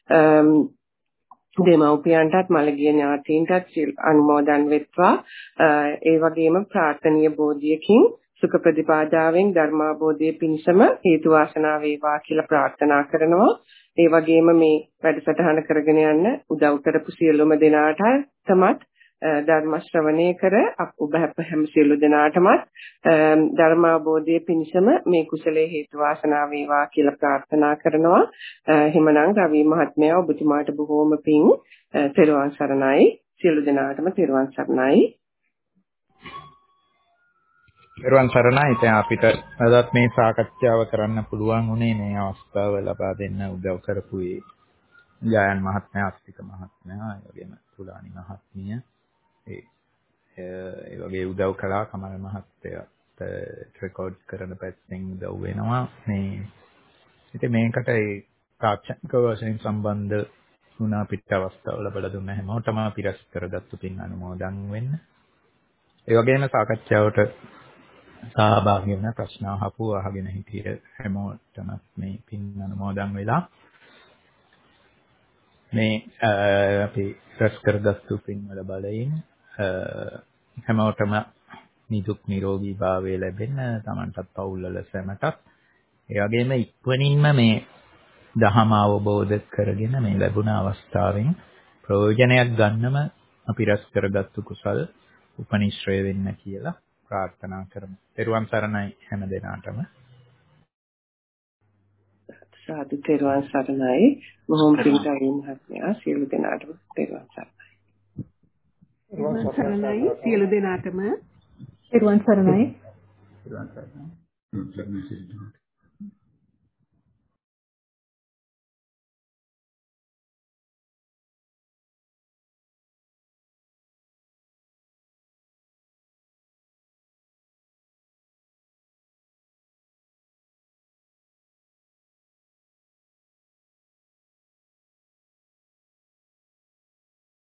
දෙමව්පියන්ටත් මළගිය ඥාතීන්ටත් අනුමෝදන් වෙත්වා. ඒ වගේම ප්‍රාර්ථනීය බෝධියකින් සුඛ ප්‍රතිපාදාවෙන් ධර්මාබෝධයේ පිණසම හේතු වාසනා වේවා කියලා ප්‍රාර්ථනා කරනවා. ඒ වගේම මේ වැඩසටහන කරගෙන යන්න උදව් කරපු සියලුම දෙනාට තමත් ධර්ම ශ්‍රවණය කර ඔබ හැම සියලු දෙනාටමත් ධර්මාබෝධයේ පිණසම මේ කුසලයේ හේතු වාසනා වේවා කියලා ප්‍රාර්ථනා කරනවා. එහෙමනම් රවි මහත්මයා ඔබතුමාට බොහෝම පිං. තෙරුවන් සරණයි. සියලු දෙනාටම තෙරුවන් සරණයි. තෙරුවන් සරණයි. දැන් අපිට අදත් මේ සාකච්ඡාව කරන්න පුළුවන් උනේ මේ අවස්ථාව ලබා දෙන්න උදව් කරපු ඒ ජයන් මහත්මයා, අස්තික මහත්මයා, ඒ වගේම තුලානි මහත්මිය ඒ ඒ වගේ උදව් කළා. කමල් මහත්තයාට රෙකෝඩ් කරන පැත්තෙන් උදව් වෙනවා. මේ ඉතින් මේකට ඒ තාක්ෂණික වශයෙන් සම්බන්ධ වුණා පිට අවස්ථාව ලැබලා දුන්න හැමෝටම අපි රැස් කරගත්තු පින් අනුමෝදන් වෙන්න. ඒ වගේම සාකච්ඡාවට සහභාගී වෙන ප්‍රශ්න අහපු අහගෙන හිටිය හැමෝටම මේ පින් අනුමෝදන් වෙලා මේ අපි රැස් කරගත්තු පින් වල බලයෙන් හැමෝටම නිදුක් නිරෝගී භාවය ලැබෙන්න තමන්ටත් පවුල්වල සැමටත් ඒ වගේම ඉක්මනින්ම මේ දහම අවබෝධ කරගෙන මේ ලැබුණ අවස්ථාවෙන් ප්‍රයෝජනයක් ගන්නම අපි රැස් කරගත්තු කුසල් උපනිශ්‍රය වෙන්න කියලා ප්‍රාර්ථනා කරමු. ත්වන් සරණයි හැම දිනාටම. සාදු ත්වන් සරණයි. බොහොම පිංකයි මහත්මයා සියලු දෙනාටම ත්වන් සරණයි. ත්වන් සරණයි සියලු දෙනාටම. ත්වන් සරණයි. ත්වන් සරණයි.